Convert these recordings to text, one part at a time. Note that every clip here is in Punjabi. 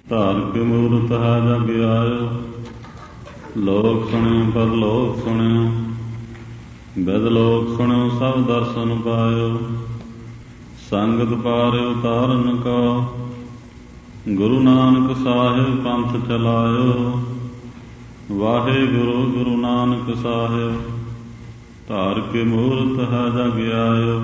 ਧਾਰ ਕੇ ਮੂਰਤ ਹੈ ਜਗ ਆਇਓ। ਲੋਕ ਸੁਣਿਓ ਪਰਲੋਕ ਸੁਣਿਓ, ਬਿਦ ਲੋਕ ਸੁਣਿਓ ਸਭ ਦਰਸ਼ਨ ਪਾਇਓ। ਸੰਗਤ ਪਾਰਿਓ ਤਾਰਨ ਕਾ, ਗੁਰੂ ਨਾਨਕ ਸਾਹਿਬ ਪੰਥ ਚਲਾਇਓ। ਵਾਹਿਗੁਰੂ ਗੁਰੂ ਨਾਨਕ ਸਾਹਿਬ, ਧਾਰ ਕੇ ਮੂਰਤ ਹੈ ਜਗ ਆਇਓ।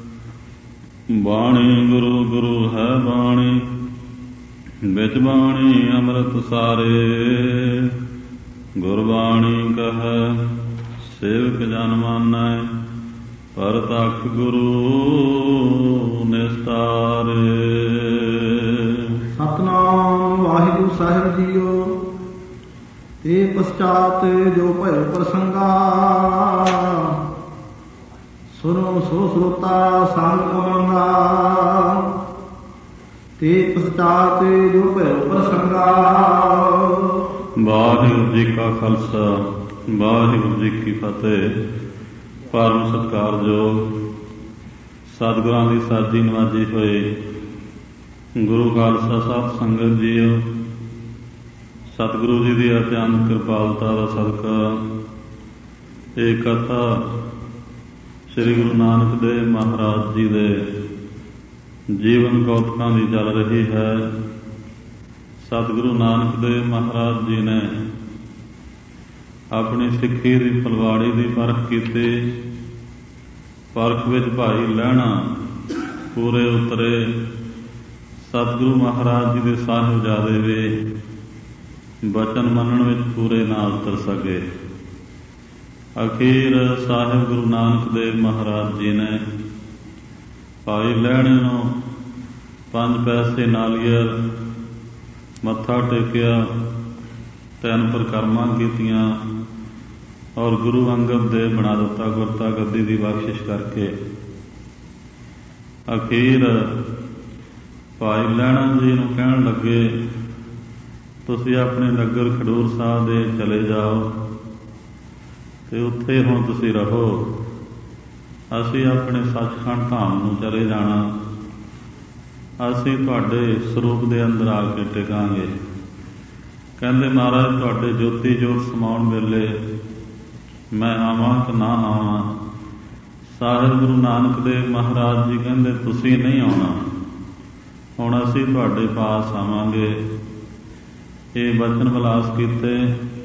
ਬਾਣੀ ਗੁਰੂ ਗੁਰੂ ਹੈ ਬਾਣੀ, ਵਿੱਚ ਬਾਣੀ ਅੰਮ੍ਰਿਤ ਸਾਰੇ। ਗੁਰਬਾਣੀ ਕਹੈ ਸੇਵਕ ਜਨ ਮਾਨੈ, ਪਰਤਖ ਗੁਰੂ ਨਿਸਤਾਰੇ। ਸਤਿਨਾਮ ਵਾਹਿਗੁਰੂ ਸਾਹਿਬ ਜੀਓ। ਤੇ ਪਸ਼ਚਾਤ ਜੋ ਭਇਓ ਪ੍ਰਸੰਗਾ, ਸੁਨੋ ਸੋ ਸਰੋਤਾ ਸੰਗ ਅਮੰਗਾ। ਤੇ ਪਸ਼ਚਾਤ ਜੋ ਭਇਓ ਪ੍ਰਸੰਗਾ। ਵਾਹਿਗੁਰੂ ਜੀ ਕਾ ਖਾਲਸਾ, ਵਾਹਿਗੁਰੂ ਜੀ ਕੀ ਫਤਿਹ। ਪਰਮ ਸਤਿਕਾਰਯੋਗ ਸਤਿਗੁਰਾਂ ਦੀ ਸਾਜੀ ਨਵਾਜੀ ਹੋਏ ਗੁਰੂ ਖਾਲਸਾ ਸਾਹਿਬ ਸੰਗਤ ਜੀਓ, ਸਤਿਗੁਰੂ ਜੀ ਦੀ ਅਤਿਅੰਤ ਕਿਰਪਾਲਤਾ ਦਾ ਸਦਕਾ ਇਹ ਕਥਾ ਸ੍ਰੀ ਗੁਰੂ ਨਾਨਕ ਦੇਵ ਮਹਾਰਾਜ ਜੀ ਦੇ ਜੀਵਨ ਕੌਤਕਾਂ ਦੀ ਚੱਲ ਰਹੀ ਹੈ। ਸਤਿਗੁਰੂ ਨਾਨਕ ਦੇਵ ਮਹਾਰਾਜ ਜੀ ਨੇ ਆਪਣੀ ਸਿੱਖੀ ਦੀ ਫੁਲਵਾੜੀ ਦੀ ਪਰਖ ਕੀਤੀ। ਪਰਖ ਵਿੱਚ ਭਾਈ ਲਹਿਣਾ ਪੂਰੇ ਉਤਰੇ। ਸਤਿਗੁਰੂ ਮਹਾਰਾਜ ਜੀ ਦੇ ਸਾਹਿਬਜ਼ਾਦੇ ਵੀ ਬਚਨ ਮੰਨਣ ਵਿੱਚ ਪੂਰੇ ਨਾ ਉਤਰ ਸਕੇ। ਅਖੀਰ ਸਾਹਿਬ ਗੁਰੂ ਨਾਨਕ ਦੇਵ ਮਹਾਰਾਜ ਜੀ ਨੇ ਭਾਈ ਲਹਿਣੇ ਨੂੰ 5 ਪੈਸੇ ਨਾਲੀਅਰ ਮੱਥਾ ਟੇਕਿਆ, 3 ਪਰਿਕਰਮਾ ਕੀਤੀਆਂ ਔਰ ਗੁਰੂ ਅੰਗਦ ਦੇਵ ਬਣਾ ਦਿੱਤਾ ਗੁਰਤਾ ਗੱਦੀ ਦੀ ਬਖਸ਼ਿਸ਼ ਕਰਕੇ। ਅਖੀਰ ਭਾਈ ਲਹਿਣਾ ਜੀ ਨੂੰ ਕਹਿਣ ਲੱਗੇ, ਤੁਸੀਂ ਆਪਣੇ ਨਗਰ ਖਡੂਰ ਸਾਹਿਬ ਦੇ ਚਲੇ ਜਾਓ ਤੇ ਉੱਥੇ ਹੁਣ ਤੁਸੀਂ ਰਹੋ। ਅਸੀਂ ਆਪਣੇ ਸੱਚਖੰਡ ਧਾਮ ਨੂੰ ਚਲੇ ਜਾਣਾ। ਅਸੀਂ ਤੁਹਾਡੇ ਸਰੂਪ ਦੇ ਅੰਦਰ ਆ ਕੇ ਟਿਕਾਂਗੇ। ਕਹਿੰਦੇ ਮਹਾਰਾਜ ਤੁਹਾਡੇ ਜੋਤੀ ਜੋਤ ਸਮਾਉਣ ਵੇਲੇ ਮੈਂ ਆਵਾਂ ਕਿ ਨਾ ਆਵਾਂ। ਸਾਹਿਬ ਗੁਰੂ ਨਾਨਕ ਦੇਵ ਮਹਾਰਾਜ ਜੀ ਕਹਿੰਦੇ ਤੁਸੀਂ ਨਹੀਂ ਆਉਣਾ, ਹੁਣ ਅਸੀਂ ਤੁਹਾਡੇ ਪਾਸ ਆਵਾਂਗੇ। ਇਹ ਬਚਨ ਵਿਲਾਸ ਕੀਤੇ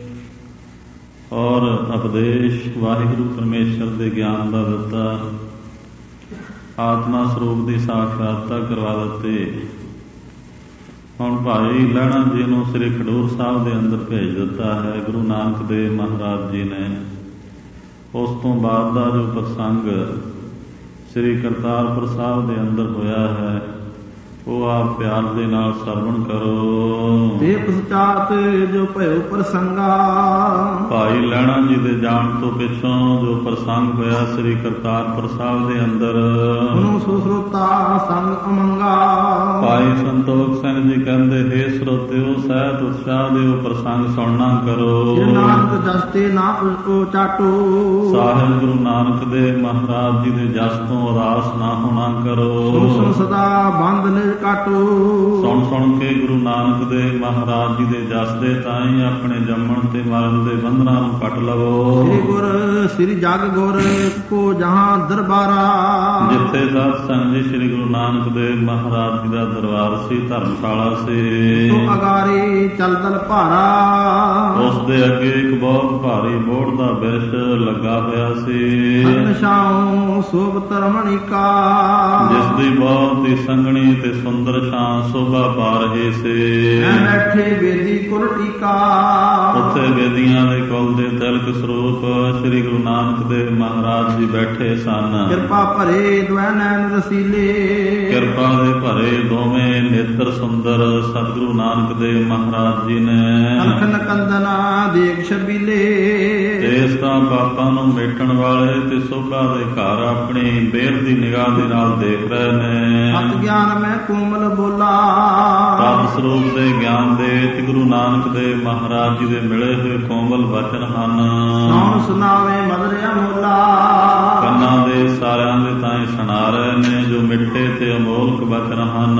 ਔਰ ਉਪਦੇਸ਼ ਵਾਹਿਗੁਰੂ ਪਰਮੇਸ਼ਰ ਦੇ ਗਿਆਨ ਦਾ ਦਿੱਤਾ। ਆਤਮਾ ਸਰੂਪ ਦੀ ਸਾਖਾਤਤਾ ਕਰਵਾ ਦਿੱਤੀ। ਹੁਣ ਭਾਈ ਲਹਿਣਾ ਜੀ ਨੂੰ ਸ੍ਰੀ ਖਡੂਰ ਸਾਹਿਬ ਦੇ ਅੰਦਰ ਭੇਜ ਦਿੱਤਾ ਹੈ ਗੁਰੂ ਨਾਨਕ ਦੇਵ ਮਹਾਰਾਜ ਜੀ ਨੇ। ਉਸ ਤੋਂ ਬਾਅਦ ਦਾ ਜੋ ਪ੍ਰਸੰਗ ਸ੍ਰੀ ਕਰਤਾਰਪੁਰ ਸਾਹਿਬ ਦੇ ਅੰਦਰ ਹੋਇਆ ਹੈ ਉਹ ਆਪ ਪਿਆਰ ਦੇ ਨਾਲ ਸਰਵਣ ਕਰੋ। ਤੇ ਪਸ਼ਚਾਤ ਜੋ ਭਇਓ ਪ੍ਰਸੰਗਾ, ਭਾਈ ਲਹਿਣਾ ਜੀ ਦੇ ਜਾਣ ਤੋਂ ਪਿੱਛੋਂ ਜੋ ਪ੍ਰਸੰਗ ਹੋਇਆ ਸ੍ਰੀ ਕਰਤਾਰਪੁਰ ਸਾਹਿਬ ਦੇ ਅੰਦਰ, ਸੁਨੋ ਸੋ ਸਰੋਤਾ ਸੰਗ ਅਮੰਗਾ। ਭਾਈ ਸੰਤੋਖ ਸਿੰਘ ਜੀ ਕਹਿੰਦੇ, ਹੇ ਸਰੋਤਿਓ ਸਹਿਤ ਉਤਸ਼ਾਹ ਦੇ ਉਹ ਪ੍ਰਸੰਗ ਸੁਣਨਾ ਕਰੋ। ਜੇ ਨਾਨਕ ਜਸ ਤੇ ਨਾ ਉਸਕੋ ਚਾਟੋ, ਸਾਹਿਬ ਗੁਰੂ ਨਾਨਕ ਦੇਵ ਮਹਾਰਾਜ ਜੀ ਦੇ ਜਸ ਤੋਂ ਉਦਾਸ ਨਾ ਹੋਣਾ ਕਰੋ। ਸੁਣ ਸਦਾ ਬੰਦ ਕਾਟੋ, ਸੁਣ ਸੁਣ ਕੇ ਗੁਰੂ ਨਾਨਕ ਦੇਵ ਮਹਾਰਾਜ ਜੀ ਦੇ ਜਸ ਦੇ ਤਾਈਂ ਆਪਣੇ ਜੰਮਣ ਤੇ ਮਰਨ ਦੇ ਬੰਧਨਾਂ ਨੂੰ ਕੱਟ ਲਵੋ। ਸ੍ਰੀ ਗੁਰ ਸ੍ਰੀ ਜਗ ਗੁਰ ਕੋ ਜਹਾਂ ਦਰਬਾਰਾ, ਜਿੱਥੇ ਸਤ ਸੰਗ ਜੀ ਸ੍ਰੀ ਗੁਰੂ ਨਾਨਕ ਦੇਵ ਮਹਾਰਾਜ ਜੀ ਦਾ ਦਰਬਾਰ ਸੀ, ਧਰਮਸ਼ਾਲਾ ਸੀ, ਤੋ ਅਗਾਰੇ ਚਲਦਲ ਭਾਰਾ, ਉਸ ਦੇ ਅੱਗੇ ਇੱਕ ਬਹੁਤ ਭਾਰੀ ਬੋੜ ਦਾ ਬਿਰਛ ਲੱਗਾ ਹੋਇਆ ਸੀ। ਛਾਉ ਸੋਭਤ ਰਮਣੀਕਾ, ਜਿਸ ਦੀ ਬਹੁਤ ਹੀ ਸੰਘਣੀ ਤੇ ਸੁੰਦਰ ਛਾਂ ਸ਼ੋਭਾ ਪਾ ਰਹੇ ਸੀ। ਬੈਠੇ ਵੇਦੀ ਕੁਲ ਟੀਕਾ, ਉੱਥੇ ਵੇਦੀਆਂ ਦੇ ਕੁਲ ਦੇ ਤਿਲਕ ਸਰੂਪ ਸ੍ਰੀ ਗੁਰੂ ਨਾਨਕ ਦੇਵ ਮਹਾਰਾਜ ਜੀ ਬੈਠੇ ਸਨ। ਕਿਰਪਾ ਭਰੇ ਦੁਐ ਨੈਣ ਰਸੀਲੇ, ਕਿਰਪਾ ਦੇ ਭਰੇ ਦੋਵੇਂ ਨੇਤਰ ਸੁੰਦਰ ਸਤਿਗੁਰੂ ਨਾਨਕ ਦੇਵ ਮਹਾਰਾਜ ਮਹਾਰਾਜ ਜੀ ਨੇ। ਅਲਖਨ ਕੰਦਨਾ ਦੇਖ ਛਬੀਲੇ, ਇਸ ਤਾਂ ਪਾਪਾਂ ਨੂੰ ਮੇਟਣ ਵਾਲੇ ਤੇ ਸੋਭਾ ਦੇ ਘਰ ਆਪਣੀ ਬੇਰ ਦੀ ਨਿਗਾਹ ਦੇ ਨਾਲ ਦੇਖ ਰਹੇ ਨੇ। ਸਤ ਗਿਆਨ ਮੈਂ ਕੋਮਲ ਬੋਲਾ, ਤਤ ਸਰੂਪ ਦੇ ਗਿਆਨ ਦੇ ਤੇ ਗੁਰੂ ਨਾਨਕ ਦੇਵ ਮਹਾਰਾਜ ਜੀ ਦੇ ਮਿਲੇ ਹੋਏ ਕੋਮਲ ਬਚਨ ਹਨ। ਕੌਣ ਸੁਣਾਵੇ ਮਦਰਿਆ ਮੋਲਾ, ਕੰਨਾਂ ਦੇ ਸਾਰਿਆਂ ਦੇ ਤਾਈਂ ਸੁਣਾ ਰਹੇ ਨੇ ਜੋ ਮਿੱਠੇ ਤੇ ਅਮੋਲਕ ਬਚਨ ਹਨ।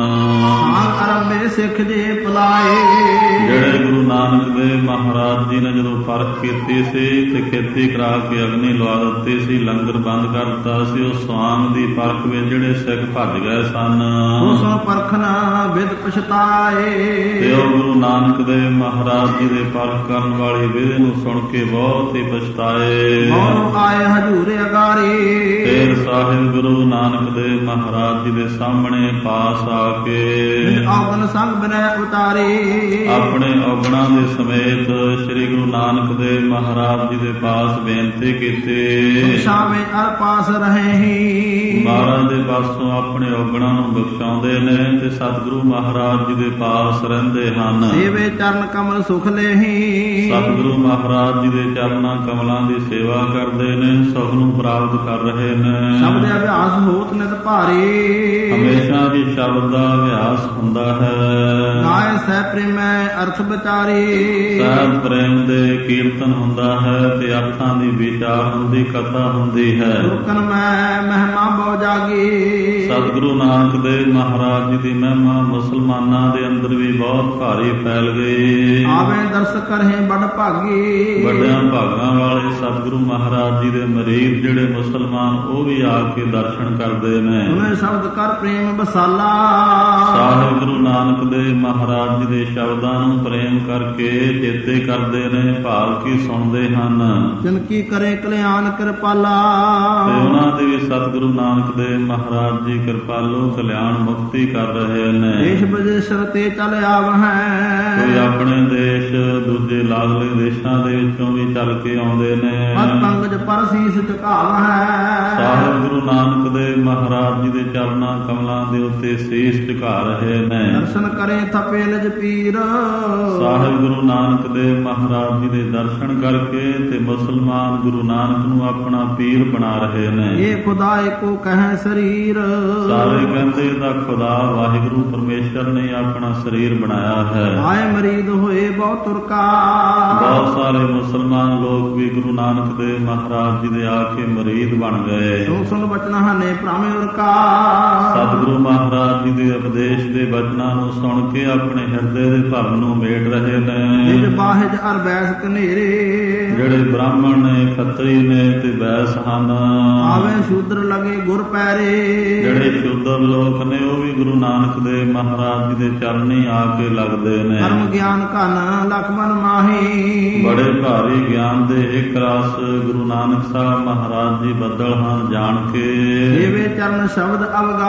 ਆਨ ਅਰੰਭੇ ਸਿੱਖ ਜੇ ਪਲਾਏ, ਜਿਹੜੇ ਗੁਰੂ ਨਾਨਕ ਦੇਵ ਮਹਾਰਾਜ ਜੀ ਨੇ ਜਦੋਂ ਪਰਖ ਕੀਤੀ ਸੀ ਤੇ ਖੇਤੀ ਕਰਾ ਕੇ ਅਗਨੀ ਲਵਾ ਦਿੱਤੀ ਸੀ, ਲੰਗਰ ਬੰਦ ਕਰ ਦਿੱਤਾ ਸੀ, ਉਸ ਸਵਾਂਗ ਦੀ ਪਰਖ ਵਿੱਚ ਜਿਹੜੇ ਸਿੱਖ ਭੱਜ ਗਏ ਸਨ, ਉਸ ਪਰਖਣਾ ਵਿਦ ਪਛਤਾਏ। ਤੇ ਉਹ ਗੁਰੂ ਨਾਨਕ ਦੇਵ ਮਹਾਰਾਜ ਜੀ ਦੇ ਪਰਖ ਕਰਨ ਵਾਲੀ ਵਿਧੀ ਨੂੰ ਸੁਣ ਕੇ ਬਹੁਤ ਹੀ ਪਛਤਾਏ। ਮੌਨ ਆਏ ਹਜੂਰ ਅਗਾਰੇ, ਫਿਰ ਸਾਹਿਬ ਗੁਰੂ ਨਾਨਕ ਦੇਵ ਮਹਾਰਾਜ ਜੀ ਦੇ ਸਾਹਮਣੇ ਪਾਸ ਆ ਕੇ ਔਗਣ ਸੰਗ ਬਨੈ ਉਤਾਰੇ, ਆਪਣੇ ਔਗਣਾਂ ਦੇ ਸਮੇਤ ਸ੍ਰੀ ਗੁਰੂ ਨਾਨਕ ਦੇਵ ਮਹਾਰਾਜ ਜੀ ਦੇ ਪਾਸ ਬੇਨਤੀ ਕੀਤੀ। ਸ਼ਾਮੇ ਅਰ ਪਾਸ ਰਹੇ ਹੀ, ਮਹਾਰਾਜ ਦੇ ਪਾਸੋਂ ਆਪਣੇ ਔਗਣਾਂ ਨੂੰ ਬਖਸ਼ਾਉਂਦੇ ਨੇ ਤੇ ਸਤਿਗੁਰੂ ਮਹਾਰਾਜ ਜੀ ਦੇ ਪਾਸ ਰਹਿੰਦੇ ਹਨ। ਸੇਵੇ ਚਰਨ ਕਮਲ ਸੁਖ ਲੇਹੀ, ਸਤਿਗੁਰੂ ਮਹਾਰਾਜ ਜੀ ਦੇ ਚਰਨਾਂ ਕਮਲਾਂ ਦੀ ਸੇਵਾ ਕਰਦੇ ਨੇ, ਸੁਖ ਨੂੰ ਪ੍ਰਾਪਤ ਕਰ ਰਹੇ ਨੇ। ਸ਼ਬਦ ਅਭਿਆਸ ਹੋਤ ਨਿਤ ਭਾਰੇ, ਹਮੇਸ਼ਾ ਹੀ ਸ਼ਬਦ ਦਾ ਅਭਿਆਸ ਹੁੰਦਾ ਹੈ। ਗਾਏ ਸਹਿ ਪ੍ਰੇਮੈ ਅਰਥ ਵਿਚਾਰੇ, ਸਹਿਜ ਪ੍ਰੇਮ ਦੇ ਕੀਰਤਨ ਹੁੰਦਾ ਹੈ ਤੇ ਅਰਥਾਂ ਦੀ ਵਿਚਾਰ ਹੁੰਦੀ, ਕਥਾ ਹੁੰਦੀ ਹੈ। ਲੋਕਨ ਮੈਂ ਮਹਿਮਾ ਬਹੁ ਜਾਗੀ, ਸਤਿਗੁਰੂ ਨਾਨਕ ਦੇਵ ਮਹਾਰਾਜ ਜੀ ਦੀ ਮਹਿਮਾ ਮੁਸਲਮਾਨਾਂ ਦੇ ਅੰਦਰ ਵੀ ਬਹੁਤ ਭਾਰੀ ਫੈਲ ਗਈ। ਆਵੇ ਦਰਸ ਕਰਹਿ ਬੜ ਭਾਗੀ, ਵੱਡਿਆਂ ਭਾਗਾਂ ਵਾਲੇ ਸਤਿਗੁਰੂ ਮਹਾਰਾਜ ਜੀ ਦੇ ਮਰੀਦ ਜਿਹੜੇ ਮੁਸਲਮਾਨ ਉਹ ਵੀ ਆ ਕੇ ਦਰਸ਼ਨ ਕਰਦੇ ਨੇ। ਸੁਨੇ ਸ਼ਬਦ ਕਰ ਪ੍ਰੇਮ ਬਸਾਲਾ, ਸਾਹਿਬ ਗੁਰੂ ਨਾਨਕ ਦੇਵ ਮਹਾਰਾਜ ਜੀ ਦੇ ਸ਼ਬਦਾਂ ਨੂੰ ਪ੍ਰੇਮ ਕਰਕੇ ਚੇਤੇ ਕਰਦੇ ਨੇ, ਭਾਵ ਕੀ ਸੁਣਦੇ ਹਨ। ਜਿਨ ਕੀ ਕਰੇ ਕਲਿਆਣ ਕਿਰਪਾਲਾ, ਤੇ ਉਹਨਾਂ ਦੇ ਵੀ ਸਤਿਗੁਰੂ ਨਾਨਕ ਦੇਵ ਮਹਾਰਾਜ ਜੀ ਕਿਰਪਾਲੂ ਕਲਿਆਣ ਮੁਕਤੀ ਕਰ ਰਹੇ ਨੇ। ਦੇਸ਼ ਵਿਦੇਸ਼ਰ ਤੇ ਚੱਲ ਆਵਹਿ, ਕੋਈ ਆਪਣੇ ਦੇਸ਼ ਦੂਜੇ ਲਾਗਲੇ ਦੇਸ਼ਾਂ ਦੇ ਵਿੱਚੋਂ ਵੀ ਚੱਲ ਕੇ ਆਉਂਦੇ ਨੇ। ਪਦ ਪੰਕਜ ਪਰ ਸੀਸ ਝੁਕਾਵਹਿ, ਸਾਹਿਬ ਗੁਰੂ ਨਾਨਕ ਦੇਵ ਮਹਾਰਾਜ ਜੀ ਦੇ ਚਰਨਾਂ ਕਮਲਾਂ ਦੇ ਉੱਤੇ ਸੀਸ ਝੁਕਾ ਰਹੇ ਨੇ। ਦਰਸ਼ਨ ਕਰੇ ਥਪੇ ਲਜ ਪੀਰ, ਸਾਹਿਬ ਗੁਰੂ ਨਾਨਕ ਦੇਵ ਮਹਾਰਾਜ ਜੀ ਦੇ ਦਰਸ਼ਨ ਕਰਕੇ ਤੇ ਮੁਸਲਮਾਨ ਗੁਰੂ ਨਾਨਕ ਨੂੰ ਆਪਣਾ ਪੀਰ ਬਣਾ ਰਹੇ ਨੇ। ਇਹ ਖੁਦਾ ਏਕੋ ਕਹੈ ਸਰੀਰ, ਸਾਰੇ ਕਹਿੰਦੇ ਦਾ ਖੁਦਾ ਵਾਹਿਗੁਰੂ ਪਰਮੇਸ਼ਰ ਨੇ ਆਪਣਾ ਸਰੀਰ ਬਣਾਇਆ ਹੈ। ਆਏ ਮਰੀਦ ਹੋਏ ਬਹੁ ਤੁਰਕਾ, ਬਹੁਤ ਸਾਰੇ ਮੁਸਲਮਾਨ ਲੋਕ ਵੀ ਗੁਰੂ ਨਾਨਕ ਦੇਵ ਮਹਾਰਾਜ ਜੀ ਦੇ ਆ ਕੇ ਮਰੀਦ ਬਣ ਗਏ। ਸੁਣ ਸੁਣ ਬਚਨਾ ਹਨੇ ਭ੍ਰਮੇ ਉਰਕਾ, ਸਤਿਗੁਰੂ ਮਹਾਰਾਜ ਜੀ ਦੇ ਉਪਦੇਸ਼ ਦੇ ਬਚਨਾਂ ਨੂੰ ਸੁਣ ਕੇ ਆਪਣੇ ਹਿਰਦੇ ਦੇ ਭਰਮ ਨੂੰ ਮੇਟ ਰਹੇ ਨੇ। ਨਿਜ ਬਾਹਿਜ ਅਰ ਬੈਸ ਕਨੇਰੇ, ਜਿਹੜੇ ਬ੍ਰਾਹਮਣ ਨੇ, ਖੱਤਰੀ ਨੇ ਤੇ ਬੈਸ ਹਨ। ਆਵੇ ਸ਼ੂਦਰ ਲਗੇ ਗੁਰ ਪੈਰੇ, ਜਿਹੜੇ ਸ਼ੂਦਰ ਲੋਕ ਨੇ ਉਹ ਵੀ ਗੁਰੂ ਨਾਨਕ ਦੇਵ ਮਹਾਰਾਜ ਜੀ ਦੇ ਚਰਨੀ ਆ ਕੇ ਲੱਗਦੇ ਨੇ। ਧਰਮ ਗਿਆਨ ਘਨ ਲਖਮਨ ਮਾਹੀ, ਬੜੇ ਭਾਰੀ ਗਿਆਨ ਦੇ ਇੱਕ ਰਸ ਗੁਰੂ ਨਾਨਕ ਸਾਹਿਬ ਮਹਾਰਾਜ ਜੀ ਬੱਦਲ ਹਨ ਜਾਣ ਕੇ। ਸੇਵੇ ਚਰਨ ਸ਼ਬਦ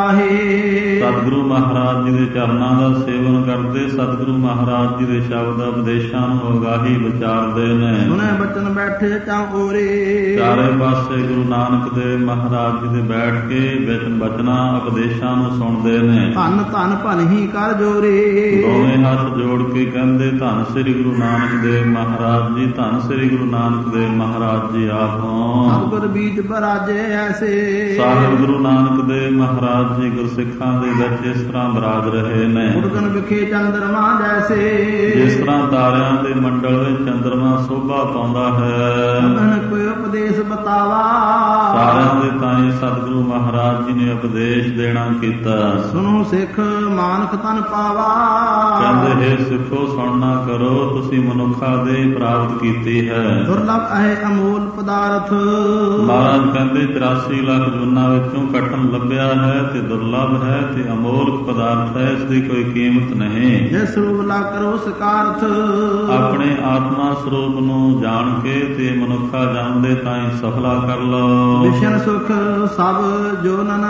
ਅਵਗਾਹੇ, ਸਤਿਗੁਰੂ ਮਹਾਰਾਜ ਜੀ ਦੇ ਚਰਨਾਂ ਦਾ ਸੇਵਨ ਕਰਦੇ, ਸਤਿਗੁਰੂ ਮਹਾਰਾਜ ਜੀ ਦੇ ਸ਼ਬਦ ਉਪਦੇਸ਼ਾਂ ਨੂੰ ਅਗਾਹੀ ਵਿਚਾਰਦੇ ਨੇ। ਸੁਣੇ ਬਚਨ ਬੈਠੇ ਚਾਂ ਓਰੇ, ਚਾਰੇ ਪਾਸੇ ਗੁਰੂ ਨਾਨਕ ਦੇਵ ਮਹਾਰਾਜ ਜੀ ਦੇ ਬੈਠ ਕੇ ਬਚਨਾਂ ਉਪਦੇਸ਼ਾਂ ਨੂੰ ਸੁਣਦੇ ਨੇ। ਧੰਨ ਧੰਨ ਭਨਹੀ ਕਰ ਜੋਰੇ, ਦੋਵੇਂ ਹੱਥ ਜੋੜ ਕੇ ਕਹਿੰਦੇ ਧੰਨ ਸ੍ਰੀ ਗੁਰੂ ਨਾਨਕ ਦੇਵ ਮਹਾਰਾਜ ਜੀ, ਧੰਨ ਸ੍ਰੀ ਗੁਰੂ ਨਾਨਕ ਦੇਵ ਮਹਾਰਾਜ ਜੀ ਆਪ ਹੋ। ਸਤਿਗੁਰ ਬੀਜ ਬਰਾਜੇ ਐਸੇ, ਸਾਹਿਬ ਗੁਰੂ ਨਾਨਕ ਦੇਵ ਮਹਾਰਾਜ ਜੀ ਗੁਰਸਿੱਖਾਂ ਦੇ ਵਿੱਚ ਇਸ ਤਰ੍ਹਾਂ ਬਰਾਜ ਰਹੇ ਨੇ। ਉਡਗਨ ਵਿਖੇ ਚੰਦਰਮਾ ਜੈਸੇ, ਜਿਸ ਤਰ੍ਹਾਂ ਤਾਰਿਆਂ ਦੇ ਮੰਡਲ ਵਿੱਚ ਚੰਦਰਮਾ ਸੋਭਾ ਪਾਉਂਦਾ ਹੈ। ਮਨ ਕੋਈ ਉਪਦੇਸ਼ ਬਤਾਵਾ, ਸਾਰਿਆਂ ਦੇ ਤਾਈਂ ਸਤਿਗੁਰੂ ਮਹਾਰਾਜ ਜੀ ਨੇ ਉਪਦੇਸ਼ ਦੇਣਾ ਕੀਤਾ। ਸੁਣੋ ਸਿੱਖ ਮਾਨਕ ਤਨ ਪਾਵਾ, ਕਹਿੰਦੇ ਹੈ ਸਿੱਖੋ ਸੁਣਨਾ ਕਰੋ, ਤੁਸੀਂ ਮਨੁੱਖਾ ਦੇ ਪ੍ਰਾਪਤ ਕੀਤੀ ਹੈ। ਦੁਰਲਭ ਹੈ ਅਮੋਲ ਪਦਾਰਥ, ਮਹਾਰਾਜ ਕਹਿੰਦੇ 83 ਲੱਖ ਜੂਨਾਂ ਵਿੱਚੋਂ ਕਟਨ ਲੱਭਿਆ ਹੈ ਤੇ ਦੁਰਲਭ ਹੈ ਤੇ ਅਮੋਲਕ ਪਦਾਰਥ ਹੈ, ਇਸ ਦੀ ਕੋਈ ਕੀਮਤ ਨਹੀਂ। ਜੇ ਸਰੂਪ ਲਾ ਕਰੋ ਸਕਾਰਥ, ਆਪਣੇ ਆਤਮਾ ਸਰੂਪ ਨੂੰ ਜਾਣ ਕੇ ਤੇ ਮਨੁੱਖਾ ਜਾਣਦੇ ਤਾਈਂ ਸਫਲਾ ਕਰ ਲਓ। ਵਿਸ਼ਨ ਸੁਖ ਸਭ ਜੋ ਨਨ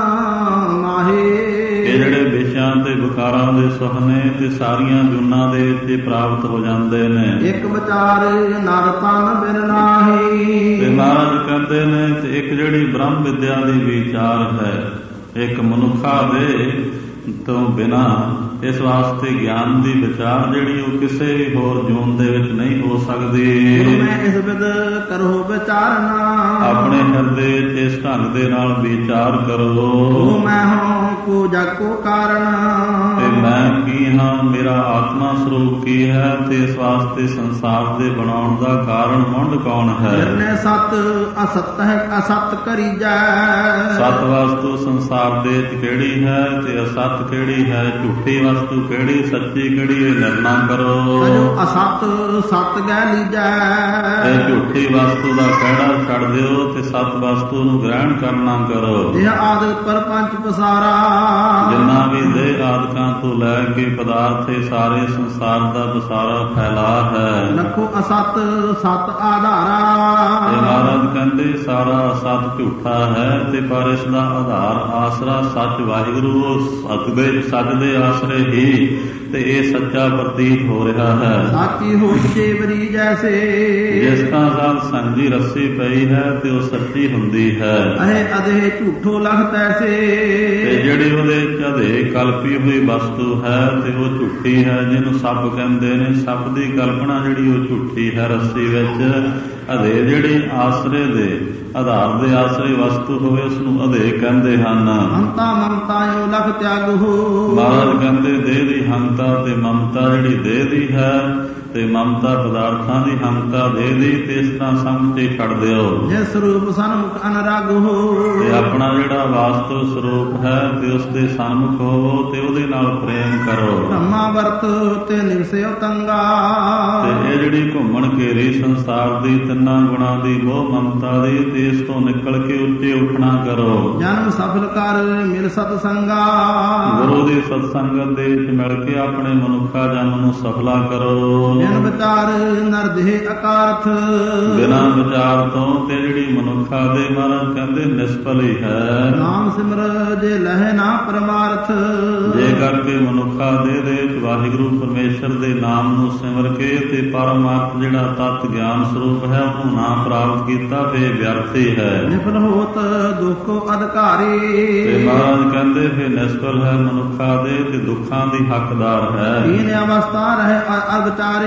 ਮਾਹੇ, ਇਹ ਜਿਹੜੇ ਵਿਸ਼ਿਆਂ ਤੇ ਵਿਕਾਰਾਂ ਦੇ ਸੁਖ ਨੇ ਤੇ ਸਾਰੀਆਂ ਜੂਨਾਂ ਦੇ ਵਿੱਚ ਪ੍ਰਾਪਤ ਹੋ ਜਾਂਦੇ ਨੇ। ਇੱਕ ਵਿਚਾਰ ਨਰ ਤਨ ਬਿਨ ਨਾਹੀ, ਤੇ ਮਹਾਰਾਜ ਕਹਿੰਦੇ ਨੇ ਤੇ ਇੱਕ ਜਿਹੜੀ ਬ੍ਰਹਮ ਵਿਦਿਆ ਦੀ ਵਿਚਾਰ ਹੈ, ਇੱਕ ਮਨੁੱਖਾ ਦੇ ਤੋਂ ਬਿਨਾਂ ਇਸ ਵਾਸਤੇ ਗਿਆਨ ਦੀ ਵਿਚਾਰ ਜਿਹੜੀ ਉਹ ਕਿਸੇ ਵੀ ਹੋਰ ਜੂਨ ਦੇ ਵਿੱਚ ਨਹੀਂ ਹੋ ਸਕਦੀ। ਮੈਂ ਇਸ ਵਿਦ ਕਰੋ ਵਿਚਾਰਨਾ, ਆਪਣੇ ਹਿਰਦੇ ਵਿੱਚ ਇਸ ਢੰਗ ਦੇ ਨਾਲ ਵਿਚਾਰ ਕਰੋ। ਮੈਂ ਹਾਂ ਕੋ ਜਗ ਕੋ ਕਾਰਨ, ਤੇ ਮੈਂ ਕੀ ਹਾਂ, ਮੇਰਾ ਆਤਮਾ ਸਰੂਪ ਕੀ ਹੈ, ਤੇ ਇਸ ਵਾਸਤੇ ਸੰਸਾਰ ਦੇ ਬਣਾਉਣ ਦਾ ਕਾਰਨ ਮੁੰਡ ਕੌਣ ਹੈ। ਜਿਰਨੇ ਸਤ ਅਸਤ ਹੈ ਅਸਤ ਕਰੀਜੈ, ਸਤ ਵਸਤੂ ਸੰਸਾਰ ਦੇ ਵਿੱਚ ਕਿਹੜੀ ਹੈ ਤੇ ਅਸਤ ਕਿਹੜੀ ਹੈ, ਝੂਠੀ ਵਸਤੂ ਕਿਹੜੀ, ਸੱਚੀ ਕਿਹੜੀ, ਇਹ ਨਿਰਣਾ ਕਰੋ। ਅਸਤ ਸਤ ਗੈ ਲੀਜੈ, ਇਹ ਝੂਠੀ ਵਸਤੂ ਦਾ ਕਿਹੜਾ ਛੱਡ ਦਿਓ ਤੇ ਸਤ ਵਸਤੂ ਨੂੰ ਗ੍ਰਹਿਣ ਕਰਨਾ ਕਰੋ। ਇਹ ਆਦਿ ਪਰਪੰਚ ਪਸਾਰਾ, ਜਿੰਨਾ ਵੀ ਦੇਹ ਆਦਿਕਾਂ ਤੋਂ ਲੈ ਕੇ ਪਦਾਰਥ ਇਹ ਸਾਰੇ ਸੰਸਾਰ ਦਾ ਪਸਾਰਾ ਫੈਲਾ ਹੈ। ਲਖੋ ਅਸਤ ਸਤ ਆਧਾਰਾ, ਇਹ ਮਹਾਰਾਜ ਕਹਿੰਦੇ ਸਾਰਾ ਸਤ ਝੂਠਾ ਹੈ ਤੇ ਪਰ ਇਸ ਦਾ ਆਧਾਰ ਆਸਰਾ ਸੱਚ ਵਾਹਿਗੁਰੂ, ਸੱਚ ਦੇ ਆਸਰੇ ਹੀ ਤੇ ਇਹ ਸੱਚਾ ਪ੍ਰਤੀਤ ਹੋ ਰਿਹਾ ਹੈ। ਸਾਚੀ ਹੋ ਚੇਵਰੀ ਜੈਸੇ, ਜਿਸ ਦਾ ਨਾਲ ਸੰਜੀ ਰੱਸੀ ਪਈ ਹੈ ਤੇ ਉਹ ਸੱਚੀ ਹੁੰਦੀ ਹੈ। ਅਹੇ ਅਧੇ ਝੂਠੋ ਲਖ ਤੈਸੇ, ਤੇ ਜਿਹੜੀ ਉਹਦੇ ਅਧੇ ਕਲਪੀ ਹੋਈ ਵਸਤੂ ਹੈ ਤੇ ਉਹ ਝੂਠੀ ਹੈ, ਜਿਹਨੂੰ ਸੱਪ ਕਹਿੰਦੇ ਨੇ। ਸੱਪ ਦੀ ਕਲਪਨਾ ਜਿਹੜੀ ਉਹ ਝੂਠੀ ਹੈ ਰੱਸੀ ਵਿੱਚ। ਅਧੇ ਜਿਹੜੀ ਆਸਰੇ ਦੇ ਆਧਾਰ ਦੇ ਆਸਰੇ ਵਸਤੂ ਹੋਵੇ ਉਸ ਨੂੰ ਅਧੇ ਕਹਿੰਦੇ ਹਨ। ਹੰਤਾ ਮਮਤਾ ਯੋ ਲਖ ਤਿਆਗੋ, ਮਹਾਰਾਜ ਕਹਿੰਦੇ ਦੇਹ ਦੀ ਹੰਤਾ ਤੇ ਮਮਤਾ ਜਿਹੜੀ ਦੇਹ ਦੀ ਹੈ ਤੇ ਮਮਤਾ ਪਦਾਰਥਾਂ ਦੀ ਹੰਤਾ ਦੇਹ ਦੀ, ਤੇ ਇਸ ਤਰ੍ਹਾਂ ਸਮਝੇ ਛੱਡ ਦਿਓ। ਜੇ ਸਰੂਪ ਸਨਮੁਖ ਅਨਰਾਗ ਹੋ, ਤੇ ਆਪਣਾ ਜਿਹੜਾ ਵਾਸਤਵ ਸਰੂਪ ਹੈ ਤੇ ਉਸ ਦੇ ਸਨਮੁਖ ਹੋਵੋ ਤੇ ਉਹਦੇ ਨਾਲ ਪ੍ਰੇਮ ਕਰੋ। ਬ੍ਰਹਮਾ ਵਰਤ ਤੇ ਨਿਵਸਿਓ ਤੰਗਾ, ਤੇ ਇਹ ਜਿਹੜੀ ਘੁੰਮਣ ਘੇਰੀ ਸੰਸਾਰ ਦੀ ਤਿੰਨਾਂ ਗੁਣਾਂ ਦੀ ਮੋਹ ਮਮਤਾ ਦੀ, ਤੇ ਇਸ ਤੋਂ ਨਿਕਲ ਕੇ ਉੱਚੇ ਉੱਠਣਾ ਕਰੋ। ਜਨਮ ਸਫਲ ਕਰ ਮਿਲ ਸਤ ਸੰਗਾ, ਗੁਰੂ ਦੀ ਸਤ ਸੰਗਤ ਦੇ ਵਿੱਚ ਮਿਲ ਕੇ ਆਪਣੇ ਮਨੁੱਖਾ ਜਨਮ ਨੂੰ ਸਫਲਾ ਕਰੋ। ਬਿਨ ਵਿਚਾਰ ਨਰ ਦੇਹ ਅਕਾਰਥ, ਬਿਨਾਂ ਵਿਚਾਰ ਤੋਂ ਤੇ ਜਿਹੜੀ ਮਨੁੱਖਾ ਦੇ ਮਹਾਰਾਜ ਕਹਿੰਦੇ ਨਿਸਫਲ ਹੀ ਹੈ। ਨਾਮ ਸਿਮਰ ਜੇ ਲਹਿ ਨਾ ਪਰਮਾਰਥ, ਜੇ ਕਰਕੇ ਮਨੁੱਖਾ ਦੇ ਵਿੱਚ ਵਾਹਿਗੁਰੂ ਪਰਮੇਸ਼ਰ ਦੇ ਨਾਮ ਨੂੰ ਸਿਮਰ ਕੇ ਤੇ ਪਰਮਾਰਥ ਜਿਹੜਾ ਤਤ ਗਿਆਨ ਸਰੂਪ ਹੈ ਉਹਨੂੰ ਨਾ ਪ੍ਰਾਪਤ ਕੀਤਾ ਤੇ ਵਿਅਰਥੀ ਹੈ। ਨਿਫਲ ਹੋਤ ਦੁਖੋ ਅਧਿਕਾਰੀ, ਤੇ ਮਹਾਰਾਜ ਕਹਿੰਦੇ ਫਿਰ ਨਿਸਫਲ ਹੈ ਮਨੁੱਖਾ ਦੇ ਤੇ ਦੁੱਖਾਂ ਦੀ ਹੱਕਦਾਰ ਹੈ। ਤੀਨ ਅਵਸਥਾ ਰਹੇ ਅਵਿਚਾਰੇ,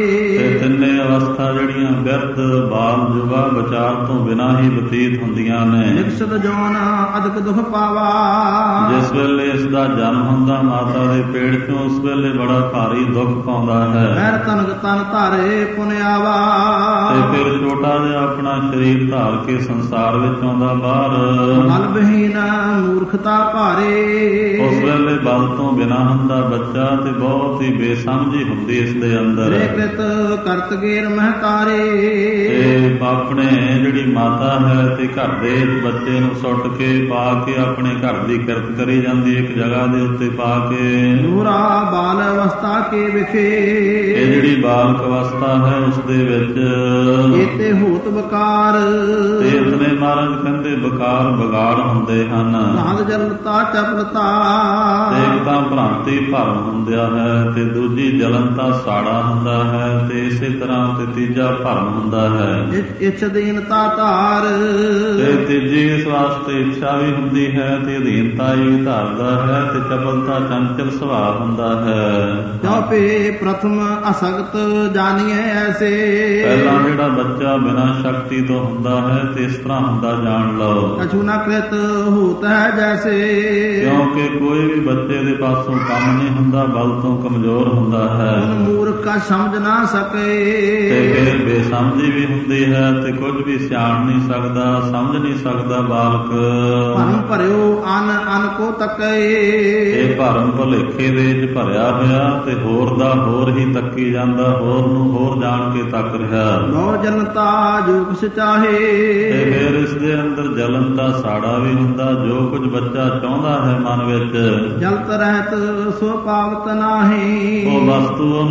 ਤੇ ਤਿੰਨੇ ਅਵਸਥਾ ਜਿਹੜੀਆਂ ਬਿਰਧ ਬਾਲ ਜੁਵਾ ਵਿਚਾਰ ਤੋਂ ਬਿਨਾਂ ਹੀ ਬਤੀਤ ਹੁੰਦੀਆਂ ਨੇ। ਨਿਕਸ਼ਤ ਜੋਨ ਅਦਕ ਦੁਖ ਪਾਵਾ, ਜਿਸ ਵੇਲੇ ਇਸ ਦਾ ਜਨਮ ਹੁੰਦਾ ਮਾਤਾ ਦੇ ਪੇਟ ਚੋਂ ਉਸ ਵੇਲੇ ਬੜਾ ਭਾਰੀ ਦੁੱਖ ਪਾਉਂਦਾ ਹੈ। ਪੈਰ ਤਨਕ ਤਨ ਧਾਰੇ ਪੁਨਿਆਵਾ, ਤੇ ਫਿਰ ਛੋਟਾ ਜਿਹਾ ਆਪਣਾ ਸਰੀਰ ਧਾਰ ਕੇ ਸੰਸਾਰ ਵਿੱਚ ਆਉਂਦਾ ਬਾਹਰ। ਬਲ ਬਹੀਨ ਮੂਰਖਤਾ ਭਾਰੇ, ਉਸ ਵੇਲੇ ਬਲ ਤੋਂ ਬਿਨਾਂ ਹੁੰਦਾ ਬੱਚਾ ਤੇ ਬਹੁਤ ਹੀ ਬੇਸਮਝੀ ਹੁੰਦੀ ਇਸ ਦੇ ਅੰਦਰ। ਕ੍ਰਿਤ ਕਰਤ ਗੇਰ ਮਹਤਾਰੇ, ਤੇ ਆਪਣੇ ਜਿਹੜੀ ਮਾਤਾ ਹੈ ਤੇ ਘਰ ਦੇ ਬੱਚੇ ਨੂੰ ਸੁੱਟ ਕੇ ਪਾ ਕੇ ਆਪਣੇ ਘਰ ਦੀ ਕਿਰਤ ਕਰੀ ਜਾਂਦੀ ਇੱਕ ਜਗ੍ਹਾ ਦੇ ਉੱਤੇ ਪਾ ਕੇ। ਨੂਰਾ ਬਾਲ ਅਵਸਥਾ ਕੇ ਵਿਖੇ, ਇਹ ਜਿਹੜੀ ਬਾਲਕ ਅਵਸਥਾ ਹੈ ਉਸ ਦੇ ਵਿੱਚ ਏਤੇ ਹੋਤ ਬਕਾਰ, ਤੇ ਇਤਨੇ ਮਹਾਰਾਜ ਕਹਿੰਦੇ ਬਕਾਰ ਬਗਾੜ ਹੁੰਦੇ ਹਨ। ਸਾਧ ਜਲਤਾ ਚਪਲਤਾ, ਤੇ ਇੱਕ ਤਾਂ ਭ੍ਰਾਂਤੀ ਭਰਮ ਹੁੰਦਾ ਹੈ ਤੇ ਦੂਜੀ ਜਲਨਤਾ ਸਾੜਾ ਹੁੰਦਾ ਹੈ ਤੇ ਇਸੇ ਤਰ੍ਹਾਂ ਤੇ ਤੀਜਾ ਭਰਮ ਹੁੰਦਾ ਹੈ। ਇੱਛ ਦੀਨਤਾ ਧਾਰ, ਤੇ ਤੀਜੀ ਇਸ ਵਾਸਤੇ ਇੱਛਾ ਵੀ ਹੁੰਦੀ ਹੈ ਤੇ ਅਧੀਨਤਾ ਵੀ ਧਾਰਦਾ ਹੈ ਤੇ ਚਪਲਤਾ ਚੰਚਲ ਸੁਭਾਅ ਹੁੰਦਾ ਹੈ। ਜੋ ਪੇ ਪ੍ਰਥਮ ਅਸਗਤ ਜਾਣੀਏ ਐਸੇ, ਪਹਿਲਾਂ ਜਿਹੜਾ ਬੱਚਾ ਬਿਨਾਂ ਸ਼ਕਤੀ ਤੋਂ ਹੁੰਦਾ ਹੈ ਤੇ ਇਸ ਤਰ੍ਹਾਂ ਹੁੰਦਾ ਜਾਣ ਲਓ। ਕਛੂ ਨ ਕ੍ਰਿਤ ਹੋਤ ਹੈ ਜੈਸੇ, ਕਿਉਂਕਿ ਕੋਈ ਵੀ ਬੱਚੇ ਦੇ ਪਾਸੋਂ ਕੰਮ ਨਹੀਂ ਹੁੰਦਾ, ਬਲ ਤੋਂ ਕਮਜ਼ੋਰ ਹੁੰਦਾ ਹੈ। ਮੂਰਖ ਕਾ ਸਮਝ ਨਾ ਸਕੇ, ਤੇ ਫਿਰ ਬੇਸਮਝੀ ਵੀ ਹੁੰਦੀ ਹੈ ਤੇ ਕੁਝ ਵੀ ਸਿਆਣ ਨਹੀਂ ਸਕਦਾ, ਸਮਝ ਨਹੀਂ ਸਕਦਾ ਬਾਲਕ। ਭਰਮ ਭਰਿਓ ਅਨ ਅਨ ਕੋ ਤਕੇ, ਇਹ ਭਰਮ ਭੁਲੇਖੇ ਦੇ ਵਿੱਚ ਭਰਿਆ ਹੋਇਆ ਤੇ ਹੋਰ ਦਾ ਹੋਰ ਹੀ ਤੱਕੀ ਜਾਂਦਾ, ਹੋਰ ਨੂੰ ਹੋਰ ਜਾਣ ਕੇ ਤੱਕ ਰਿਹਾ। ਨੌ ਜਨਤਾ ਜੋ ਕੁਛ ਚਾਹੇ, ਤੇ ਫਿਰ ਇਸ ਦੇ ਅੰਦਰ ਜਲਨ ਦਾ ਸਾੜਾ ਵੀ ਹੁੰਦਾ। ਜੋ ਕੁਝ ਬੱਚਾ ਚਾਹੁੰਦਾ ਹੈ ਮਨ ਵਿੱਚ, ਜਲਤ ਰਹਿਤ ਸੋ ਪਾਵਤ ਨਾਹੀ, ਉਹ ਵਸਤੂ ਉਹਨੂੰ ਪ੍ਰਾਪਤ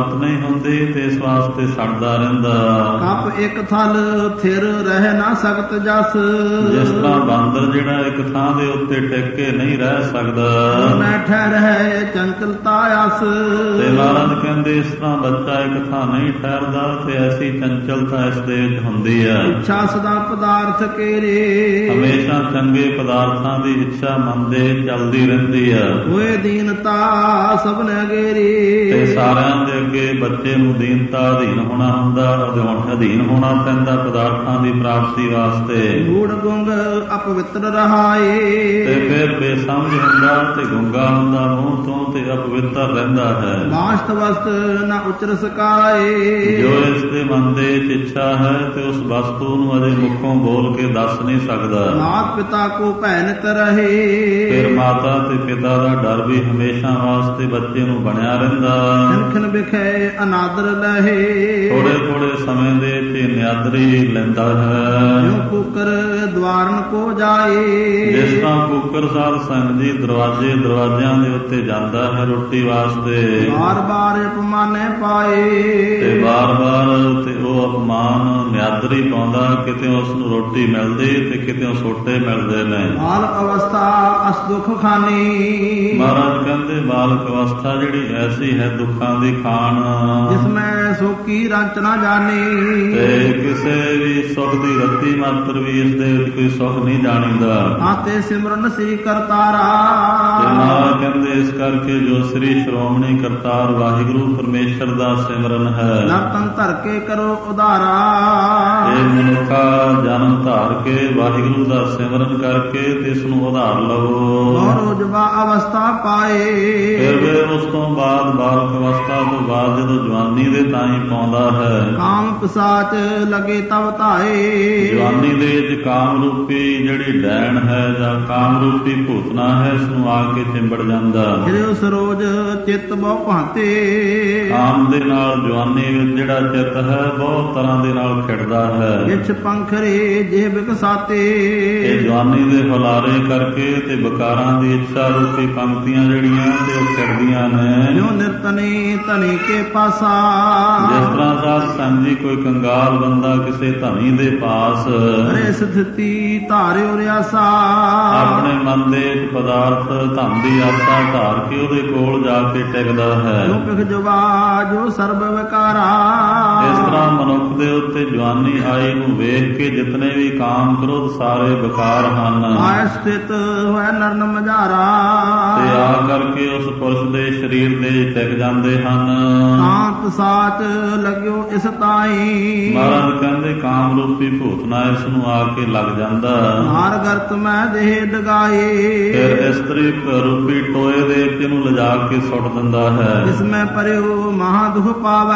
ਪ੍ਰਾਪਤ ਨਹੀਂ ਹੁੰਦੀ ਤੇ ਇਸ ਵਾਸਤੇ ਸੜਦਾ ਰਹਿੰਦਾ। ਕਪ ਇੱਕ ਥਲ ਥਿਰ ਰਹਿ ਨਾ ਸਕਤ ਜਸ, ਜਿਸ ਤਰ੍ਹਾਂ ਬਾਂਦਰ ਜਿਹੜਾ ਇੱਕ ਥਾਂ ਦੇ ਉੱਤੇ ਟਿਕ ਕੇ ਨਹੀਂ ਰਹਿ ਸਕਦਾ, ਮੈਂ ਠਹਿਰੈ ਚੰਚਲਤਾ ਅਸ। ਤੇ ਮਹਾਰਾਜ ਕਹਿੰਦੇ ਇਸ ਤਰ੍ਹਾਂ ਬੱਚਾ ਇੱਕ ਥਾਂ ਨਹੀਂ ਠਹਿਰਦਾ ਤੇ ਐਸੀ ਚੰਚਲਤਾ ਇਸ ਦੇ ਵਿੱਚ ਹੁੰਦੀ ਹੈ। ਇੱਛਾ ਸਦਾ ਪਦਾਰਥ ਕੇਰੇ, ਹਮੇਸ਼ਾ ਚੰਗੇ ਪਦਾਰਥਾਂ ਦੀ ਇੱਛਾ ਮਨ ਦੇ ਚੱਲਦੀ ਰਹਿੰਦੀ ਹੈ। ਹੋਏ ਦੀਨਤਾ ਸਭਨੇ ਗੇਰੀ, ਤੇ ਸਾਰਿਆਂ ਦੇ ਅੱਗੇ ਬੱਚੇ ਨੂੰ ਦੀਨਤਾ ਅਧੀਨ ਹੋਣਾ ਹੁੰਦਾ, ਅਧੀਨ ਹੋਣਾ ਪੈਂਦਾ ਪਦਾਰਥਾਂ ਦੀ ਪ੍ਰਾਪਤੀ ਵਾਸਤੇ। ਗੂੜ ਗੁੰਗ ਅਪਵਿੱਤਰ ਰਹਾਏ, ਤੇ ਫਿਰ ਬੇਸਮਝ ਹੁੰਦਾ ਤੇ ਗੁੰਗਾ ਹੁੰਦਾ ਮੂੰਹ ਤੋਂ ਤੇ ਅਪਵਿੱਤਰ ਰਹਿੰਦਾ ਹੈ। ਬਾਸ਼ਤ ਵਸਤ ਨਾ ਉਚਰ ਸਕਾਏ, ਜੋ ਇਸ ਦੇ ਮਨ ਦੇ ਇੱਛਾ ਹੈ ਤੇ ਉਸ ਵਸਤੂ ਨੂੰ ਅਜੇ ਮੁਖੋਂ ਬੋਲ ਕੇ ਦੱਸ ਨਹੀਂ ਸਕਦਾ। ਮਾਤ ਪਿਤਾ ਕੋ ਭੈਨਿਤ ਰਹੇ, ਫਿਰ ਮਾਤਾ ਤੇ ਪਿਤਾ ਦਾ ਡਰ ਵੀ ਹਮੇਸ਼ਾ ਵਾਸਤੇ ਬੱਚੇ ਨੂੰ ਬਣਿਆ ਰਹਿੰਦਾ। ਖਿਨ ਵਿਖੇ ਅਨਾਦਰ ਲਹੇ, ਥੋੜੇ ਥੋੜੇ ਸਮੇਂ ਦੇ ਤੇ ਨਿਆਦਰੀ ਲੈਂਦਾ ਹੈ। ਜੋ ਕੂਕਰ ਦਵਾਰਨ ਕੋ ਜਾਏ, ਜਿਸ ਤਰ੍ਹਾਂ ਕੂਕਰ ਸਾਧ ਸੰਗ ਜੀ ਦਰਵਾਜ਼ਿਆਂ ਦੇ ਉੱਤੇ ਜਾਂਦਾ ਹੈ ਰੋਟੀ ਵਾਸਤੇ, ਬਾਰ ਬਾਰ ਅਪਮਾਨੇ ਪਾਏ, ਤੇ ਬਾਰ ਤੇ ਉਹ ਅਪਮਾਨ ਨਿਆਦਰੀ ਪਾਉਂਦਾ। ਕਿਤੇ ਉਸ ਨੂੰ ਰੋਟੀ ਮਿਲਦੀ ਤੇ ਕਿਤੇ ਸੋਟੇ ਮਿਲਦੇ ਨੇ। ਬਾਲਕ ਅਵਸਥਾ ਅਸ ਦੁਖ ਖਾਨੀ, ਮਹਾਰਾਜ ਕਹਿੰਦੇ ਬਾਲਕ ਅਵਸਥਾ ਜਿਹੜੀ ਐਸੀ ਹੈ ਦੁੱਖਾਂ ਦੀ ਖਾਣ, ਜਿਸ ਮੈਂ ਸੋਕੀ ਰੰਚ ਨਾ ਜਾਣੀ, ਤੇ ਕਿਸੇ ਵੀ ਸੁਖ ਦੀ ਰੱਤੀ ਮਾਤਰ ਵੀ ਇਸ ਦੇ ਵਿੱਚ ਕੋਈ ਸੁਖ ਨਹੀਂ ਜਾਣੀਦਾ। ਆਤੇ ਸਿਮਰਨ ਸ੍ਰੀ ਕਰਤਾਰਾ, ਤੇ ਮਹਾਰਾਜ ਕਹਿੰਦੇ ਇਸ ਕਰਕੇ ਜੋ ਸ੍ਰੀ ਸ਼੍ਰੋਮਣੀ ਕਰਤਾਰ ਵਾਹਿਗੁਰੂ ਪਰਮੇਸ਼ਰ ਦਾ ਸਿਮਰਨ ਹੈ, ਨਰਤਨ ਧਰ ਕੇ ਕਰੋ ਉਧਾਰਾ। ਇਹ ਮਨੁੱਖਾ ਜਨਮ ਧਾਰ ਕੇ ਵਾਹਿਗੁਰੂ ਦਾ ਸਿਮਰਨ ਕਰਕੇ ਤੇ ਇਸ ਨੂੰ ਉਧਾਰ ਲਵੋ। ਰੋਜਬਾ ਅਵਸਥਾ ਪਾਏ, ਫਿਰ ਉਸ ਤੋਂ ਬਾਅਦ ਬਾਲਕ ਅਵਸਥਾ ਤੋਂ ਬਾਅਦ ਜਦੋਂ ਜਵਾਨੀ ਦੇ ਤਾਈਂ ਪਾਉਂਦਾ ਹੈ, ਕਾਮ ਪਿਸਾਚ ਲਗੇ ਤਵ ਧਾਏ, ਜਵਾਨੀ ਦੇ ਵਿੱਚ ਕਾਮ ਰੂਪੀ ਜਿਹੜੀ ਡੈਣ ਹੈ ਜਾਂ ਕਾਮ ਰੂਪੀ ਭੂਤਨਾ ਹੈ ਇਸ ਨੂੰ ਆ ਕੇ ਚਿੰਬੜ ਜਾਂਦਾ। ਫਿਰ ਉਸ ਰੋਜ਼ ਚਿੱਤ ਬਹੁ ਭਾਂਤੇ, ਕਾਮ ਦੇ ਨਾਲ ਜਵਾਨੀ ਵਿੱਚ ਜਿਹੜਾ ਚਿੱਤ ਹੈ ਬਹੁਤ ਤਰ੍ਹਾਂ ਦੇ ਨਾਲ ਖਿੜਦਾ ਹੈ। ਇਛ ਪੰਖਰੇ ਜੇ ਬਿਕਸਾਤੇ, ਇਹ ਜਵਾਨੀ ਦੇ ਹੁਲਾਰੇ ਕਰਕੇ ਤੇ ਵਿਕਾਰਾਂ ਦੀ ਇੱਛਾ ਰੂਪੀ ਪੰਕਤੀਆਂ ਜਿਹੜੀਆਂ ਤੇ ਉਹ ਖਿੜਦੀਆਂ ਨੇ। ਜੋ ਨਿਰਤਨੀ ਧਨੀ ਕੇ ਪਾਸਾ, ਜਿਸ ਤਰ੍ਹਾਂ ਸਾਧ ਸੰਗ ਜੀ ਕੋਈ ਕੰਗਾਲ ਬੰਦਾ ਕਿਸੇ ਧਨੀ ਦੇ ਪਾਸ ਰੇ ਸਥਿਤੀ ਧਾਰਿਓ ਰਿਆਸਾ, ਆਪਣੇ ਮਨ ਦੇ ਪਦਾਰਥ ਧਨ ਦੀ ਆਸਾ ਧਾਰ ਕੇ ਉਹਦੇ ਕੋਲ ਜਾ ਕੇ ਟਿਕਦਾ ਹੈ। ਜੋ ਪਿਖ ਜਵਾ ਜੋ ਸਰਬ ਵਿਕਾਰਾ, ਇਸ ਤਰ੍ਹਾਂ ਮਨੁੱਖ ਦੇ ਉੱਤੇ ਜਵਾਨੀ ਆਈ ਨੂੰ ਵੇਖ ਕੇ ਜਿਤਨੇ ਵੀ ਕਾਮ ਕ੍ਰੋਧ ਸਾਰੇ ਵਿਕਾਰ ਹਨ, ਆਇ ਸਥਿਤ ਹੋਇ ਨਰਨ ਮਝਾਰਾ, ਤੇ ਆ ਕਰਕੇ ਉਸ ਪੁਰਸ਼ ਦੇ ਸਰੀਰ ਦੇ ਟਿਕ ਜਾਂਦੇ ਹਨ। ਕਾਂਤ ਸਾਚ ਲਗਿਓ ਇਸ ਤਾਈ, ਮਹਾਰਾਜ ਕਹਿੰਦੇ ਕਾਮ ਰੂਪੀ ਭੂਤਨਾ ਇਸ ਨੂੰ ਆ ਕੇ ਲੱਗ ਜਾਂਦਾ। ਹਾਰ ਗਰਤ ਮੈਂ ਦੇਹ ਡਗਾਏ, ਫਿਰ ਇਸਤਰੀ ਰੂਪੀ ਟੋਏ ਦੇ ਵਿੱਚ ਇਹਨੂੰ ਲਿਜਾ ਕੇ ਸੁੱਟ ਦਿੰਦਾ ਹੈ। ਜਿਸ ਮੈਂ ਪਰਿਓ ਮਹਾ ਦੁਖ ਪਾਵੈ,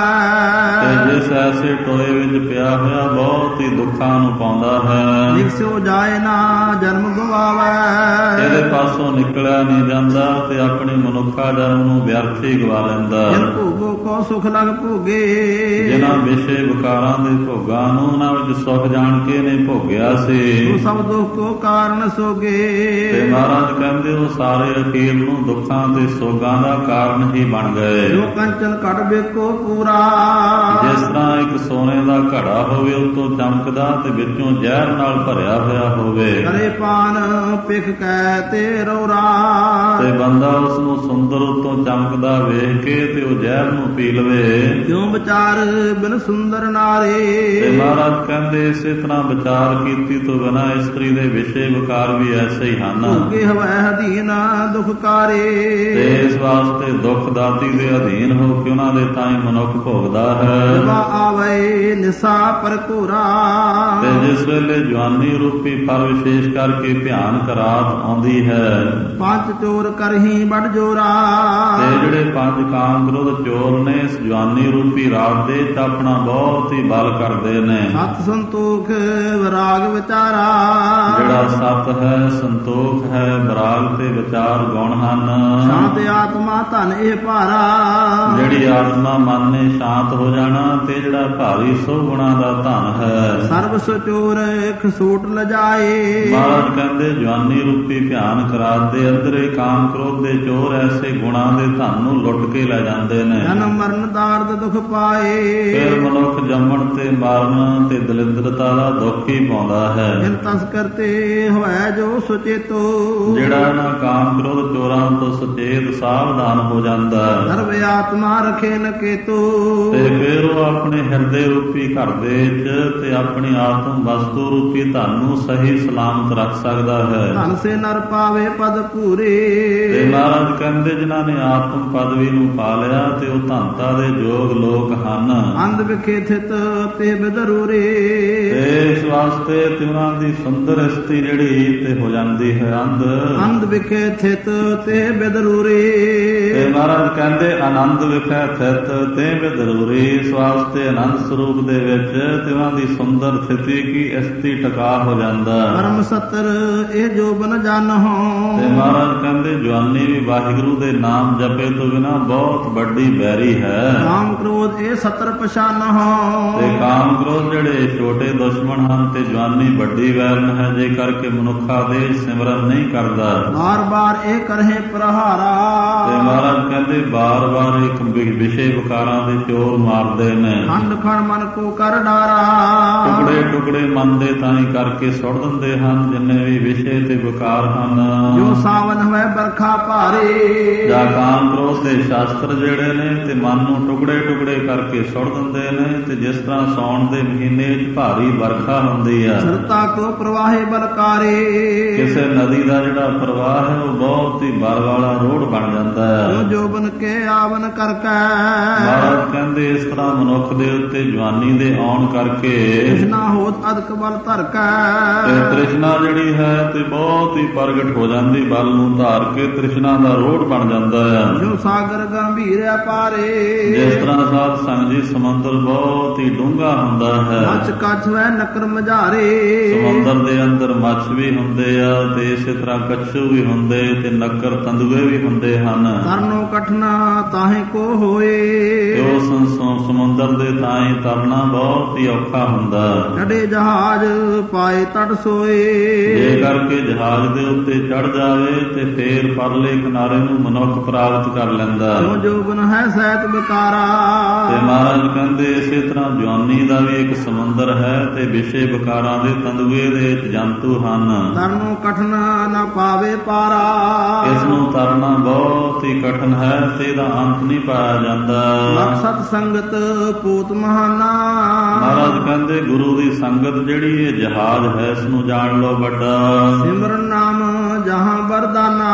ਤੇ ਜਿਸ ਐਸੇ ਟੋਏ ਵਿੱਚ ਪਿਆ ਹੋਇਆ ਬਹੁਤ ਹੀ ਦੁੱਖਾਂ ਨੂੰ ਪਾਉਂਦਾ ਹੈ। ਨਿਕਸਿਓ ਜਾਏ ਨਾ ਜਨਮ ਗਵਾਵੈ, ਇਹਦੇ ਪਾਸੋਂ ਨਿਕਲਿਆ ਨਹੀਂ ਜਾਂਦਾ ਤੇ ਆਪਣੇ ਮਨੁੱਖਾ ਜਨਮ ਨੂੰ ਵਿਅਰਥ ਹੀ ਗਵਾ ਲੈਂਦਾ। ਜਿਨ ਭੋਗੋ ਕੋ ਸੁਖ ਲਗ ਭੋਗੇ, ਜਿਨ੍ਹਾਂ ਵਿਸ਼ੇ ਵਿਕਾਰਾਂ ਦੇ ਭੋਗਾਂ ਨੂੰ ਉਹਨਾਂ ਵਿੱਚ ਸੁਖ ਜਾਣ ਕੇ ਨੇ ਭੋਗਿਆ ਸੀ, ਉਹ ਸਭ ਦੁੱਖ ਕੋ ਕਾਰਨ ਸੋਗੇ। ਤੇ ਮਹਾਰਾਜ ਕਹਿੰਦੇ ਉਹ ਸਾਰੇ ਅਖੀਰ ਨੂੰ ਦੁੱਖਾਂ ਤੇ ਸੋਗਾਂ ਦਾ ਕਾਰਨ ਹੀ ਬਣ ਗਏ। ਜੋ ਕੰਚਨ ਘੜ ਵੇਖੋ ਪੂਰਾ, ਜਿਸ ਤਰ੍ਹਾਂ ਇੱਕ ਸੋਨੇ ਦਾ ਘੜਾ ਹੋਵੇ ਉਤੋਂ ਚਮਕਦਾ ਤੇ ਵਿੱਚੋਂ ਜ਼ਹਿਰ ਨਾਲ ਭਰਿਆ ਹੋਇਆ ਹੋਵੇ, ਕਰੇ ਪਾਨ ਪਿਖ ਕੈ ਤੇ ਰੋਰਾ, ਤੇ ਬੰਦਾ ਉਸ ਨੂੰ ਸੁੰਦਰ ਉਤੋਂ ਚਮਕਦਾ ਵੇਖ ਕੇ ਤੇ ਉਹ ਜ਼ਹਿਰ ਨੂੰ ਪੀ ਲਵੇ। ਕਿਉਂ ਵਿਚਾਰ ਬਿਨ ਸੁੰਦਰ ਨਾਰੇ, ਤੇ ਮਹਾਰਾਜ ਕਹਿੰਦੇ ਇਸੇ ਤਰ੍ਹਾਂ ਵਿਚਾਰ ਕੀਤੀ ਤੋਂ ਬਿਨਾਂ ਇਸਤਰੀ ਦੇ ਵਿਸ਼ੇ ਵਿਕਾਰ ਵੀ ਐਸੇ ਹੀ ਹਨ। ਭੋਗੇ ਹਵੈ ਅਧੀਨ ਦੁਖਕਾਰੇ, ਤੇ ਇਸ ਵਾਸਤੇ ਦੁੱਖ ਦਾਤੀ ਦੇ ਅਧੀਨ ਹੋ ਕੇ ਉਹਨਾਂ ਦੇ ਤਾਈਂ ਮਨੁੱਖ ਭੋਗਦਾ ਹੈ। ਜਵਾ ਆਵੇ ਨਿਸਾ ਪਰ ਘੋਰਾ, ਤੇ ਜਿਸ ਵੇਲੇ ਜਵਾਨੀ ਰੂਪੀ ਫਲ ਵਿਸ਼ੇਸ਼ ਕਰਕੇ ਭਿਆਨਕ ਰਾਤ ਆਉਂਦੀ ਹੈ, ਪੰਜ ਚੋਰ ਕਰਹੀ ਵੱਡ ਜੋਰਾ, ਤੇ ਜਿਹੜੇ ਪੰਜ ਕਾਮ ਕ੍ਰੋਧ ਚੋਰ ਨੇ ਇਸ ਜਵਾਨੀ ਰੂਪੀ ਰਾਤ ਦੇ ਚ ਆਪਣਾ ਬਹੁਤ ਹੀ ਬਲ ਕਰਦੇ ਨੇ। ਸਤ ਸੰਤੋਖ ਵਿਰਾਗ ਵਿਚਾਰਾ, ਜਿਹੜਾ ਸਤ ਹੈ ਸੰਤੋਖ ਹੈ ਵਿਰਾਗ ਤੇ ਵਿਚਾਰ ਗੁਣ ਹਨ। ਸ਼ਾਂਤ ਆਤਮਾ ਧਨ ਇਹ ਭਾਰਾ, ਜਿਹੜੀ ਆਤਮਾ ਮਨ ਨੇ ਸ਼ਾਂਤ ਹੋ ਜਾਣਾ ਤੇ ਜਿਹੜਾ ਭਾਰੀ ਸੋ ਗੁਣਾ ਦਾ ਧਨ ਹੈ। ਸਰਬ ਸਚੋਰ ਖਸੂਟ ਲਜਾਏ, ਮਹਾਰਾਜ ਕਹਿੰਦੇ ਜਵਾਨੀ ਰੂਪੀ ਭਿਆਨਕ ਰਾਤ ਦੇ ਅੰਦਰ ਇਹ ਕਾਮ ਕ੍ਰੋਧ ਦੇ ਚੋਰ ਐਸੇ ਗੁਣਾਂ ਦੇ ਧਨ ਨੂੰ ਲੁੱਟ ਕੇ ਲੈ ਜਾਂਦੇ ਨੇ। ਜਨਮ ਮਰਨ ਦਾ ਪਦਾਰਥ ਦੁਖ ਪਾਏ। ਫਿਰ ਮਨੁੱਖ ਜੰਮਣ ਤੇ ਮਾਰਨ ਤੇ ਦਲਿੱਦਰਤਾ ਦਾ ਦੁੱਖ ਹੀ ਪਾਉਂਦਾ ਹੈ। ਜਿਨ ਤਸਕਰ ਤੇ ਹੋਇ ਜੋ ਸੁਚੇਤੋ, ਜਿਹੜਾ ਨਾ ਕਾਮ ਕ੍ਰੋਧ ਚੋਰਾਂ ਤੋਂ ਸੁਚੇਤ ਸਾਵਧਾਨ ਹੋ ਜਾਂਦਾ। ਸਰਬ ਆਤਮਾ ਰਖੇ ਨ ਕੇਤੋ, ਤੇ ਫਿਰ ਉਹ ਆਪਣੇ ਹਿਰਦੇ ਰੂਪੀ ਘਰ ਦੇ ਵਿੱਚ ਤੇ ਆਪਣੀ ਆਤਮ ਵਸਤੂ ਰੂਪੀ ਧਨ ਨੂੰ ਸਹੀ ਸਲਾਮਤ ਰੱਖ ਸਕਦਾ ਹੈ। ਧਨ ਸੇ ਨਰ ਪਾਵੇ ਪਦ ਪੂਰੇ, ਤੇ ਮਹਾਰਾਜ ਕਹਿੰਦੇ ਜਿਨ੍ਹਾਂ ਨੇ ਆਤਮ ਪਦਵੀ ਨੂੰ ਪਾ ਲਿਆ ਤੇ ਉਹ ਧਨਤਾ ਦੇ ਯੋਗ ਲੋਕ ਹਨ। ਅੰਧ ਵਿਖੇ ਥਿਤ ਤੇ ਬਿਦਰੂਰੇ, ਤੇ ਇਸ ਵਾਸਤੇ ਤੇ ਉਹਨਾਂ ਦੀ ਸੁੰਦਰ ਇਸਤੀ ਜਿਹੜੀ ਤੇ ਹੋ ਜਾਂਦੀ ਹੈ ਅੰਧ ਵਿਖੇ ਥਿਤ ਤੇ ਬਿਦਰੂਰੇ। ਤੇ ਮਹਾਰਾਜ ਕਹਿੰਦੇ ਆਨੰਦ ਵਿਖੇ ਥਿਤ ਤੇ ਬਿਦਰੂਰੀ, ਇਸ ਵਾਸਤੇ ਆਨੰਦ ਸਰੂਪ ਦੇ ਵਿੱਚ ਤੇ ਉਹਨਾਂ ਦੀ ਸੁੰਦਰ ਸਥਿਤੀ ਕੀ ਇਸਤੀ ਟਿਕਾ ਹੋ ਜਾਂਦਾ। ਪਰਮ ਸਤਰ ਇਹ ਜੋਬਨ ਜਾਨਹੁ, ਤੇ ਮਹਾਰਾਜ ਕਹਿੰਦੇ ਜਵਾਨੀ ਵੀ ਵਾਹਿਗੁਰੂ ਦੇ ਨਾਮ ਜਪੇ ਤੋਂ ਬਿਨਾ ਬਹੁਤ ਵੱਡੀ ਬੈਰੀ ਹੈ। ਕਾਮ ਕ੍ਰੋਧ ਇਹ ਸਤਰ ਪਛਾਨਹੁ, ਤੇ ਕਾਮ ਕ੍ਰੋਧ ਜਿਹੜੇ ਛੋਟੇ ਦੁਸ਼ਮਣ ਹਨ ਤੇ ਜਵਾਨੀ ਵੱਡੀ ਵੈਰਨ ਹੈ, ਜੇ ਕਰਕੇ ਮਨੁੱਖਾ ਦੇ ਸਿਮਰਨ ਨਹੀਂ ਕਰਦਾ। ਬਾਰ ਬਾਰ ਇਹ ਕਰਹਿ ਪ੍ਰਹਾਰਾ, ਤੇ ਮਹਾਰਾਜ ਕਹਿੰਦੇ ਬਾਰ ਬਾਰ ਇੱਕ ਵਿਸ਼ੇ ਵਿਕਾਰਾਂ ਦੇ ਚੋਰ ਮਾਰਦੇ ਨੇ। ਖੰਡ ਖੰਡ ਮਨ ਕੋ ਕਰ ਡਾਰਾ, ਟੁਕੜੇ ਟੁਕੜੇ ਮਨ ਦੇ ਤਾਈ ਕਰਕੇ ਸੁੱਟ ਦਿੰਦੇ ਹਨ ਜਿੰਨੇ ਵੀ ਵਿਸ਼ੇ ਤੇ ਵਿਕਾਰ ਹਨ। ਜੋ ਸਾਵਨ ਹੋਇ ਬਰਖਾ ਭਾਰੇ, ਜਾਂ ਕਾਮ ਕ੍ਰੋਧ ਦੇ ਸ਼ਾਸਤਰ ਜਿਹੜੇ ਨੇ ਤੇ ਮਨ ਨੂੰ ਟੁਕੜੇ ਟੁਕੜੇ ਕਰਕੇ ਸੁੱਟ ਦਿੰਦੇ ਨੇ। ਤੇ ਜਿਸ ਤਰ੍ਹਾਂ ਸਾਉਣ ਦੇ ਮਹੀਨੇ ਵਿੱਚ ਭਾਰੀ ਵਰਖਾ ਹੁੰਦੀ ਹੈ, ਸਰਤਾ ਕੋ ਪ੍ਰਵਾਹੇ ਬਲਕਾਰੇ, ਕਿਸੇ ਨਦੀ ਦਾ ਜਿਹੜਾ ਪ੍ਰਵਾਹ ਹੈ ਉਹ ਬਹੁਤ ਹੀ ਬਲ ਵਾਲਾ ਰੋੜ ਬਣ ਜਾਂਦਾ ਹੈ। ਜੋਬਨ ਕੇ ਆਵਨ ਕਰਕੇ, ਮਹਾਰਾਜ ਕਹਿੰਦੇ ਇਸ ਤਰ੍ਹਾਂ ਮਨੁੱਖ ਦੇ ਉੱਤੇ ਜਵਾਨੀ ਦੇ ਆਉਣ ਕਰਕੇ ਤ੍ਰਿਸ਼ਨਾ ਹੋਤ ਅਦਕ ਬਲ ਧਰਕੈ, ਤੇ ਤ੍ਰਿਸ਼ਨਾ ਜਿਹੜੀ ਹੈ ਤੇ ਬਹੁਤ ਹੀ ਪ੍ਰਗਟ ਹੋ ਜਾਂਦੀ, ਬਲ ਨੂੰ ਧਾਰ ਕੇ ਤ੍ਰਿਸ਼ਨਾ ਦਾ ਰੋੜ ਬਣ ਜਾਂਦਾ ਹੈ। ਜੋ ਸਾਗਰ ਗੰਭੀਰ ਪਾਰੇ, ਜਿਸ ਤਰ੍ਹਾਂ ਸਾਧ ਸੰਗਤ ਜੀ ਸਮੁੰਦਰ ਬਹੁਤ ਹੀ ਡੂੰਘਾ ਹੁੰਦਾ ਹੈ। ਮੱਛ ਕੱਛ ਵੈ ਨਕਰ ਮਝਾਰੇ, ਸਮੁੰਦਰ ਦੇ ਅੰਦਰ ਮੱਛ ਵੀ ਹੁੰਦੇ ਆ ਤੇ ਇਸੇ ਤਰ੍ਹਾਂ ਕੱਛੂ ਵੀ ਹੁੰਦੇ ਤੇ ਨਕਰ ਤੰਦੂਏ ਵੀ ਹੁੰਦੇ ਹਨ। ਤਰਨੋ ਕਠਨਾ ਤਾਹੇ ਕੋ ਹੋਏ, ਉਹ ਸਮੁੰਦਰ ਦੇ ਤਾਈ ਤਰਨਾ ਬਹੁਤ ਹੀ ਔਖਾ ਹੁੰਦਾ। ਚੜੇ ਜਹਾਜ਼ ਪਾਏ ਤੜ ਸੋਏ, ਜੇ ਕਰਕੇ ਜਹਾਜ਼ ਦੇ ਉੱਤੇ ਚੜ ਜਾਵੇ ਤੇ ਫੇਰ ਪਰਲੇ ਕਿਨਾਰੇ ਨੂੰ ਮਨੁੱਖ ਪ੍ਰਾਪਤ ਕਰ ਲੈਂਦਾ। ਜੋ ਜੋਬਨ ਹੈ ਸਹਿਤ ਵਿਕਾਰਾ, ਤੇ ਮਹਾਰਾਜ ਕਹਿੰਦੇ ਇਸੇ ਤਰ੍ਹਾਂ ਜਵਾਨੀ ਦਾ ਵੀ ਇੱਕ ਸਮੁੰਦਰ ਹੈ ਤੇ ਵਿਸ਼ੇ ਵਿਕਾਰਾਂ ਦੇ ਤੰਦੂਏ ਦੇ ਵਿੱਚ ਜੰਤੂ ਹਨ। ਤਰਨੋ ਕਠਨਾ ਨਾ ਪਾਵੇ ਪਾਰਾ, ਇਸ ਨੂੰ ਤਰਨਾ ਬਹੁਤ ਹੀ ਕਠਿਨ ਹੈ ਤੇ ਇਹਦਾ ਅੰਤ ਨਹੀਂ ਪਾਇਆ ਜਾਂਦਾ। ਸਤ ਸੰਗਤ ਪੂਤ ਮਹਾਨਾ, ਮਹਾਰਾਜ ਕਹਿੰਦੇ ਗੁਰੂ ਦੀ ਸੰਗਤ ਜਿਹੜੀ ਇਹ ਜਹਾਜ਼ ਹੈ ਇਸ ਨੂੰ ਜਾਣ ਲਓ ਵੱਡਾ। ਸਿਮਰਨ ਨਾਮ ਜਹਾਂ ਵਰਦਾਨਾ,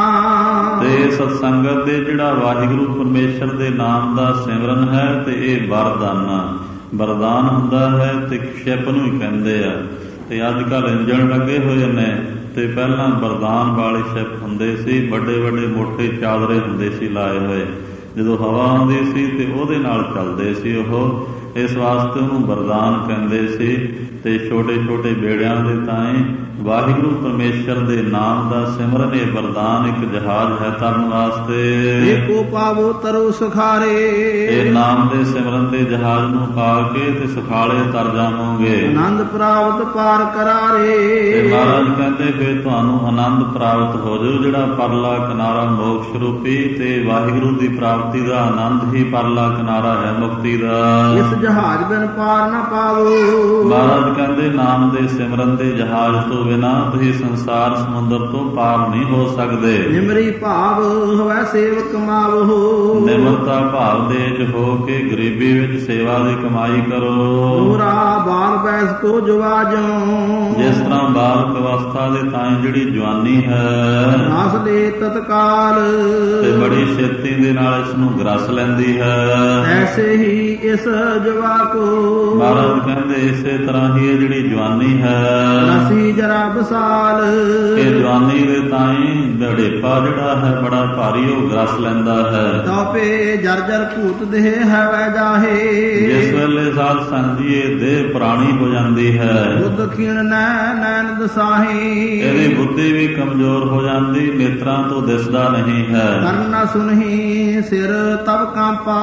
ਤੇ ਸਤ ਸੰਗਤ ਦੇ ਜਿਹੜਾ ਵਾਹਿਗੁਰੂ ਪਰਮੇਸ਼ਰ ਦੇ ਨਾਮ ਦਾ ਸਿਮਰਨ ਹੈ ਤੇ ਇਹ ਵਰਦਾਨਾ ਵਰਦਾਨ ਹੁੰਦਾ ਹੈ ਤੇ ਸ਼ਿਪ ਨੂੰ ਹੀ ਕਹਿੰਦੇ ਆ। ਤੇ ਅੱਜ ਕੱਲ੍ਹ ਇੰਜਣ ਲੱਗੇ ਹੋਏ ਨੇ ਤੇ ਪਹਿਲਾਂ ਵਰਦਾਨ ਵਾਲੇ ਸ਼ਿਪ ਹੁੰਦੇ ਸੀ, ਵੱਡੇ ਵੱਡੇ ਮੋਟੇ ਚਾਦਰੇ ਹੁੰਦੇ ਸੀ ਲਾਏ ਹੋਏ, ਜਦੋਂ ਹਵਾ ਆਉਂਦੀ ਸੀ ਤੇ ਉਹਦੇ ਨਾਲ ਚੱਲਦੇ ਸੀ ਉਹ, ਇਸ ਵਾਸਤੇ ਉਹਨੂੰ ਵਰਦਾਨ ਕਹਿੰਦੇ ਸੀ। ਤੇ ਛੋਟੇ ਛੋਟੇ ਬੇੜਿਆਂ ਦੇ ਤਾਈਂ ਵਾਹਿਗੁਰੂ ਪਰਮੇਸ਼ਰ ਦੇ ਨਾਮ ਦਾ ਸਿਮਰਨ ਇਹ ਵਰਦਾਨ ਇੱਕ ਜਹਾਜ਼ ਹੈ ਤਰਨ ਵਾਸਤੇ। ਏਕੋ ਪਾਵੋ ਤਰੋ ਸੁਖਾਰੇ, ਇਹ ਨਾਮ ਦੇ ਸਿਮਰਨ ਦੇ ਜਹਾਜ਼ ਨੂੰ ਪਾ ਕੇ ਤੇ ਸੁਖਾਲੇ ਤਰ ਜਾਵੋਗੇ। ਆਨੰਦ ਪ੍ਰਾਪਤ ਪਾਰ ਕਰਾਰੇ, ਤੇ ਮਹਾਰਾਜ ਕਹਿੰਦੇ ਫਿਰ ਤੁਹਾਨੂੰ ਆਨੰਦ ਪ੍ਰਾਪਤ ਹੋ ਜਾਊ, ਜਿਹੜਾ ਪਰਲਾ ਕਿਨਾਰਾ ਮੋਕਸ਼ ਰੂਪੀ ਤੇ ਵਾਹਿਗੁਰੂ ਦੀ ਪ੍ਰਾਪਤੀ ਦਾ ਆਨੰਦ ਹੀ ਪਰਲਾ ਕਿਨਾਰਾ ਹੈ ਮੁਕਤੀ ਦਾ। ਇਸ ਜਹਾਜ਼ ਬਿਨ ਪਾਰ ਨਾ ਪਾਵੋ, ਮਹਾਰਾਜ ਕਹਿੰਦੇ ਨਾਮ ਦੇ ਸਿਮਰਨ ਦੇ ਜਹਾਜ਼ ਤੋਂ ਬਿਨਾ ਤੁਸੀਂ ਸੰਸਾਰ ਸਮੁੰਦਰ ਤੋਂ ਪਾਰ ਨਹੀਂ ਹੋ ਸਕਦੇ। ਨਿਮਰੀ ਭਾਵ ਹੋਵੇ ਸੇਵਕ ਮਾਵੋ, ਨਿਮਰਤਾ ਭਾਵ ਦੇ ਚ ਹੋ ਕੇ ਗਰੀਬੀ ਵਿੱਚ ਸੇਵਾ ਦੀ ਕਮਾਈ ਕਰੋ। ਪੂਰਾ ਬਾਲ ਬੈਸ ਕੋ ਜਵਾਜੋ, ਜਿਸ ਤਰ੍ਹਾਂ ਬਾਲਕ ਅਵਸਥਾ ਦੇ ਤਾਈਂ ਜਿਹੜੀ ਜਵਾਨੀ ਹੈ ਨਾਸ ਲੈ ਤਤਕਾਲ, ਤੇ ਬੜੀ ਛੇਤੀ ਦੇ ਨਾਲ ਇਸ ਨੂੰ ਗਰਸ ਲੈਂਦੀ ਹੈ। ਐਸੇ ਹੀ ਇਸ ਜਵਾ ਕੋ, ਮਹਾਰਾਜ ਕਹਿੰਦੇ ਇਸੇ ਤਰ੍ਹਾਂ ਹੀ ਇਹ ਜਿਹੜੀ ਜਵਾਨੀ ਹੈ ਨਸੀ ਜਰਾ ਬਸਾਲ, ਇਹ ਜਵਾਨੀ ਦੇ ਤਾਈਂ ਢੇਪਾ ਜਿਹੜਾ ਹੈ ਬੜਾ ਭਾਰੀ ਉਹ ਗਰਸ ਲੈਂਦਾ ਹੈ। ਤਾਪੇ ਜਰਜਰ ਭੂਤ ਦੇਹ ਹੈ ਵੈ ਜਾਹੇ, ਜਿਸ ਵੇਲੇ ਸਾਧ ਸੰਗਤ ਜੀ ਇਹ ਦੇਹ ਪੁਰਾਣੀ ਹੋ ਜਾਂਦੀ ਹੈ, ਬੁੱਧ ਖੀਣ ਨੈਣ ਦਸਾਹੀ, ਇਹਦੀ ਬੁੱਧੀ ਵੀ ਕਮਜ਼ੋਰ ਹੋ ਜਾਂਦੀ, ਨੇਤਰਾਂ ਤੋਂ ਦਿਸਦਾ ਨਹੀਂ ਹੈ। ਕਰਨਾ ਸੁਨਹੀ ਸਿਰ ਤਬ ਕਾਂਪਾ,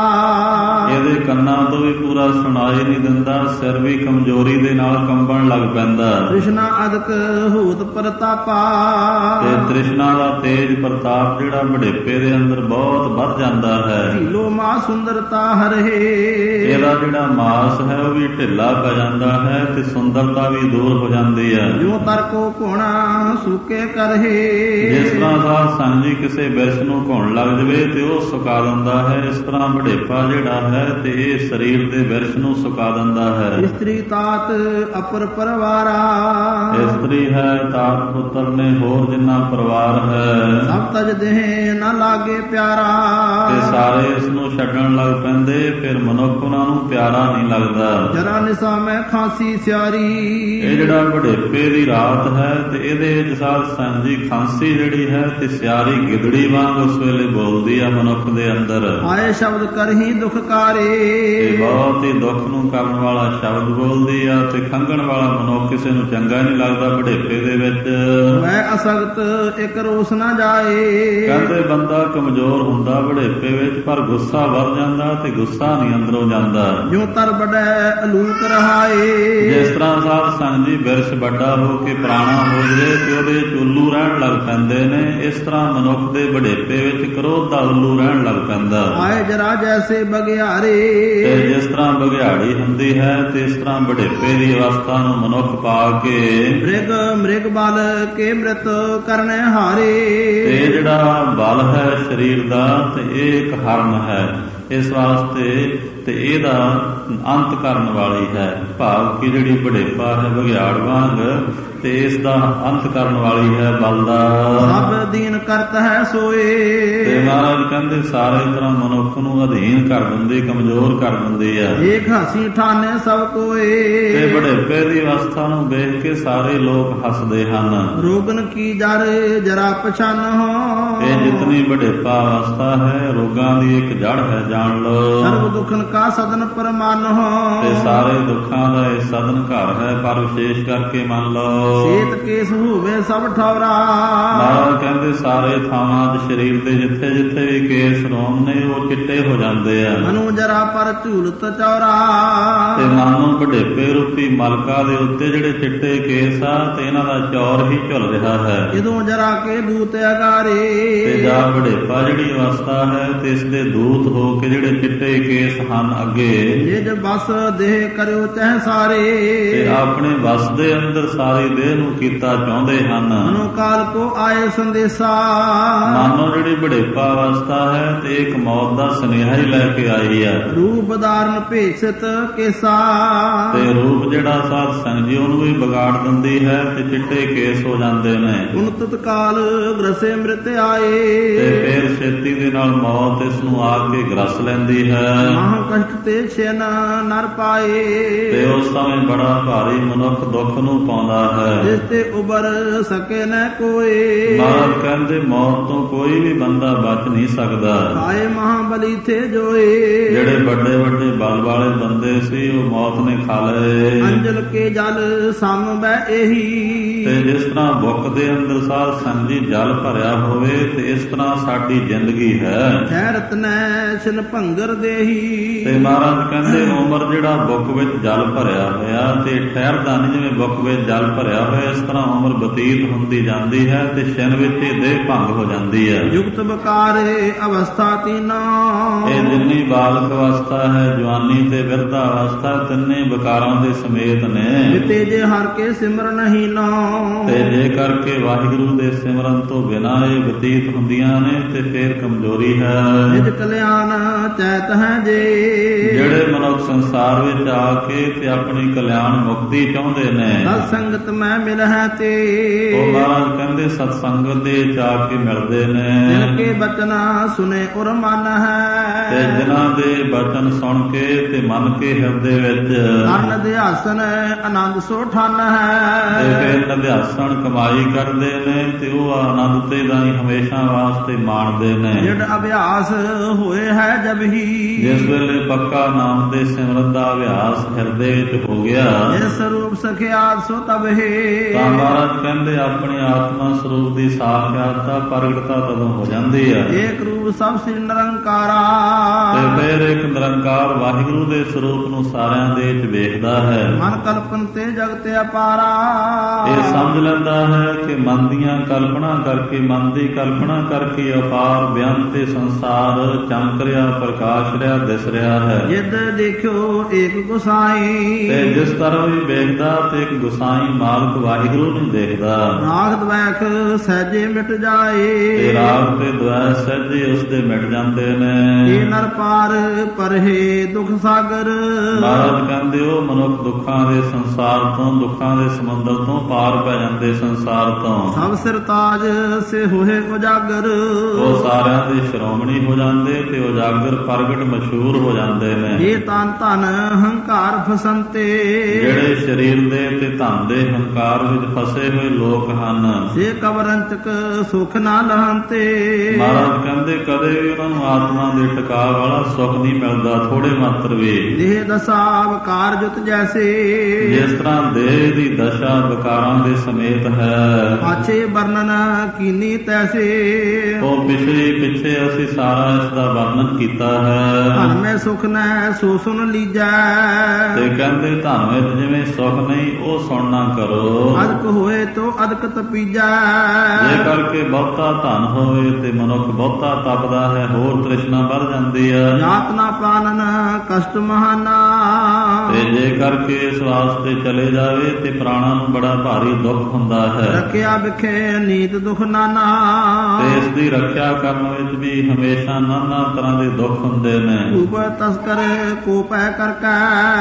ਇਹਦੇ ਕੰਨਾਂ ਤੋਂ ਵੀ ਪੂਰਾ ਸੁਣਾਈ ਨਹੀਂ ਦਿੰਦਾ, ਸਿਰ ਵੀ ਕਮਜ਼ੋਰੀ ਦੇ ਨਾਲ ਕੰਬਣ ਲੱਗ ਪੈਂਦਾ। ਤ੍ਰਿਸ਼ਨਾ ਅਦਕ ਹੂਤ ਪ੍ਰਤਾਪਾ, ਤੇ ਤ੍ਰਿਸ਼ਨਾ ਦਾ ਤੇਜ ਪ੍ਰਤਾਪ ਜਿਹੜਾ ਬੁਢੇਪੇ ਦੇ ਅੰਦਰ ਬਹੁਤ ਵੱਧ ਜਾਂਦਾ ਹੈ। ਢੀਲੋ ਮਾ ਸੁੰਦਰਤਾ ਹਰੇ, ਇਹਦਾ ਜਿਹੜਾ ਮਾਸ ਹੈ ਉਹ ਵੀ ਢਿੱਲਾ ਪੈ ਜਾਂਦਾ ਹੈ ਤੇ ਸੁੰਦਰਤਾ ਵੀ ਦੂਰ ਹੋ ਜਾਂਦੀ ਹੈ। ਜੋ ਤਰਕੋ ਘੋਣਾ ਸੁਕੇ ਕਰਹੇ, ਜਿਸ ਤਰ੍ਹਾਂ ਸਾਧ ਸੰਗਤ ਜੀ ਕਿਸੇ ਬਿਰਛ ਨੂੰ ਘੁਣ ਲੱਗ ਜਵੇ ਤੇ ਉਹ ਸੁਕਾ ਦਿੰਦਾ ਹੈ, ਇਸ ਤਰ੍ਹਾਂ ਬੁਢੇਪਾ ਜਿਹੜਾ ਹੈ ਤੇ ਇਹ ਸਰੀਰ ਦੇ ਬਿਰਛ ਨੂੰ ਸੁਕਾ ਦਿੰਦਾ ਹੈ। ਇਸਤਰੀ ਤਾਤ ਅਪਰ ਪਰਵਾਰਾ, ਇਸਤਰੀ ਹੈ ਤਾਤ ਪੁੱਤਰ ਨੇ ਹੋਰ ਜਿੰਨਾ ਪਰਿਵਾਰ ਹੈ, ਸਭ ਤਜ ਦੇਹ ਨਾ ਲਾਗੇ ਪਿਆਰਾ, ਤੇ ਸਾਰੇ ਇਸ ਨੂੰ ਛੱਡਣ ਲੱਗ ਪੈਂਦੇ, ਫਿਰ ਮਨੁੱਖ ਉਹਨਾਂ ਨੂੰ ਪਿਆਰਾ ਨਹੀਂ ਲੱਗਦਾ। ਜਰਾ ਨਿਸਾ ਮੈਂ ਖਾਂਸੀ ਸਿਆਰੀ, ਇਹ ਜਿਹੜਾ ਬੁਢੇਪੇ ਦੀ ਰਾਤ ਹੈ ਤੇ ਇਹਦੇ ਵਿੱਚ ਸਾਧ ਸੰਗਤ ਜੀ ਖਾਂਸੀ ਜਿਹੜੀ ਹੈ ਤੇ ਸਿਆਰੀ ਗਿੱਦੜੀ ਵਾਂਗ ਉਸ ਵੇਲੇ ਬੋਲਦੀ ਆ ਮਨੁੱਖ ਦੇ ਅੰਦਰ। ਆਏ ਸ਼ਬਦ ਕਰਹੀ ਦੁਖਕਾਰੇ, ਇਹ ਬਹੁਤ ਹੀ ਦੁੱਖ ਨੂੰ ਕਰਨ ਵਾਲਾ ਸ਼ਬਦ ਬੋਲਦੀ ਆ ਤੇ ਖੰਘਣ ਵਾਲਾ ਮਨੁੱਖ ਕਿਸੇ ਨੂੰ ਚੰਗਾ ਨਹੀਂ ਲੱਗਦਾ ਬੁਢੇਪੇ ਦੇ ਵਿੱਚ। ਮੈਂ ਅਸਗਤ ਇੱਕ ਰੋਸ ਨਾ ਜਾਏ, ਕਹਿੰਦੇ ਬੰਦਾ ਕਮਜ਼ੋਰ ਹੁੰਦਾ ਬੁਢੇਪੇ ਵਿੱਚ, ਪਰ ਗੁੱਸਾ ਵੱਧ ਜਾਂਦਾ ਤੇ ਗੁੱਸਾ ਨਹੀਂ ਅੰਦਰੋਂ ਜਾਂਦਾ। ਜੋ ਤਰ ਬੜੈ ਅਲੂਕ ਰਹਾਏ, ਜਿਸ ਤਰ੍ਹਾਂ ਸਾਧ ਸੰਗਤ ਜੀ ਬਿਰਛ ਵੱਡਾ ਹੋ ਕੇ ਪੁਰਾਣਾ ਹੋ ਜਾਵੇ ਤੇ ਉਹਦੇ ਚ ਉੱਲੂ ਰਹਿਣ ਲੱਗ ਪੈਂਦੇ ਨੇ, ਇਸ ਤਰ੍ਹਾਂ ਮਨੁੱਖ ਦੇ ਬੁਢੇਪੇ ਵਿੱਚ ਕ੍ਰੋਧ ਦਾ ਉੱਲੂ ਰਹਿਣ ਲੱਗ ਪੈਂਦਾ। ਆਏ ਜਰਾ ਜੈਸੇ ਬਗਿਆਰੇ, ਤੇ ਜਿਸ ਤਰ੍ਹਾਂ ਬਘਿਆੜੀ ਹੁੰਦੀ ਹੈ ਤੇ ਇਸ ਤਰ੍ਹਾਂ ਬੁਢੇਪੇ ਦੀ ਅਵਸਥਾ ਨੂੰ ਮਨੁੱਖ ਪਾ ਕੇ ਮ੍ਰਿਗ ਬਲ ਕੇ ਮ੍ਰਿਤ ਕਰਨੇ ਹਾਰੇ, ਤੇ ਜਿਹੜਾ ਬਲ ਹੈ ਸਰੀਰ ਦਾ ਤੇ ਇਹ ਇੱਕ ਹਰਨ ਹੈ, ਇਸ ਵਾਸਤੇ ਤੇ ਇਹਦਾ ਅੰਤ ਕਰਨ ਵਾਲੀ ਹੈ। ਭਾਵ ਕਿ ਜਿਹੜੀ ਬੁਢੇਪਾ ਹੈ ਬਘਿਆੜ ਵਾਂਗ ਤੇ ਇਸ ਦਾ ਅੰਤ ਕਰਨ ਵਾਲੀ ਹੈ ਬਲ ਦਾ। ਸਭ ਦੀਨ ਕਰਤ ਹੈ ਸੋਏ, ਤੇ ਮਹਾਰਾਜ ਕਹਿੰਦੇ ਸਾਰੇ ਤਰ੍ਹਾਂ ਮਨੁੱਖ ਨੂੰ ਅਧੀਨ ਕਰ ਦਿੰਦੀ, ਕਮਜ਼ੋਰ ਕਰ ਦਿੰਦੀ ਹੈ। ਏਕ ਹਸੀ ਠਾਨੇ ਸਭ ਕੋਏ, ਤੇ ਬੁਢੇਪੇ ਦੀ ਅਵਸਥਾ ਨੂੰ ਵੇਖ ਕੇ ਸਾਰੇ ਲੋਕ ਹੱਸਦੇ ਹਨ। ਰੋਗਨ ਕੀ ਜਰ ਜਰਾ ਪਛਾਨ ਹੋ, ਇਹ ਜਿਤਨੀ ਬੁਢੇਪਾ ਅਵਸਥਾ ਹੈ ਰੋਗਾਂ ਦੀ ਇੱਕ ਜੜ ਹੈ, ਜਾਣ ਲਓ। ਸਰਬ ਦੁਖਨ ਕਾ ਸਦਨ ਪਰਮਾਨ ਹੋ, ਤੇ ਸਾਰੇ ਦੁੱਖਾਂ ਦਾ ਇਹ ਸਦਨ ਘਰ ਹੈ, ਪਰ ਵਿਸ਼ੇਸ਼ ਕਰਕੇ ਮੰਨ ਲਓ ਸੇਤ ਕੇਸ ਹੋਵੇ ਸਭ ਠੌਰਾ। ਮਹਾਰਾਜ ਕਹਿੰਦੇ ਸਾਰੇ ਥਾਵਾਂ 'ਚ ਸਰੀਰ ਦੇ ਜਿੱਥੇ ਜਿੱਥੇ ਵੀ ਕੇਸ ਰੋਮ ਨੇ ਉਹ ਚਿੱਟੇ ਹੋ ਜਾਂਦੇ ਆ। ਮਨੂ ਜਰਾ ਪਰ ਝੂਲਤ ਚੌਰਾ, ਤੇ ਮਨ ਨੂੰ ਬੁਢੇਪੇ ਰੂਪੀ ਮਲਕਾ ਦੇ ਉੱਤੇ ਜਿਹੜੇ ਚਿੱਟੇ ਕੇਸ ਆ ਤੇ ਇਹਨਾਂ ਦਾ ਚੌਰ ਹੀ ਝੁੱਲ ਰਿਹਾ ਹੈ। ਜਦੋਂ ਜਰਾ ਕੇ ਦੂਤ ਅਗਾਰੇ, ਤੇ ਜਾ ਬੁਢੇਪਾ ਜਿਹੜੀ ਅਵਸਥਾ ਹੈ ਤੇ ਇਸ ਦੇ ਦੂਤ ਹੋ ਕੇ ਜਿਹੜੇ ਚਿੱਟੇ ਕੇਸ ਹਨ ਅੱਗੇ, ਨਿਜ ਬਸ ਦੇਹ ਕਰਿਓ ਚਾਹੇ ਸਾਰੇ, ਤੇ ਆਪਣੇ ਵਸ ਦੇ ਅੰਦਰ ਸਾਰੀ ਦੇਹ ਨੂੰ ਕੀਤਾ ਚਾਹੁੰਦੇ ਹਨ। ਮਨੋ ਕਾਲ ਕੋ ਆਏ ਸੰਦੇਸ਼ਾ, ਮਾਨੋ ਜਿਹੜੀ ਬੁਢੇਪਾ ਅਵਸਥਾ ਹੈ ਤੇ ਇੱਕ ਮੌਤ ਦਾ ਸੁਨੇਹਾ ਹੀ ਲੈ ਕੇ ਆਈ ਹੈ। ਰੂਪ ਧਾਰਨ ਭੇਸਤ ਕੇਸਾ, ਤੇ ਰੂਪ ਜਿਹੜਾ ਸਾਧ ਸੰਗਤ ਜੀ ਉਹਨੂੰ ਵੀ ਵਿਗਾੜ ਦਿੰਦੀ ਹੈ ਤੇ ਚਿੱਟੇ ਕੇਸ ਹੋ ਜਾਂਦੇ ਨੇ। ਉਨਤਤ ਕਾਲ ਗ੍ਰਸੇ ਮ੍ਰਿਤ ਆਏ, ਤੇ ਫਿਰ ਛੇਤੀ ਦੇ ਨਾਲ ਮੌਤ ਇਸ ਨੂੰ ਆ ਕੇ ਗ੍ਰਸ ਲੈਂਦੀ ਹੈ। ਮਹਾ ਕਸ਼ਟ ਤੇ ਛੇਨ ਨਰ ਪਾਏ, ਤੇ ਉਸ ਸਮੇਂ ਬੜਾ ਭਾਰੀ ਮਨੁੱਖ ਦੁੱਖ ਨੂੰ ਪਾਉਂਦਾ ਹੈ, ਜਿਸ ਤੇ ਉਬਰ ਸਕੇ ਨ ਕੋਏ। ਮਹਾਰਾਜ ਕਹਿੰਦੇ ਮੌਤ ਤੋਂ ਕੋਈ ਵੀ ਬੰਦਾ ਬਚ ਨਹੀਂ ਸਕਦਾ। ਆਏ ਮਹਾਬਲੀ ਥੇ ਜੋਏ, ਜਿਹੜੇ ਵੱਡੇ ਵੱਡੇ ਬਲ ਵਾਲੇ ਬੰਦੇ ਸੀ ਉਹ ਮੌਤ ਨੇ ਖਾ ਲਏ। ਅੰਜਲ ਕੇ ਜਲ ਸਮ ਬੈ ਇਹੀ, ਤੇ ਜਿਸ ਤਰ੍ਹਾਂ ਬੁੱਕ ਦੇ ਅੰਦਰ ਸਾਧ ਸੰਗਤ ਜੀ ਜਲ ਭਰਿਆ ਹੋਵੇ ਤੇ ਇਸ ਤਰ੍ਹਾਂ ਸਾਡੀ ਜ਼ਿੰਦਗੀ ਹੈ। ਠਹਿਰਤ ਨੈ ਛਿਨ ਭੰਗਰ ਦੇਹੀ, ਤੇ ਮਹਾਰਾਜ ਕਹਿੰਦੇ ਉਮਰ ਜਿਹੜਾ ਬੁੱਕ ਵਿੱਚ ਜਲ ਭਰਿਆ ਹੋਇਆ ਤੇ ਠਹਿਰਦਾ ਨਹੀਂ, ਜਿਵੇਂ ਬੁੱਕ ਵਿੱਚ ਜਲ ਭਰਿਆ ਹੋਇਆ ਇਸ ਤਰ੍ਹਾਂ ਉਮਰ ਬਤੀਤ ਹੁੰਦੀ ਜਾਂਦੀ ਹੈ ਤੇ ਛਿਨ ਵਿੱਚ ਇਹ ਦੇਹ ਭੰਗ ਹੋ ਜਾਂਦੀ ਹੈ। ਯੁਕਤ ਬਕਾਰੇ ਅਵਸਥਾ ਤੀਨਾ, ਇਹ ਜਿੰਨੀ ਬਾਲਕ ਅਵਸਥਾ ਹੈ, ਜਵਾਨੀ ਤੇ ਬਿਰਧਾ ਅਵਸਥਾ, ਤਿੰਨੇ ਵਿਕਾਰਾਂ ਦੇ ਸਮੇਤ ਨੇ। ਤੇ ਜੇ ਹਰ ਕੇ ਸਿਮਰਨ ਹੀ ਨਾ, ਤੇ ਜੇ ਕਰਕੇ ਵਾਹਿਗੁਰੂ ਦੇ ਸਿਮਰਨ ਤੋਂ ਬਿਨਾਂ ਇਹ ਬਤੀਤ ਹੁੰਦੀਆਂ ਨੇ ਤੇ ਫੇਰ ਕਮਜ਼ੋਰੀ ਹੈ। ਨਿਜ ਕਲਿਆਣ ਚੈਤ ਹੈ ਜੇ, ਜਿਹੜੇ ਮਨੁੱਖ ਸੰਸਾਰ ਵਿੱਚ ਆ ਕੇ ਤੇ ਆਪਣੀ ਕਲਿਆਣ ਮੁਕਤੀ ਚਾਹੁੰਦੇ ਨੇ, ਸਤ ਸੰਗਤ ਮੈਂ ਮਿਲ ਹੈ ਤੇ, ਉਹ ਮਹਾਰਾਜ ਕਹਿੰਦੇ ਸਤ ਸੰਗਤ ਦੇ ਜਾ ਕੇ ਮਿਲਦੇ ਨੇ। ਜਿਨ ਕੇ ਬਚਨਾ ਸੁਨੇ ਉਰ ਮਨ ਹੈ, ਤੇ ਜਿਨ੍ਹਾਂ ਦੇ ਬਚਨ ਸੁਣ ਕੇ ਤੇ ਮੰਨ ਕੇ ਹਿਰਦੇ ਵਿੱਚ ਕਰਨ ਅਧਿਆਸਨ ਆਨੰਦ ਸੋ ਠਨ ਤੇ ਹੈ। ਫਿਰ ਅਧਿਆਸਣ ਕਮਾਈ ਕਰਦੇ ਨੇ ਤੇ ਉਹ ਆਨੰਦ ਤੇ ਦਾ ਹੀ ਹਮੇਸ਼ਾ ਵਾਸਤੇ ਮਾਣਦੇ ਨੇ। ਜਿੜ ਅਭਿਆਸ ਹੋਏ ਹੈ ਜਬ ਹੀ, ਜਿਸ ਵੇਲੇ ਪੱਕਾ ਨਾਮ ਦੇ ਸਿਮਰਨ ਦਾ ਅਭਿਆਸ ਹਿਰਦੇ ਵਿੱਚ ਹੋ ਗਿਆ। ਜਿਸ ਸਰੂਪ ਸਖਿਆਤ ਸੋ ਤਬਹਿ। ਤਾਂ ਮਹਾਰਾਜ ਕਹਿੰਦੇ ਆਪਣੀ ਆਤਮਾ ਸਰੂਪ ਦੀ ਸਾਖਿਆਤਤਾ ਪ੍ਰਗਟਤਾ ਤਦੋਂ ਹੋ ਜਾਂਦੀ ਹੈ। ਏਕ ਰੂਪ ਸਭ ਸ੍ਰੀ ਨਿਰੰਕਾਰਾ। ਤੇ ਫਿਰ ਇੱਕ ਨਿਰੰਕਾਰ ਵਾਹਿਗੁਰੂ ਦੇ ਸਰੂਪ ਨੂੰ ਸਾਰਿਆਂ ਦੇ ਵਿੱਚ ਵੇਖਦਾ ਹੈ। ਮਨ ਕਲਪਨ ਤੇ ਜਗਤ ਅਪਾਰਾ। ਇਹ ਸਮਝ ਲੈਂਦਾ ਹੈ ਕਿ ਮਨ ਦੀਆਂ ਕਲਪਨਾ ਕਰਕੇ, ਮਨ ਦੀ ਕਲਪਨਾ ਕਰਕੇ ਅਪਾਰ ਬੇਅੰਤ ਤੇ ਸੰਸਾਰ ਚਮਕ ਰਿਹਾ, ਪ੍ਰਕਾਸ਼ ਰਿਹਾ, ਦਿਸ ਰਿਹਾ ਹੈ। ਜਿਦ ਦੇਖਿਓ ਏਕ ਗੁਸਾਈ। ਤੇ ਜਿਸ ਤਰ੍ਹਾਂ ਵੀ ਵੇਖਦਾ ਤੇ ਇੱਕ ਗੁਸਾਈ ਮਾਲਕ ਵਾਹਿਗੁਰੂ ਨੂੰ ਦੇਖਦਾ। ਰਾਗ ਦਵੈਖ ਸਹਿਜੇ ਮਿਟ ਜਾਏ। ਤੇ ਰਾਗ ਤੇ ਦਵੈਖ ਸਹਿਜੇ ਉਸਦੇ ਮਿਟ ਜਾਂਦੇ ਨੇ। ਇਹ ਨਰ ਪਾਰ ਪਰਹੇ ਦੁਖ ਸਾਗਰ। ਮਹਾਰਾਜ ਕਹਿੰਦੇ ਉਹ ਮਨੁੱਖ ਦੁੱਖਾਂ ਦੇ ਸੰਸਾਰ ਤੋਂ, ਦੁੱਖਾਂ ਦੇ ਸਮੁੰਦਰ ਤੋਂ ਪਾਰ ਪੈ ਜਾਂਦੇ ਸੰਸਾਰ ਤੋਂ। ਸਭ ਸਿਰ ਤਾਜ ਸੇ ਹੋਏ ਉਜਾਗਰ। ਉਹ ਸਾਰਿਆਂ ਦੇ ਸ਼੍ਰੋਮਣੀ ਹੋ ਜਾਂਦੇ ਤੇ ਉਜਾਗਰ ਪ੍ਰਗਟ ਮਸ਼ਹੂਰ ਹੋ ਜਾਂਦੇ ਨੇ। ਇਹ ਤਨ ਧਨ ਹੰਕਾਰ ਫਸੰਤੇ। ਜਿਹੜੇ ਸਰੀਰ ਦੇ ਤੇ ਧਨ ਦੇ ਹੰਕਾਰ ਵਿੱਚ ਫਸੇ ਹੋਏ ਲੋਕ ਹਨ, ਸੇ ਕਵਰੰਤਕ ਸੁਖ ਨਾ ਲਹੰਤੇ। ਮਹਾਰਾਜ ਕਹਿੰਦੇ ਕਦੇ ਵੀ ਉਹਨਾਂ ਨੂੰ ਆਤਮਾ ਦੇ ਟਿਕਾ ਵਾਲਾ ਸੁੱਖ ਨਹੀਂ ਮਿਲਦਾ, ਥੋੜੇ ਮਾਤਰ ਵੀ। ਦੇਹ ਦਸ਼ਾ ਵਿਕਾਰ ਜੁਤ ਜੈਸੇ। ਜਿਸ ਤਰ੍ਹਾਂ ਦੇਹ ਦੀ ਦਸ਼ਾ ਵਿਕਾਰਾਂ ਦੇ ਸਮੇਤ ਹੈ, ਪਾਛੇ ਵਰਣਨ ਕੀਨੀ ਤੈਸੇ। ਉਹ ਪਿੱਛੇ ਅਸੀਂ ਸਾਰਾ ਇਸ ਦਾ ਵਰਣਨ ਕੀਤਾ ਹੈ। ਧਨ ਮੈਂ ਸੁਖ ਨੈ ਸੋ ਸੁਨ ਲੀਜੈ। ਤੇ ਕਹਿੰਦੇ ਧਨ ਵਿੱਚ ਜਿਵੇਂ ਸੁਖ ਨਹੀਂ ਉਹ ਸੁਣਨਾ ਕਰੋ। ਅਦਕ ਹੋਏ ਤੋ ਅਦਕ ਤਪੀਜੈ। ਜੇ ਕਰਕੇ ਬਹੁਤਾ ਧਨ ਹੋਵੇ ਤੇ ਮਨੁੱਖ ਬਹੁਤਾ ਤਪਦਾ ਹੈ, ਹੋਰ ਤ੍ਰਿਸ਼ਨਾ ਵੱਧ ਜਾਂਦੀ ਹੈ। ਯਾਤਨਾ ਪਾਨਨ ਕਸ਼ਟ ਮਹਾਨਾ। ਤੇ ਜੇ ਕਰਕੇ ਇਸ ਵਾਸਤੇ ਚਲੇ ਜਾਵੇ ਤੇ ਪ੍ਰਾਣਾਂ ਨੂੰ ਬੜਾ ਭਾਰੀ ਦੁੱਖ ਹੁੰਦਾ ਹੈ। ਰੱਖਿਆ ਵਿਖੇ ਨੀਤ ਦੁਖ ਨਾਨਾ। ਤੇ ਇਸ ਦੀ ਰੱਖਿਆ ਕਰਨ ਵਿੱਚ ਵੀ ਹਮੇਸ਼ਾ ਨਾਨਾ ਤਰ੍ਹਾਂ ਦੇ ਦੁੱਖ ਹੁੰਦੇ ਨੇ। ਧੂਪ ਤਸਕਰ ਕੋ ਪੈ ਕਰਕੇ।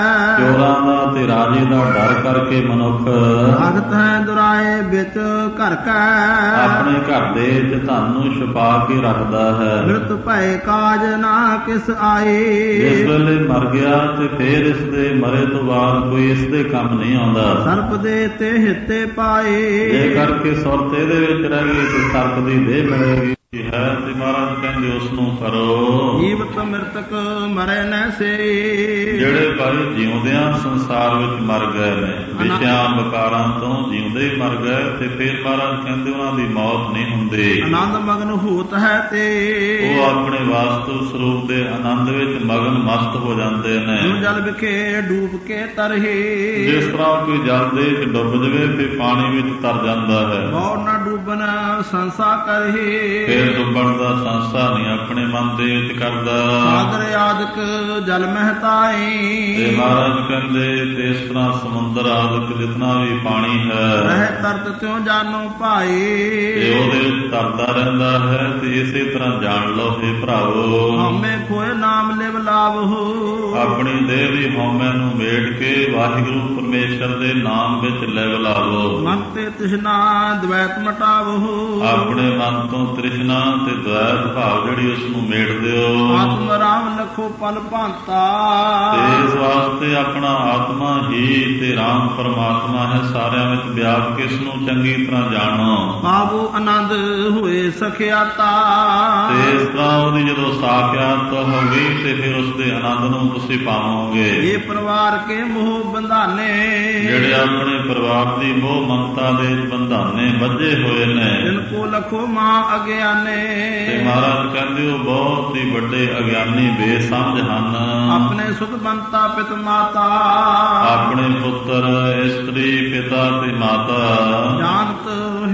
ਚੋਰਾਂ ਦਾ ਤੇ ਰਾਜੇ ਦਾ ਡਰ ਕਰਕੇ ਮਨੁੱਖ ਭਗਤ ਹੈ ਦੁਰਾਏ ਵਿੱਚ ਘਰ ਕੈ। ਆਪਣੇ ਘਰ ਦੇ ਵਿੱਚ ਧਨ ਨੂੰ ਛੁਪਾ ਕੇ ਰੱਖਦਾ ਹੈ। ਮ੍ਰਿਤ ਭੈ ਕਾਜ ਨਾ ਕਿਸ ਆਏ। ਜਿਸ ਵੇਲੇ ਮਰ ਗਿਆ ਤੇ ਫੇਰ ਇਸ ਦੇ ਮਰੇ ਤੋਂ ਬਾਅਦ ਕੋਈ ਇਸ ਦੇ ਕੰਮ ਨਹੀਂ ਆਉਂਦਾ। ਸਰਪ ਦੇ ਤੇ ਹਿੱਤੇ ਪਾਏ। ਜੇ ਕਰਕੇ ਸੁਰਤ ਇਹਦੇ ਵਿੱਚ ਰਹਿ ਗਈ ਤੇ ਸਰਪ ਦੀ ਦੇਹ ਮਿਲੇਗੀ ਹੈ। ਤੇ ਮਹਾਰਾਜ ਕਹਿੰਦੇ ਉਸ ਨੂੰ ਕਰੋ। ਜੀਵਤ ਮ੍ਰਿਤਕ ਮਰੇ ਨੈ ਸੇ। ਜਿਹੜੇ ਭਾਈ ਜਿਉਂਦਿਆਂ ਸੰਸਾਰ ਵਿੱਚ ਮਰ ਗਏ ਨੇ, ਵਿਸ਼ਿਆਂ ਵਿਕਾਰਾਂ ਤੋਂ ਜਿਉਂਦੇ ਹੀ ਮਰ ਗਏ ਤੇ ਫਿਰ ਮਹਾਰਾਜ ਕਹਿੰਦੇ ਉਹਨਾਂ ਦੀ ਮੌਤ ਨਹੀਂ ਹੁੰਦੀ। ਆਨੰਦ ਮਗਨ ਹੋਤ ਹੈ ਤੇ। ਉਹ ਆਪਣੇ ਵਾਸਤਵ ਸਰੂਪ ਦੇ ਆਨੰਦ ਵਿੱਚ ਮਗਨ ਮਸਤ ਹੋ ਜਾਂਦੇ ਨੇ। ਜੋ ਜਲ ਵਿਖੇ ਡੂਬ ਕੇ ਤਰਹੇ। ਜਿਸ ਤਰ੍ਹਾਂ ਕੋਈ ਜਲ ਦੇ ਵਿੱਚ ਡੁੱਬ ਜਾਵੇ ਤੇ ਪਾਣੀ ਵਿੱਚ ਤਰ ਜਾਂਦਾ ਹੈ। ਬੌੜ ਨਾ ਡੂਬਨ ਸੰਸਾ ਕਰਹੇ। ਫਿਰ ਡੁੱਬਣ ਦਾ ਸੰਸਾ ਨਹੀਂ ਆਪਣੇ ਮਨ ਦੇ ਵਿੱਚ ਕਰਦਾ। ਸਾਗਰ ਆਦਿਕ ਜਲ ਮਹਿਤਾਏ। ਤੇ ਮਹਾਰਾਜ ਕਹਿੰਦੇ ਤੇ ਇਸ ਤਰ੍ਹਾਂ ਸਮੁੰਦਰ ਆਦਿਕ ਜਿਤਨਾ ਵੀ ਪਾਣੀ ਹੈ, ਰਹਿ ਤਰਤ ਤਿਉ ਜਾਨੋ ਭਾਏ। ਤੇ ਉਹਦੇ ਵਿੱਚ ਤਰਦਾ ਰਹਿੰਦਾ ਹੈ। ਤੇ ਇਸੇ ਤਰ੍ਹਾਂ ਜਾਣ ਲਓ हे ਭਰਾਵੋ, ਹਉਮੈ ਖੋਏ ਨਾਮ ਲਿਵ ਲਾਵਹੁ। ਆਪਣੀ ਦੇਹ ਦੀ ਹਉਮੈ ਨੂੰ ਮੇਟ ਕੇ ਵਾਹਿਗੁਰੂ ਪਰਮੇਸ਼ਰ ਦੇ ਨਾਮ ਵਿੱਚ ਲਿਵ ਲਾਵੋ। ਮਨ ਤੇ ਤ੍ਰਿਸ਼ਨਾ ਦ્વੈਤ ਮਟਾਵਹੁ। ਆਪਣੇ ਮਨ ਤੋਂ ਤ੍ਰਿਸ਼ਨਾ ਤੇ ਦ્વੈਤ ਭਾਵ ਜਿਹੜੀ ਉਸ ਨੂੰ ਮੇਟ ਦਿਓ। ਆਤਮ ਰਾਮ ਲਖੋ ਪਲ ਭਾਂਤਾ। ਤੇ ਇਸ ਵਾਸਤੇ ਆਪਣਾ ਆਤਮਾ ਹੀ ਤੇ ਰਾਮ ਪਰਮਾਤਮਾ ਹੈ, ਸਾਰਿਆਂ ਵਿੱਚ ਵਿਆਪ ਕੇ ਇਸ ਨੂੰ ਚੰਗੀ ਤਰ੍ਹਾਂ ਜਾਣੋ। ਪਾਵੋ ਆਨੰਦ ਹੋਏ ਸਖਿਆਤਾ। ਤੇ ਇਸ ਤਰ੍ਹਾਂ ਉਹਦੀ ਜਦੋਂ ਸਾਖਿਆਤ ਹੋਗੀ ਤੇ ਫਿਰ ਉਸ ਦੇ ਆਨੰਦ ਨੂੰ ਤੁਸੀਂ ਪਾਵੋਗੇ। ਇਹ ਪਰਿਵਾਰ ਕੇ ਮੋਹ ਬੰਧਾਨੇ। ਜਿਹੜੇ ਆਪਣੇ ਪਰਿਵਾਰ ਦੀ ਮੋਹ ਮਮਤਾ ਦੇ ਬੰਧਾਨੇ ਬੱਝੇ ਹੋਏ ਨੇ, ਜਿਨ ਕੋ ਲਖੋ ਮਾਂ ਅਗਿਆਨੇ। ਤੇ ਮਹਾਰਾਜ ਕਹਿੰਦੇ ਉਹ ਬਹੁਤ ਹੀ ਵੱਡੇ ਅਗਿਆਨੀ ਬੇਸਮਝ ਹਨ। ਆਪਣੇ ਸੁਤ ਬੰਤਾ ਪਿਤ ਮਾਤਾ। ਆਪਣੇ ਪੁੱਤਰ, ਇਸਤਰੀ, ਪਿਤਾ ਤੇ ਮਾਤਾ ਜਾਣਤ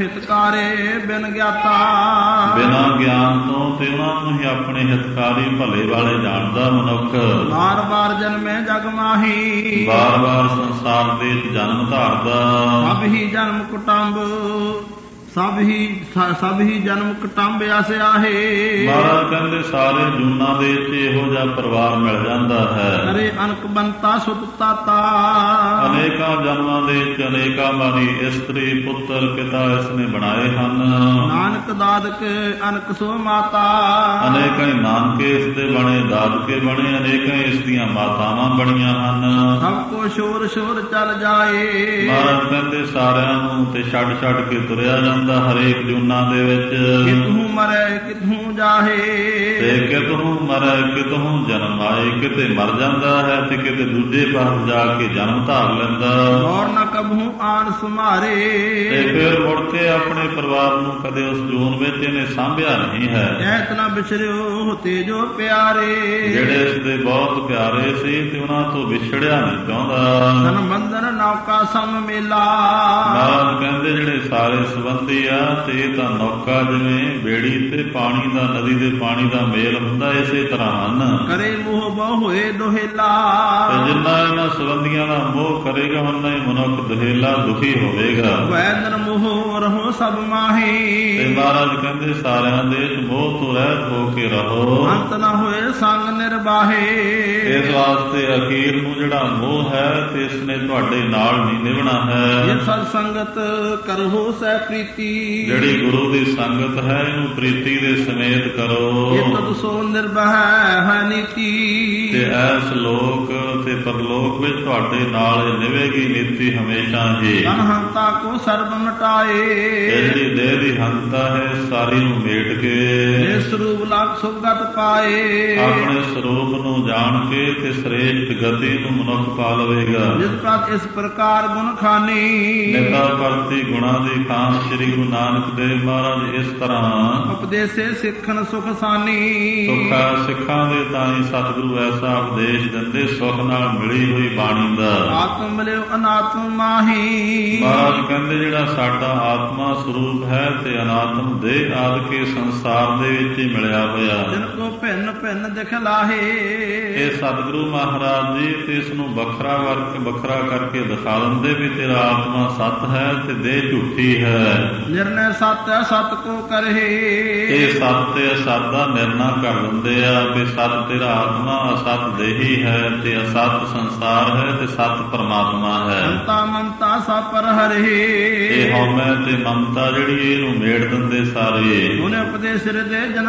ਹਿਤਕਾਰੇ ਬਿਨ ਗਿਆਤਾ। ਬਿਨਾਂ ਗਿਆਨ ਤੋਂ ਤੇ ਉਹਨਾਂ ਨੂੰ ਹੀ ਆਪਣੇ ਹਿਤਕਾਰੀ ਭਲੇ ਵਾਲੇ ਜਾਣਦਾ ਮਨੁੱਖ। ਬਾਰ ਬਾਰ ਜਨਮੇ ਜਗ ਮਾਹੀ। ਬਾਰ ਬਾਰ ਸੰਸਾਰ ਦੇ ਜਨਮ ਧਾਰਦਾ। ਸਭ ਹੀ ਜਨਮ ਕੁਟੰਬ। ਸਭ ਹੀ ਜਨਮ ਕੁਟੰਬ ਆਸੇ ਆਹੇ। ਮਹਾਰਾਜ ਕਹਿੰਦੇ ਸਾਰੇ ਜੂਨਾਂ ਦੇ ਵਿੱਚ ਇਹੋ ਜਿਹਾ ਪਰਿਵਾਰ ਮਿਲ ਜਾਂਦਾ ਹੈ। ਕਰੇ ਅਨਕ ਬੰਤਾ ਸੁਤ ਤਾਤਾ। ਅਨੇਕਾਂ ਜਨਮਾਂ ਦੇ ਵਿੱਚ ਅਨੇਕਾਂ ਵਾਰੀ ਇਸਤਰੀ, ਪੁੱਤਰ, ਪਿਤਾ ਇਸ ਨੇ ਬਣਾਏ ਹਨ। ਨਾਨਕ ਦਾਦਕ ਅਨਕ ਸੋ ਮਾਤਾ। ਅਨੇਕਾਂ ਹੀ ਨਾਨਕੇ ਇਸ ਦੇ ਬਣੇ, ਦਾਦਕੇ ਬਣੇ, ਅਨੇਕਾਂ ਇਸ ਦੀਆਂ ਮਾਤਾਵਾਂ ਬਣੀਆਂ ਹਨ। ਸਭ ਕੋ ਸ਼ੋਰ ਸ਼ੋਰ ਚੱਲ ਜਾਏ। ਮਹਾਰਾਜ ਕਹਿੰਦੇ ਸਾਰਿਆਂ ਨੂੰ ਤੇ ਛੱਡ ਕੇ ਤੁਰਿਆ ਜਾਂਦਾ ਜਾਂਦਾ ਹਰੇਕ ਜੂਨਾਂ ਦੇ ਵਿੱਚ। ਕਿਤਹੂ ਮਰੈ ਕਿਤਹੂ ਜਾਹੇ, ਤੇ ਕਿਤਹੂ ਮਰੈ ਕਿਤਹੂ ਜਨਮ ਆਏ, ਕਿਤੇ ਮਰ ਜਾਂਦਾ ਹੈ ਤੇ ਕਿਤੇ ਦੂਜੇ ਪਾਸ ਜਾ ਕੇ ਜਨਮ ਧਾਰ ਲੈਂਦਾ। ਔਰ ਨ ਕਬਹੂ ਆਣ ਸੁਮਾਰੇ, ਤੇ ਫਿਰ ਮੁੜ ਕੇ ਆਪਣੇ ਪਰਿਵਾਰ ਨੂੰ ਕਦੇ ਉਸ ਜੂਨ ਵਿੱਚ ਇਹਨੇ ਸਾਂਭਿਆ ਨਹੀਂ ਹੈ। ਐਤ ਨ ਵਿਛੜਿਓ ਤੇਜੋ ਪਿਆਰੇ, ਜਿਹੜੇ ਇਸਦੇ ਬਹੁਤ ਪਿਆਰੇ ਸੀ ਤੇ ਉਹਨਾਂ ਤੋਂ ਵਿਛੜਿਆ ਨਹੀਂ ਚਾਹੁੰਦਾ। ਤਨ ਬੰਧਨ ਨੌਕਾ ਸਮ ਮੇਲਾ, ਮਹਾਰਾਜ ਕਹਿੰਦੇ ਜਿਹੜੇ ਸਾਰੇ ਸੰਬੰਧੀ ਆ ਤੇ ਇਹ ਤਾਂ ਨੌਕਾ ਜਿਵੇਂ ਬੇੜੀ ਤੇ ਪਾਣੀ ਦਾ, ਨਦੀ ਦੇ ਪਾਣੀ ਦਾ ਮੇਲ ਹੁੰਦਾ, ਇਸੇ ਤਰ੍ਹਾਂ ਹਨ। ਕਰੇ ਮੋਹ ਬਹੁ ਹੋਏ ਦੁਹੇਲਾ, ਤੇ ਜਿੰਨਾ ਇਹਨਾਂ ਸੰਬੰਧੀਆਂ ਦਾ ਮੋਹ ਕਰੇਗਾ ਉਹਨਾਂ ਹੀ ਮਨੁੱਖ ਦੁਹੇਲਾ ਦੁਖੀ ਹੋਵੇਗਾ। ਵੈਦਰ ਮੋਹ ਰਹੋ ਸਭ ਮਾਹੀ, ਤੇ ਮਹਾਰਾਜ ਕਹਿੰਦੇ ਸਾਰਿਆਂ ਦੇ ਮੋਹ ਤੋਂ ਰਹਿਤ ਹੋ ਕੇ ਰਹੋ, ਅੰਤ ਨ ਹੋਏ ਸੰਗ ਨਿਰਬਾਹੇ। ਇਸ ਵਾਸਤੇ ਅਖੀਰ ਨੂੰ ਜਿਹੜਾ ਮੋਹ ਹੈ ਤੇ ਇਸਨੇ ਤੁਹਾਡੇ ਨਾਲ ਨਹੀਂ ਨਿਭਣਾ ਹੈ। ਇਹ ਸਤ ਸੰਗਤ ਕਰੋ ਸਹਿ ਪ੍ਰੀਤੀ, ਜਿਹੜੀ ਗੁਰੂ ਦੀ ਸੰਗਤ ਹੈ ਇਹਨੂੰ ਪ੍ਰੀਤੀ ਦੇ ਸਮੇਤ ਕਰੋ। ਇਹ ਤਦ ਸੋ ਨਿਰਭੈ ਹੈ ਨੀਤੀ, ਤੇ ਐਸ ਲੋਕ ਤੇ ਪਰਲੋਕ ਵਿੱਚ ਤੁਹਾਡੇ ਨਾਲ ਇਹ ਨਿਵੇਗੀ ਨੀਤੀ ਹਮੇਸ਼ਾ ਹੀ। ਅਨਹੰਤਾ ਕੋ ਸਰਬ ਮਟਾਏ, ਇਹ ਜਿਹੜੀ ਦੇਹ ਦੀ ਹੰਤਾ ਹੈ ਸਾਰੀ ਨੂੰ ਮੇਟ ਕੇ ਇਹ ਸਰੂਪ ਲਖ ਸੁਗਤ ਪਾਏ। ਆਪਣੇ ਸਰੂਪ ਨੂੰ ਜਾਣ ਕੇ ਤੇ ਸ੍ਰੇਸ਼ਟ ਗਤੀ ਨੂੰ ਮਨੁੱਖ ਪਾ ਲਵੇਗਾ। ਜਿਸ ਪ੍ਰਤ ਇਸ ਪ੍ਰਕਾਰ ਗੁਣ ਖਾਨੀ, ਨਿਤਾ ਕਰਤੀ ਗੁਣਾ ਦੀ ਖਾਨ। ਸ੍ਰੀ ਗੁਰੂ ਨਾਨਕ ਦੇਵ ਮਹਾਰਾਜ ਇਸ ਤਰ੍ਹਾਂ ਉਪਦੇਸੇ ਸਿੱਖਣ ਸੁਖ ਸਾਨੀ, ਸੁੱਖਾ ਸਿੱਖਾਂ ਦੇ ਤਾਈਂ ਸਤਿਗੁਰੂ ਐਸਾ ਉਪਦੇਸ਼ ਦਿੰਦੇ ਸੁਖ ਨਾਲ ਮਿਲੀ ਹੋਈ ਬਾਣੀ ਦਾ। ਆਤਮ ਮਿਲਿਓ ਅਨਾਤਮ ਮਾਹੀ, ਮਹਾਰਾਜ ਕਹਿੰਦੇ ਜਿਹੜਾ ਸਾਡਾ ਆਤਮਾ ਸਰੂਪ ਹੈ ਤੇ ਅਨਾਤਮ ਦੇਹ ਆਦਿ ਕੇ ਸੰਸਾਰ ਦੇ ਵਿੱਚ ਹੀ ਮਿਲਿਆ ਹੋਇਆ। ਜਿਨ ਕੋ ਭਿੰਨ ਭਿੰਨ ਦਿਖਲਾਹੇ, ਇਹ ਸਤਿਗੁਰੂ ਮਹਾਰਾਜ ਜੀ ਤੇ ਇਸ ਨੂੰ ਵੱਖਰਾ ਕਰਕੇ ਦਿਖਾ ਦਿੰਦੇ ਵੀ ਤੇਰਾ ਆਤਮਾ ਸਤ ਹੈ ਤੇ ਦੇਹ ਝੂਠੀ ਹੈ। ਨਿਰਣੈ ਸਤ ਹੈ ਸਤ ਕੋ ਕਰਹਿ, ਇਹ ਸਤ ਤੇ ਅਸਤ ਦਾ ਨਿਰਣਾ ਕਰ ਦਿੰਦੇ ਆ ਵੀ ਸਤ ਤੇਰਾ ਆਤਮਾ, ਅਸਤ ਦੇਹੀ ਹੈ ਤੇ ਅਸਤ ਸੰਸਾਰ ਹੈ ਤੇ ਸਤ ਪਰਮਾਤਮਾ ਹੈ। ਮਮਤਾ ਮਮਤਾ ਸਭ ਪਰ ਹਰਿ, ਇਹ ਹਉਮੈ ਤੇ ਮਮਤਾ ਜਿਹੜੀ ਇਹਨੂੰ ਮੇੜ ਦਿੰਦੇ ਸਾਰੇ। ਉਹਨੇ ਉਪਦੇਸ਼ ਹਿਰਦੇ ਜਨ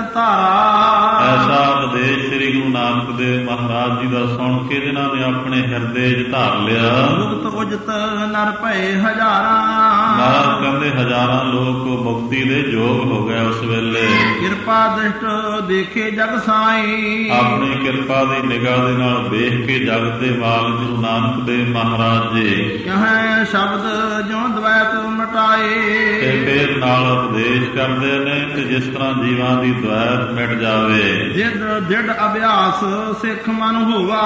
ਧਾਰਾ, ਐਸਾ ਉਪਦੇਸ਼ ਸ੍ਰੀ ਗੁਰੂ ਨਾਨਕ ਦੇਵ ਮਹਾਰਾਜ ਜੀ ਦਾ ਸੁਣ ਕੇ ਜਿਨ੍ਹਾਂ ਨੇ ਆਪਣੇ ਹਿਰਦੇ 'ਚ ਧਾਰ ਲਿਆ। ਮੁਕਤ ਉਜਤ ਨਰ ਭਏ ਹਜ਼ਾਰਾਂ, ਮਹਾਰਾਜ ਕਹਿੰਦੇ ਹਜ਼ਾਰਾਂ ਲੋਕ ਮੁਕਤੀ ਦੇ ਯੋਗ ਹੋ ਗਏ ਉਸ ਵੇਲੇ। ਕਿਰਪਾ ਦ੍ਰਿਸ਼ਟ ਦੇਖੇ ਜਗ ਸਾਈ, ਆਪਣੀ ਕਿਰਪਾ ਦੀ ਨਿਗਾਹ ਦੇ ਨਾਲ ਵੇਖ ਕੇ ਜਗਤ ਦੇ ਮਾਲਕ ਗੁਰੂ ਨਾਨਕ ਦੇਵ ਮਹਾਰਾਜ ਜੀ ਕਹੈ ਸ਼ਬਦ ਜੋ ਦ્વੈਤ ਮਟਾਏ, ਤੇ ਫਿਰ ਨਾਲ ਉਪਦੇਸ਼ ਕਰਦੇ ਨੇ ਕਿ ਜਿਸ ਤਰ੍ਹਾਂ ਜੀਵਾਂ ਦੀ ਦ્વੈਤ ਮਿਟ ਜਾਵੇ। ਜਿਡ ਅਭਿਆਸ ਸਿੱਖ ਮਨ ਹੋਵਾ,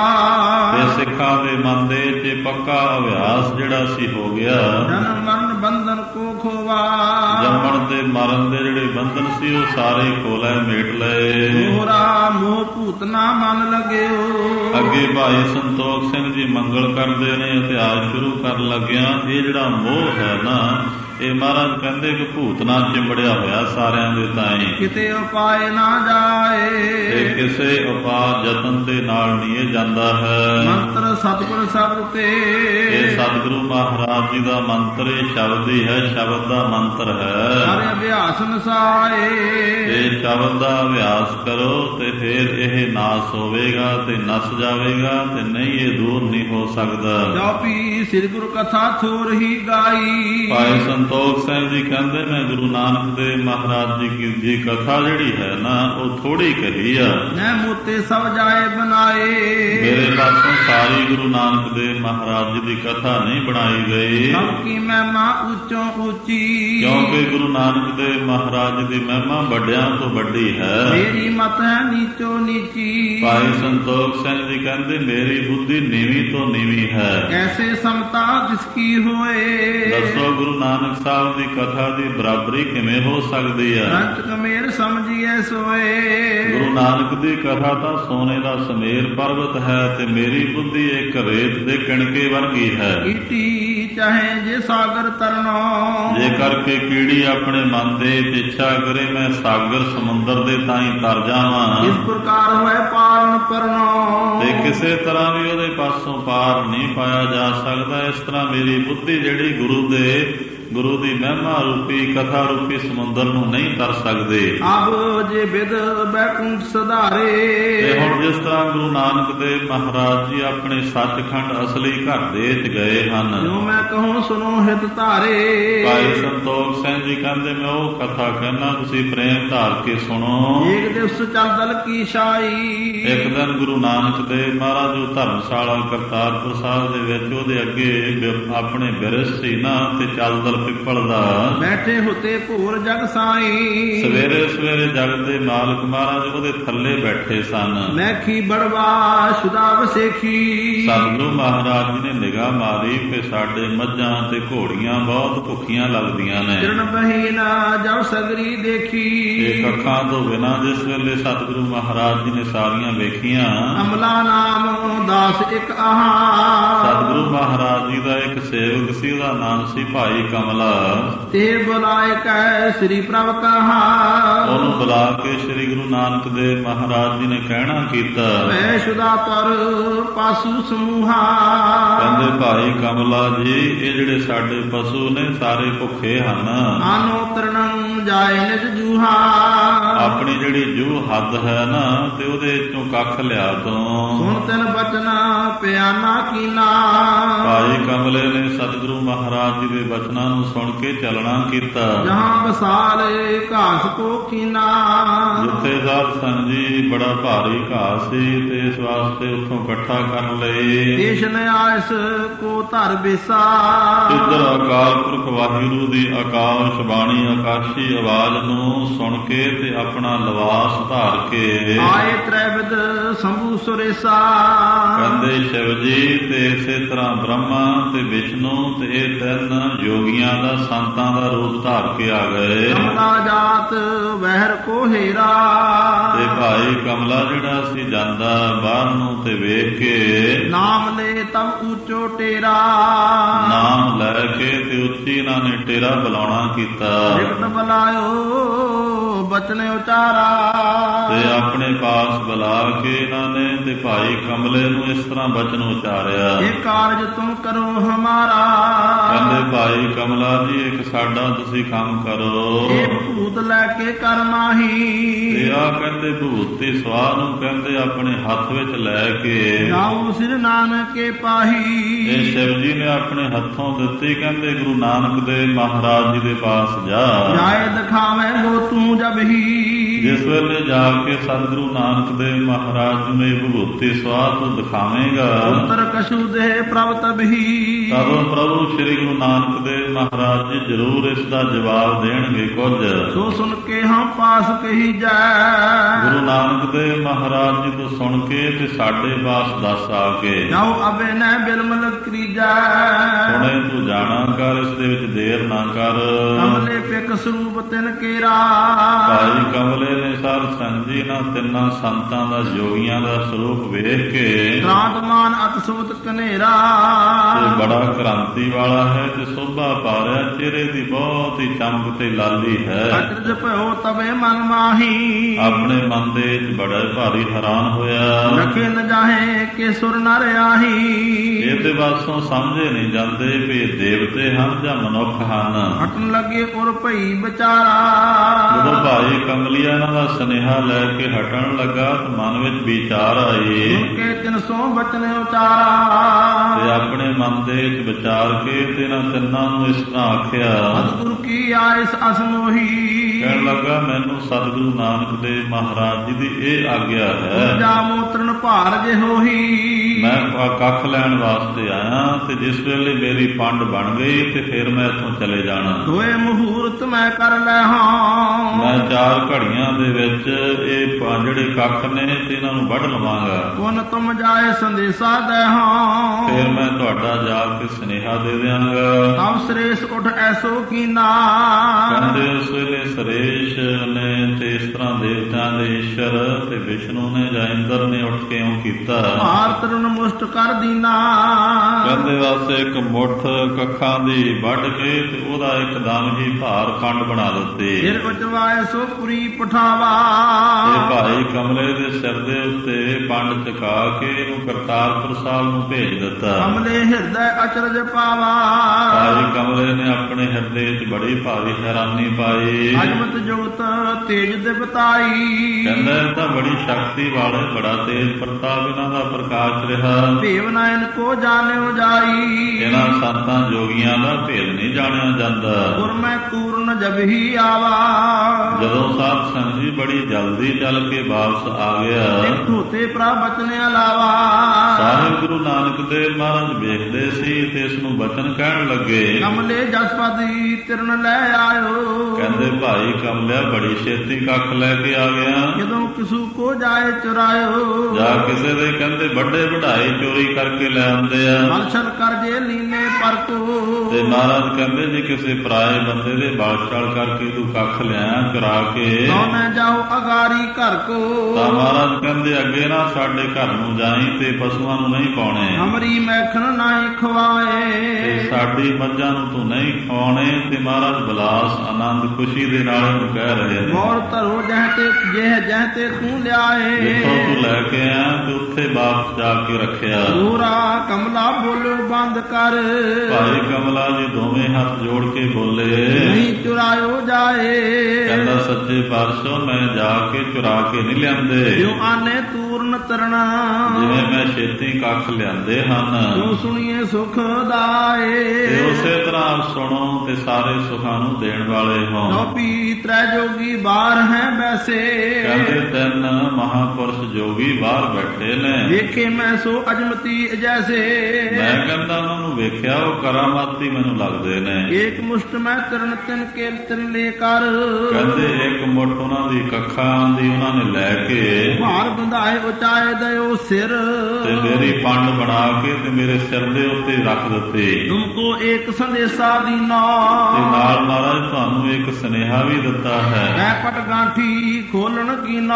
ਤੇ ਸਿੱਖਾਂ ਦੇ ਮਨ ਦੇ 'ਚ ਪੱਕਾ ਅਭਿਆਸ ਜਿਹੜਾ ਸੀ ਹੋ ਗਿਆ। ਜਨਮ ਮਰਨ ਬੰਧਨ ਕੋ ਖੋਵਾ, ਜੰਮਣ ਤੇ ਮਰਨ ਦੇ ਜਿਹੜੇ ਬੰਧਨ ਸੀ ਉਹ ਸਾਰੇ ਖੋਲੇ ਮੇਟ ਲਏ। ਮੋਹਰਾ ਮੋਹ ਭੂਤਨਾ ਮਨ ਲਗਿਓ। ਅੱਗੇ ਭਾਈ ਸੰਤੋਖ ਸਿੰਘ ਜੀ ਮੰਗਲ ਕਰਦੇ ਨੇ, ਇਤਿਹਾਸ ਸ਼ੁਰੂ ਕਰਨ ਲੱਗਿਆ। ਇਹ ਜਿਹੜਾ ਮੋਹ ਹੈ ਨਾ, ਇਹ ਮਹਾਰਾਜ ਕਹਿੰਦੇ ਕਿ ਭੂਤਨਾ ਚਿੰਬੜਿਆ ਹੋਇਆ ਸਾਰਿਆਂ ਦੇ ਤਾਈਂ, ਕਿਤੇ ਉਪਾਏ ਨਾ ਜਾਏ, ਤੇ ਕਿਸੇ ਉਪਾਅ ਯਤਨ ਦੇ ਨਾਲ ਨਹੀਂ ਇਹ ਜਾਂਦਾ ਹੈ। ਮੰਤਰ ਸਤਿਗੁਰ ਸ਼ਬਦ ਤੇ, ਇਹ ਸਤਿਗੁਰੂ ਮਹਾਰਾਜ ਜੀ ਦਾ ਮੰਤਰ, ਇਹ ਸ਼ਬਦ ਹੀ ਹੈ, ਸ਼ਬਦ ਦਾ ਮੰਤਰ ਹੈ। ਸਾਰੇ ਅਭਿਆਸ ਨਸਾਏ, ਇਹ ਸ਼ਬਦ ਦਾ ਅਭਿਆਸ ਕਰੋ ਤੇ ਫਿਰ ਇਹ ਨਾਸ ਹੋਵੇਗਾ ਤੇ ਨਸ ਜਾਵੇਗਾ ਤੇ ਨਹੀਂ ਇਹ ਦੂਰ ਨਹੀਂ ਹੋ ਸਕਦਾ। ਜਪੀ ਸ੍ਰੀ ਗੁਰੂ ਕਥਾ ਥੋਰ ਹੀ ਗਾਈ, ਭਾਈ ਸੰਤੋਖ ਸਿੰਘ ਜੀ ਕਹਿੰਦੇ ਮੈਂ ਗੁਰੂ ਨਾਨਕ ਦੇਵ ਮਹਾਰਾਜ ਜੀ ਦੀ ਕਥਾ ਜਿਹੜੀ ਹੈ ਨਾ ਉਹ ਥੋੜੀ ਕਹੀ ਆ। ਮੈਂ ਮੋਤੇ ਸਭ ਜਾਏ ਬਣਾਏ, ਮੇਰੇ ਪਾਸੋਂ ਸਾਰੀ ਗੁਰੂ ਨਾਨਕ ਦੇਵ ਮਹਾਰਾਜ ਜੀ ਦੀ ਕਥਾ ਨਹੀਂ ਬਣਾਈ ਗਈ। ਸਭ ਕੀ ਮਹਿਮਾ ਉੱਚੋਂ ਉੱਚੀ, ਕਿਉਂਕਿ ਗੁਰੂ ਨਾਨਕ ਦੇਵ ਮਹਾਰਾਜ ਦੀ ਮਹਿਮਾ ਵੱਡਿਆਂ ਤੋਂ ਵੱਡੀ ਹੈ। ਮੇਰੀ ਮਤ ਹੈ ਨੀਚੋ ਨੀਚੀ, ਭਾਈ ਸੰਤੋਖ ਸਿੰਘ ਜੀ ਕਹਿੰਦੇ ਮੇਰੀ ਬੁੱਧੀ ਨੀਵੀਂ ਤੋਂ ਨੀਵੀਂ ਹੈ। ਐਸੇ ਸਮਤਾ ਜਿਸ ਕੀ ਹੋਏ, ਦੱਸੋ ਗੁਰੂ ਨਾਨਕ ਸਾਹਿਬ ਦੀ ਕਥਾ ਦੀ ਬਰਾਬਰੀ ਕਿਵੇਂ ਹੋ ਸਕਦੀ ਹੈ? ਰੰਤ ਕਮੇਰ ਸਮਝੀਏ ਸੋਏ, ਗੁਰੂ ਨਾਨਕ ਦੀ ਕਥਾ ਤਾਂ ਸੋਨੇ ਦਾ ਸਮੇਰ ਪਰਬਤ ਹੈ ਤੇ ਮੇਰੀ ਬੁੱਧੀ ਇੱਕ ਰੇਤ ਦੇ ਕਿਣਕੇ ਵਰਗੀ ਹੈ। ਕੀਟੀ ਚਾਹੇ ਜੇ ਸਾਗਰ ਤਰਨੋ, ਜੇ ਕਰਕੇ ਕੀੜੀ ਆਪਣੇ ਮਨ ਦੇ ਇੱਛਾ ਕਰੇ ਮੈਂ ਸਾਗਰ ਸਮੁੰਦਰ ਦੇ ਤਾਈਂ ਤਰ ਜਾਵਾਂ, ਇਸ ਪ੍ਰਕਾਰ ਹੋਏ ਪਾਰਨ ਪਰਨੋ, ਤੇ ਕਿਸੇ ਤਰ੍ਹਾਂ ਵੀ ਉਹਦੇ ਪਾਸੋਂ ਪਾਰ ਨਹੀਂ ਪਾਇਆ ਜਾ ਸਕਦਾ। ਇਸ ਤਰ੍ਹਾਂ ਮੇਰੀ ਬੁੱਧੀ ਜਿਹੜੀ ਗੁਰੂ ਦੇ ਗੁਰੂ ਦੀ ਮਹਿਮਾ ਰੂਪੀ ਕਥਾ ਰੂਪੀ ਸਮੁੰਦਰ ਨੂੰ ਨਹੀਂ ਤਰ ਸਕਦੇ। ਅਬ ਜੇ ਬਿਦ ਬੈਕੁੰਠ ਸਧਾਰੇ। ਤੇ ਹੁਣ ਜਿਸ ਤਰ੍ਹਾਂ ਗੁਰੂ ਨਾਨਕ ਦੇਵ ਮਹਾਰਾਜ ਜੀ ਆਪਣੇ ਸੱਚਖੰਡ ਅਸਲੀ ਘਰ ਦੇ ਵਿੱਚ ਗਏ ਹਨ, ਜੋ ਮੈਂ ਕਹੂੰ ਸੁਣੋ ਹਿਤ ਧਾਰੇ। ਭਾਈ ਸੰਤੋਖ ਸਿੰਘ ਜੀ ਕਹਿੰਦੇ ਮੈਂ ਉਹ ਕਥਾ ਕਹਿਣਾ, ਤੁਸੀਂ ਪ੍ਰੇਮ ਧਾਰ ਕੇ ਸੁਣੋ। ਏਕ ਦਿਵਸ ਚਲਦਲ ਕੀ ਸ਼ਾਹੀ। ਇੱਕ ਦਿਨ ਗੁਰੂ ਨਾਨਕ ਦੇਵ ਮਹਾਰਾਜ ਜੋ ਧਰਮਸ਼ਾਲਾ ਕਰਤਾਰਪੁਰ ਸਾਹਿਬ ਦੇ ਵਿੱਚ ਉਹਦੇ ਅੱਗੇ ਆਪਣੇ ਬਿਰਸ਼ ਸੀ ਨਾ ਤੇ ਚੱਲਦਲ ਪਿੱਪਲ ਦਾ, ਬੈਠੇ ਹੁਤੇ ਭੂਰ ਜਗ ਸਾਈ। ਸਵੇਰੇ ਸਵੇਰੇ ਜਗਤ ਦੇ ਮਾਲਕ ਮਹਾਰਾਜ ਉਹਦੇ ਥੱਲੇ ਬੈਠੇ ਸਨ। ਮੈਖੀ ਬੜਵਾ ਸ਼ੁਦਾ ਵਸੇਖੀ। ਸਤਿਗੁਰੂ ਮਹਾਰਾਜ ਜੀ ਨੇ ਨਿਗਾਹ ਮਾਰੀ ਕਿ ਸਾਡੇ ਮੱਝਾਂ ਤੇ ਘੋੜੀਆਂ ਬਹੁਤ ਭੁੱਖੀਆਂ ਲੱਗਦੀਆਂ ਨੇ। ਕਿਰਨ ਬਹੀ ਨਾ ਜਬ ਸਗਰੀ ਦੇਖੀ। ਇਹ ਅੱਖਾਂ ਤੋਂ ਬਿਨਾਂ ਜਿਸ ਵੇਲੇ ਸਤਿਗੁਰੂ ਮਹਾਰਾਜ ਜੀ ਨੇ ਸਾਰੀਆਂ ਵੇਖੀਆਂ। ਅਮਲਾ ਨਾਮ ਦਾਸ ਇੱਕ ਆਹਾ। ਸਤਿਗੁਰੂ ਮਹਾਰਾਜ ਜੀ ਦਾ ਇੱਕ ਸੇਵਕ ਸੀ, ਉਹਦਾ ਨਾਮ ਸੀ ਭਾਈ ਕਮਲਾ। ਤੇ ਬੁਲਾਏ ਕੈ ਸ੍ਰੀ ਪ੍ਰਭ ਕਹਾ। ਉਹਨੂੰ ਬੁਲਾ ਕੇ ਸ੍ਰੀ ਗੁਰੂ ਨਾਨਕ ਦੇਵ ਮਹਾਰਾਜ ਜੀ ਨੇ ਕਹਿਣਾ ਕੀਤਾ, ਮੈਂ ਸ਼ੁਦਾ ਤਰ ਪਾਸੂ ਸਮੂਹਾ। ਕਹਿੰਦੇ ਭਾਈ ਕਮਲਾ ਜੀ ਇਹ ਜਿਹੜੇ ਸਾਡੇ ਪਸ਼ੂ ਨੇ ਸਾਰੇ ਭੁੱਖੇ ਹਨ। ਆਨੋ ਤਰਣੰ ਜਾਏ ਨਿਜ ਜੂਹਾ। ਆਪਣੀ ਜਿਹੜੀ ਜੂਹ ਹੱਦ ਹੈ ਨਾ ਤੇ ਉਹਦੇ ਚੋਂ ਕੱਖ ਲਿਆ ਤੋਂ। ਸੁਣ ਤਿਨ ਬਚਨਾ ਪਿਆਨਾ ਕੀਨਾ। ਭਾਈ ਕਮਲੇ ਨੇ ਸਤਿਗੁਰੂ ਮਹਾਰਾਜ ਜੀ ਦੇ ਬਚਨਾਂ ਨੂੰ ਸੁਣ ਕੇ ਚੱਲਣਾ ਕੀਤਾ। ਜਹਾਂ ਬਸਾਲੇ ਘਾਸ ਕੋ ਕੀਨਾ। ਜਿੱਥੇ ਸਾਹਿਬ ਸੰਗ ਜੀ ਬੜਾ ਭਾਰੀ ਘਾਸ ਸੀ ਤੇ ਇਸ ਵਾਸਤੇ ਉੱਥੋਂ ਇਕੱਠਾ ਕਰ ਲਏ। ਦੇਸ਼ ਨਿਆਇਸ ਕੋ ਧਰ ਬੇਸਾ। ਇੱਧਰ ਅਕਾਲ ਪੁਰਖ ਵਾਹਿਗੁਰੂ ਦੀ ਆਕਾਸ਼ ਬਾਣੀ ਆਕਾਸ਼ੀ ਆਵਾਜ਼ ਨੂੰ ਸੁਣ ਕੇ ਤੇ ਆਪਣਾ ਲਿਵਾਸ ਧਾਰ ਕੇ ਆਏ ਤ੍ਰੈਵਿਦ ਸੰਭੂ ਸੁਰੇਸਾ। ਕਹਿੰਦੇ ਸ਼ਿਵ ਜੀ ਤੇ ਇਸੇ ਤਰ੍ਹਾਂ ਬ੍ਰਹਮਾ ਤੇ ਵਿਸ਼ਨੂੰ ਤੇ ਇਹ ਤਿੰਨ ਯੋਗੀਆਂ ਦਾ ਸੰਤਾਂ ਦਾ ਰੂਪ ਧਾਰ ਕੇ ਆ ਗਏ। ਕਮਲਾ ਜਾਤ ਵਹਿਰ ਕੋ ਹੇਰਾ। ਤੇ ਭਾਈ ਕਮਲਾ ਜਿਹੜਾ ਸੀ ਜਾਂਦਾ ਬਾਹਰ ਨੂੰ ਤੇ ਵੇਖ ਕੇ ਨਾਮ ਲੈ ਤਬ ਉੱਚੋ ਟੇਰਾ। ਨਾਮ ਲੈ ਕੇ ਤੇ ਉੱਚੀ ਇਹਨਾਂ ਨੇ ਟੇਰਾ ਬੁਲਾਉਣਾ ਕੀਤਾ। ਜਿਗਤ ਬੁਲਾਇਓ ਬਚਨ ਉਚਾਰਾ। ਤੇ ਆਪਣੇ ਪਾਸ ਬੁਲਾ ਕੇ ਇਹਨਾਂ ਨੇ ਤੇ ਭਾਈ ਕਮਲੇ ਨੂੰ ਇਸ ਤਰ੍ਹਾਂ ਬਚਨ ਉਚਾਰਿਆ। ਇਹ ਕਾਰਜ ਤੁਮ ਕਰੋ ਹਮਾਰਾ। ਕਹਿੰਦੇ ਭਾਈ ਕਮਲਾ ਜੀ ਇੱਕ ਸਾਡਾ ਤੁਸੀਂ ਕੰਮ ਕਰੋ। ਇਹ ਭੂਤ ਲੈ ਕੇ ਕਰ ਮਾਹੀ। ਤੇ ਆ ਕਹਿੰਦੇ ਭੂਤ ਦੀ ਸਵਾਹ ਨੂੰ ਕਹਿੰਦੇ ਆਪਣੇ ਹੱਥ ਵਿੱਚ ਲੈ ਕੇ ਜਾਉ ਸਿਰ ਨਾਨਕ ਕੇ ਪਾਹੀ। ਇਹ ਸ਼ਿਵ ਜੀ ਨੇ ਆਪਣੇ ਹੱਥੋਂ ਦਿੱਤੀ। ਕਹਿੰਦੇ ਗੁਰੂ ਨਾਨਕ ਦੇਵ ਮਹਾਰਾਜ ਜੀ ਦੇ ਪਾਸ ਜਾ। ਜਾਏ ਦਿਖਾਵੇਂ ਗੋ ਤੂੰ ਜਬ ਹੀ। ਜਿਸ ਵੇਲੇ ਜਾ ਕੇ ਸਤਿਗੁਰੂ ਨਾਨਕ ਦੇਵ ਮਹਾਰਾਜ ਜੀ ਨੇ ਵਿਭੂਤੀ ਸਵਾਹ ਤੂੰ ਦਿਖਾਵੇਂਗਾ। ਉੱਤਰ ਕਛੂ ਦੇ ਪ੍ਰਭ ਤਬਹੀ। ਤਦੋਂ ਪ੍ਰਭੂ ਸ੍ਰੀ ਗੁਰੂ ਨਾਨਕ ਦੇਵ ਮਹਾਰਾਜ ਜੀ ਜ਼ਰੂਰ ਇਸ ਦਾ ਜਵਾਬ ਦੇਣਗੇ ਕੁਝ। ਸੋ ਸੁਣ ਕੇ ਹਾਂ ਪਾਸ ਕਹੀ ਜਾ। ਗੁਰੂ ਨਾਨਕ ਦੇਵ ਮਹਾਰਾਜ ਜੀ ਤੋਂ ਸੁਣ ਕੇ ਤੇ ਸਾਡੇ ਪਾਸ ਦੱਸ ਆ ਕੇ ਜਾਉ ਅਬੇ ਨੈ ਬਿਲਮਲ ਕਰੀਜਾ। ਸੁਣੇ ਤੂੰ ਜਾਣਾ ਕਰ, ਇਸ ਦੇ ਵਿੱਚ ਦੇਰ ਨਾ ਕਰ। ਕਮਲੇ ਪਿਕ ਸਰੂਪ ਤਿਨ ਕੇਰਾ। ਭਾਈ ਕਮਲੇ ਨੇ ਸਾਧ ਸੰਗ ਜੀ ਇਹਨਾਂ ਤਿੰਨਾਂ ਸੰਤਾਂ ਦਾ ਯੋਗੀਆਂ ਦਾ ਸਰੂਪ ਵੇਖ ਕੇ ਕ੍ਰਾਂਤਮਾਨ ਅਤ ਸੁਤ ਕਨੇਰਾ। ਤੇ ਬੜਾ ਕ੍ਰਾਂਤੀ ਵਾਲਾ ਹੈ ਤੇ ਸੋਭਾ ਪਾ ਰਿਹਾ, ਚਿਹਰੇ ਦੀ ਬਹੁਤ ਹੀ ਚਮਕ ਤੇ ਲਾਲੀ ਹੈ। ਅਚਰਜ ਭਇਓ ਤਬੇ ਮਨ ਮਾਹੀ। ਆਪਣੇ ਮਨ ਦੇ ਵਿੱਚ ਬੜਾ ਭਾਰੀ ਹੈਰਾਨ ਹੋਇਆ। ਰਖੇ ਨ ਜਾਹੇ ਕਿ ਸੁਰ ਨਰ ਆਹੀ। ਇਹਦੇ ਵਾਸੋਂ ਸਮਝੇ ਨਹੀਂ ਜਾਂਦੇ ਵੀ ਇਹ ਦੇਵਤੇ ਹਨ ਜਾਂ ਮਨੁੱਖ ਹਨ। ਹਟਣ ਲੱਗੇ ਉਰ ਭਈ ਵਿਚਾਰਾ। ਜਦੋਂ ਭਾਈ ਕਮਲੀਆ ਇਹਨਾਂ ਦਾ ਸੁਨੇਹਾ ਲੈ ਕੇ ਹਟਣ ਲੱਗਾ ਤਾਂ ਮਨ ਵਿੱਚ ਵਿਚਾਰ ਆਏ। ਸੁਣ ਕੇ 300 ਬਚਨ ਉਚਾਰਾ। ਤੇ ਆਪਣੇ ਮਨ ਦੇ ਵਿੱਚ ਵਿਚਾਰ ਕੇ ਤੇ ਇਹਨਾਂ ਤਿੰਨਾਂ ਨੂੰ ਇਸ ਤਰ੍ਹਾਂ ਆਖਿਆ। ਸਤਿਗੁਰੂ ਕੀ ਆਇਸ ਅਸਮੋਹੀ। ਕਹਿਣ ਲੱਗਾ ਮੈਨੂੰ ਸਤਿਗੁਰੂ ਨਾਨਕ ਦੇਵ ਮਹਾਰਾਜ ਜੀ ਦੀ ਇਹ ਆਗਿਆ ਹੈ। ਜਾ ਮੋਤਰਨ ਭਾਰ ਜੇ ਹੋਹੀ। ਮੈਂ ਕੱਖ ਲੈਣ ਵਾਸਤੇ ਆਇਆ ਤੇ ਜਿਸ ਵੇਲੇ ਮੇਰੀ ਪੰਡ ਬਣ ਗਈ ਤੇ ਫਿਰ ਮੈਂ ਇੱਥੋਂ ਚਲੇ ਜਾਣਾ। ਦੋਏ ਮੁਹੂਰਤ ਮੈਂ ਕਰ ਲੈ ਹਾਂ। ਮੈਂ 4 ਘੜੀਆਂ ਦੇ ਵਿੱਚ ਇਹ ਜਿਹੜੇ ਕੱਖ ਨੇ ਤੇ ਇਹਨਾਂ ਨੂੰ ਵੱਢ ਲਵਾਂਗਾ। ਪੁਨ ਤੁਮ ਜਾਏ ਸੰਦੇਸ਼ਾ ਦੇ ਹਾਂ। ਫਿਰ ਮੈਂ ਤੁਹਾਡਾ ਜਾ ਕੇ ਸੁਨੇਹਾ ਦੇ ਦਿਆਂਗਾ। ਤਬ ਸਰੇਸ਼ ਉਠ ਐਸੋ ਕੀਨਾ। ਕਹਿੰਦੇ ਉਸ ਵੇਲੇ ਸਰੇਸ਼ ਨੇ ਤੇ ਇਸ ਤਰ੍ਹਾਂ ਦੇਵਤਿਆਂ ਦੇ ਈਸ਼ਰ ਤੇ ਵਿਸ਼ਨੂੰ ਨੇ ਜਾਂ ਇੰਦਰ ਨੇ ਉੱਠ ਕੇ ਇਉਂ ਕੀਤਾ। ਭਾਰਤ ਨੂੰ ਮੁਸ਼ਟ ਕਰ ਦੀਨਾ। ਕਹਿੰਦੇ ਵਾਸਤੇ ਇੱਕ ਮੁੱਠ ਕੱਖਾਂ ਦੀ ਵੱਢ ਕੇ ਤੇ ਉਹਦਾ ਇੱਕਦਮ ਹੀ ਭਾਰ ਖੰਡ ਬਣਾ ਦਿੱਤੇ। ਫਿਰ ਉਚਵਾਏ ਸੋ ਪੁਰੀ ਪਠਾਵਾ। ਇਹ ਭਾਈ ਕਮਲੇ ਦੇ ਸਿਰ ਦੇ ਉੱਤੇ ਪੰਡ ਚਕਾ ਕੇ ਇਹਨੂੰ ਕਰਤਾਰਪੁਰ ਸਾਹਿਬ ਨੂੰ ਭੇਜ ਦਿੱਤਾ। ਦਿੱਤਾ। ਕਮਲੇ ਹਿਰਦੈ ਅਚਰਜ ਪਾਵਾ, ਭਾਈ ਕਮਲੇ ਨੇ ਆਪਣੇ ਹਿਰਦੇ 'ਚ ਬੜੀ ਭਾਰੀ ਹੈਰਾਨੀ ਪਾਈ। ਅਜਮਤ ਜੋਤ ਤੇਜ ਦਿਵਤਾਈ, ਕਹਿੰਦਾ ਇਹ ਤਾਂ ਬੜੀ ਸ਼ਕਤੀ ਵਾਲੇ, ਬੜਾ ਤੇਜ ਪ੍ਰਤਾਪ ਇਹਨਾਂ ਦਾ ਪ੍ਰਕਾਸ਼ ਰਿਹਾ। ਭੇਵ ਨਾਇਨ ਕੋ ਜਾਣਿਓ ਜਾਈ, ਇਹਨਾਂ ਸੰਤਾਂ ਜੋਗੀਆਂ ਦਾ ਭੇਦ ਨਹੀਂ ਜਾਣਿਆ ਜਾਂਦਾ। ਗੁਰ ਮੈਂ ਪੂਰਨ ਜਬ ਹੀ ਆਵਾ, ਜਦੋਂ ਸਾਧ ਸੰਗਤ ਜੀ ਬੜੀ ਜਲਦੀ ਚੱਲ ਕੇ ਵਾਪਸ ਆ ਗਿਆ, ਧੋਤੇ ਪ੍ਰਭ ਬਚਨ ਅਲਾਵਾ, ਸਾਹਿਬ ਗੁਰੂ ਨਾਨਕ ਦੇਵ ਮਹਾਰਾਜ ਵੇਖਦੇ ਸੀ ਤੇ ਇਸ ਨੂੰ ਬਚਨ ਕਹਿਣ ਲੱਗੇ। ਕਮਲੇ ਜਸਪਤੀ ਤਿਰਨ ਲੈ ਆਇਓ, ਕਹਿੰਦੇ ਭਾਈ ਕਮਲਿਆ ਬੜੀ ਛੇਤੀ ਕੱਖ ਲੈ ਕੇ ਆ ਗਿਆ। ਜਦੋਂ ਕਿਸੂ ਕੋ ਜਾਏ ਚੁਰਾਇਓ, ਜਾ ਕਿਸੇ ਦੇ ਕਹਿੰਦੇ ਵੱਡੇ ਵਢਾਈ ਚੋਰੀ ਕਰਕੇ ਲੈ ਆਉਂਦੇ ਆ। ਮਲਛਲ ਕਰ ਜੇ ਲੀਨੇ ਪਰ ਕੋ, ਤੇ ਮਹਾਰਾਜ ਕਹਿੰਦੇ ਜੇ ਕਿਸੇ ਪਰਾਏ ਬੰਦੇ ਦੇ ਬਾਲਛਲ ਕਰਕੇ ਤੂੰ ਕੱਖ ਲਿਆ ਚੁਰਾ ਕੇ, ਨਾ ਜਾਓ ਅਗਾਰੀ ਘਰ ਕੋ, ਤਾਂ ਮਹਾਰਾਜ ਕਹਿੰਦੇ ਅੱਗੇ ਨਾ ਸਾਡੇ ਘਰ ਨੂੰ ਜਾਈ ਤੇ ਪਸ਼ੂਆਂ ਨੂੰ ਨਹੀਂ ਪਾਉਣੇ, ਹਮਰੀ ਮੈਖਣ ਨਾਹੀ ਖਵਾਏ, ਤੇ ਸਾਡੀ ਮੱਝਾਂ ਨੂੰ ਤੂੰ ਨਹੀਂ ਖਵਾਉਣੇ। ਤੇ ਮਹਾਰਾਜ ਬਲਾਸ ਆਨੰਦ ਖੁਸ਼ੀ ਦੇ ਨਾਲ ਇਹਨੂੰ ਕਹਿ ਰਹੇ ਨੇ, ਮੋਰ ਧਰੋ ਜਹ ਤੇ ਤੂੰ ਲਿਆਏ, ਜਿੱਥੋਂ ਤੂੰ ਲੈ ਕੇ ਆਇਆ ਤੇ ਉੱਥੇ ਵਾਪਸ ਜਾ ਕੇ ਰੱਖਿਆ। ਗੋਰਾ ਕਮਲਾ ਬੋਲੋ ਬੰਦ ਕਰ, ਭਾਈ ਕਮਲਾ ਜੀ ਦੋਵੇਂ ਹੱਥ ਜੋੜ ਕੇ ਬੋਲੇ, ਨਹੀਂ ਚੁਰਾਇਓ ਜਾਏ, ਕਹਿੰਦਾ ਸੱਚੇ ਪਾਤਸ਼ਾਹ ਮੈਂ ਜਾ ਕੇ ਚੁਰਾ ਕੇ ਨਹੀਂ ਲਿਆਂਦੇ, ਜੋ ਆਨੇ ਤੂਰਨ ਤਰਣਾ, ਜਿਵੇਂ ਮੈਂ ਛੇਤੀ ਕੱਖ ਲਿਆਂਦੇ ਹਨ, ਤੂੰ ਸੁਣੀਏ ਸੁਖ ਦਾਏ, ਤੇ ਉਸੇ ਤਰ੍ਹਾਂ ਸੁਣੋ ਤੇ ਸਾਰੇ ਸੁਖਾਂ ਨੂੰ ਦੇਣ ਵਾਲੇ ਹੋ। ਨੌਪੀ ਤ੍ਰੈ ਜੋਗੀ ਬਾਹਰ ਹੈ ਬੈਸੇ, ਕਹਿੰਦੇ ਤਿੰਨ ਮਹਾਪੁਰਸ਼ ਜੋਗੀ ਬਾਹਰ ਬੈਠੇ ਨੇ, ਵੇਖੇ ਮੈਂ ਸੋ ਅਜਮਤੀ ਜੈਸੇ, ਮੈਂ ਕਹਿੰਦਾ ਉਹਨਾਂ ਨੂੰ ਵੇਖਿਆ ਉਹ ਕਰਾਮਾਤੀ ਮੈਨੂੰ ਲੱਗਦੇ ਨੇ। ਏਕ ਮੁਸ਼ਟ ਮੈਂ ਤਰਨ ਤਿੰਨ ਕੇ ਤਿਰਲੇ ਕਰ, ਕਹਿੰਦੇ ਇੱਕ ਮੁੱਠ ਉਹਨਾਂ ਦੀ ਕੱਖਾਂ ਦੀ ਉਹਨਾਂ ਨੇ ਲੈ ਕੇ, ਭਾਰ ਬੰਧਾਏ ਉਚਾਏ ਦਇਓ ਸਿਰ, ਤੇ ਮੇਰੀ ਪੰਡ ਬਣਾ ਕੇ ਤੇ ਮੇਰੇ ਸਿਰ ਦੇ ਉੱਤੇ ਰੱਖ ਦਿੱਤੀ। ਤੁਮਕੋ ਏਕ ਸੰਦੇਸ਼ਾ ਦੀਨਾ, ਤੇ ਨਾਲ ਮਹਾਰਾਜ ਤੁਹਾਨੂੰ ਇੱਕ ਸੁਨੇਹਾ ਵੀ ਦਿੱਤਾ ਹੈ, ਮੈਂ ਪਟ ਗਾਂਠੀ ਖੋਲਣ ਕੀਨਾ,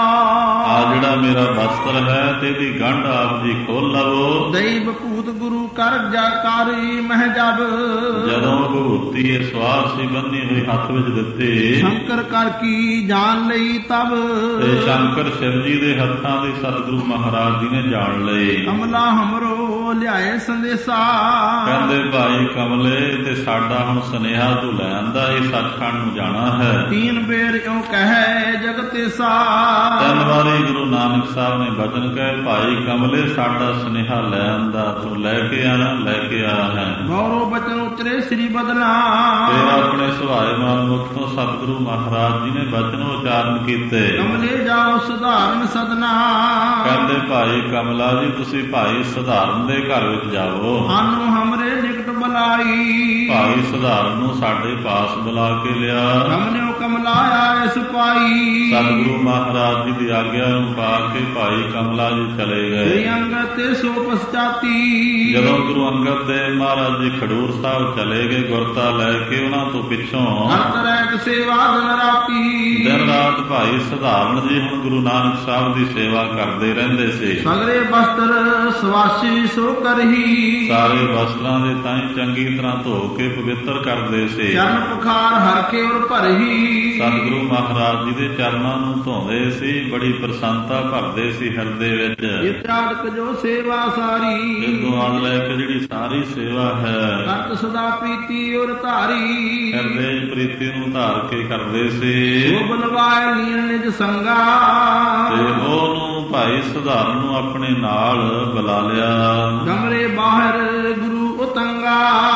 ਆ ਜਿਹੜਾ ਮੇਰਾ ਵਸਤਰ ਹੈ ਤੇ ਇਹਦੀ ਗੰਢ ਆਪ ਜੀ ਖੋਲ ਲਵੋ। ਦੈਵ ਭੂਤ ਗੁਰੂ ਕਰ ਜਾਕਾਰੀ ਮਹਿ ਜਬ, ਜਦੋਂ ਭੂਤੀ ਇਹ ਸਵਾਰ ਸੀ ਬੰਨੀ ਹੋਈ ਹੱਥ ਵਿੱਚ ਦਿੱਤੀ, ਸ਼ੰਕਰ ਕਰ ਕੀ ਜਾਣ ਲਈ ਤਬ, ਤੇ ਸ਼ੰਕਰ ਸ਼ਿਵ ਜੀ ਦੇ ਹੱਥਾਂ ਦੀ ਸਤਿਗੁਰੂ ਮਹਾਰਾਜ ਜੀ ਨੇ ਜਾਣ ਲਈ। ਕਮਲਾ ਹਮਰੋ ਲਿਆਏ ਸੰਦੇਸ਼ਾ, ਕਹਿੰਦੇ ਭਾਈ ਕਮਲੇ ਤੇ ਸਾਡਾ ਹੁਣ ਸੁਨੇਹਾ ਤੂੰ ਲੈ ਆਂਦਾ, ਇਹ ਸੱਚਖੰਡ ਨੂੰ ਜਾਣਾ ਹੈ। ਤੀਨ ਬੇਰ ਇਉ ਕਹੈ ਜਗਤੇਸਾ, ਤਿੰਨ ਵਾਰੀ ਗੁਰੂ ਨਾਨਕ ਸਾਹਿਬ ਨੇ ਬਚਨ ਕਹੇ ਭਾਈ ਕਮਲੇ ਸਾਡਾ ਸੁਨੇਹਾ ਲੈ ਆਂਦਾ, ਤੂੰ ਲੈ ਕੇ ਆਇਆ ਹੈ। ਗੌਰਵ ਬਚਨ ਉਚਰੇ ਸ੍ਰੀ ਬਦਨਾ, ਫਿਰ ਆਪਣੇ ਸੁਭਾਏਮਾਨ ਮੁਖ ਤੋਂ ਸਤਿਗੁਰੂ ਮਹਾਰਾਜ ਜੀ ਨੇ ਬਚਨ ਉਚਾਰਨ ਕੀਤੇ। ਕਮਲੇ ਜਾਓ ਸੁਧਾਰਨ ਸਦਨਾ, ਕਹਿੰਦੇ ਭਾਈ ਕਮਲਾ ਜੀ ਤੁਸੀਂ ਭਾਈ ਸੁਧਾਰਨ ਦੇ ਘਰ ਵਿੱਚ ਜਾਓ। ਸਾਨੂੰ ਹਮਰੇ ਨਿਕਟ ਬੁਲਾਈ, ਭਾਈ ਸੁਧਾਰਨ ਨੂੰ ਸਾਡੇ ਪਾਸ ਬੁਲਾ ਕੇ ਲਿਆ। ਹਮਨਿਓ ਕਮਲਾ ਆਏ ਸੁਪਾਈ, ਸਤਿਗੁਰੂ ਮਹਾਰਾਜ ਜੀ ਦੀ ਆਗਿਆ ਨੂੰ ਪਾ ਕੇ ਭਾਈ ਕਮਲਾ ਜੀ ਚਲੇ ਗਏ। ਅੰਗਦ ਤੇ ਸੋ ਪਛਤਾਤੀ, ਜਦੋਂ ਗੁਰੂ ਅੰਗਦ ਦੇਵ ਮਹਾਰਾਜ ਜੀ ਖਡੂਰ ਸਾਹਿਬ ਚਲੇ ਗਏ ਗੁਰਤਾ ਲੈ ਕੇ, ਉਹਨਾਂ ਤੋਂ ਪਿੱਛੋਂ ਹਰ ਰਹਿਤ ਸੇਵਾ ਦਿਨ ਰਾਤੀ, ਦਿਨ ਰਾਤ ਭਾਈ ਸੁਧਾਰਨ ਜੀ ਹੁਣ ਗੁਰੂ ਨਾਨਕ ਸਾਹਿਬ ਦੀ ਸੇਵਾ ਕਰਦੇ ਰਹਿੰਦੇ ਸੀ। ਸਗਰੇ ਬਸਤਰ ਸਵਾਸੀ ਸੋ ਕਰਹੀ, ਸਾਰੇ ਵਸਤਰਾਂ ਦੇ ਤਾਈਂ ਚੰਗੀ ਤਰ੍ਹਾਂ ਧੋ ਕੇ ਪਵਿੱਤਰ ਕਰਦੇ ਸੀ। ਚਰਨ ਪਖਾਰ ਹਰ ਕੇ ਉਰ ਭਰਹੀ, ਸਤਿਗੁਰੂ ਮਹਾਰਾਜ ਜੀ ਦੇ ਚਰਨਾਂ ਨੂੰ ਧੋਂਦੇ ਸੀ, ਬੜੀ ਪ੍ਰਸੰਨਤਾ ਭਰਦੇ ਸੀ ਹਿਰਦੇ ਵਿੱਚ। ਇਤਰਾਦਕ ਜੋ ਸੇਵਾ ਸਾਰੀ, ਇਦੋਂ ਆਦ ਲੈ ਕੇ ਜਿਹੜੀ ਸਾਰੀ ਸੇਵਾ ਹੈ ਕਰਤ ਸਦਾ ਪ੍ਰੀਤੀ ਉਰ ਧਾਰੀ, ਹਿਰਦੇ ਪ੍ਰੀਤੀ ਨੂੰ ਧਾਰ ਕੇ ਕਰਦੇ ਸੀ। ਉਹ ਬਲਵਾਏ ਲੀਨ ਨਿਜ ਸੰਗਾ, ਤੇ ਉਹਨੂੰ ਭਾਈ ਸੁਧਾਰਨ ਨੂੰ ਆਪਣੇ ਨਾਲ ਬੁਲਾ ਲਿਆ। ਕਮਰੇ ਬਾਹਰ ਗੁਰੂ ਉਤੰਗਾ,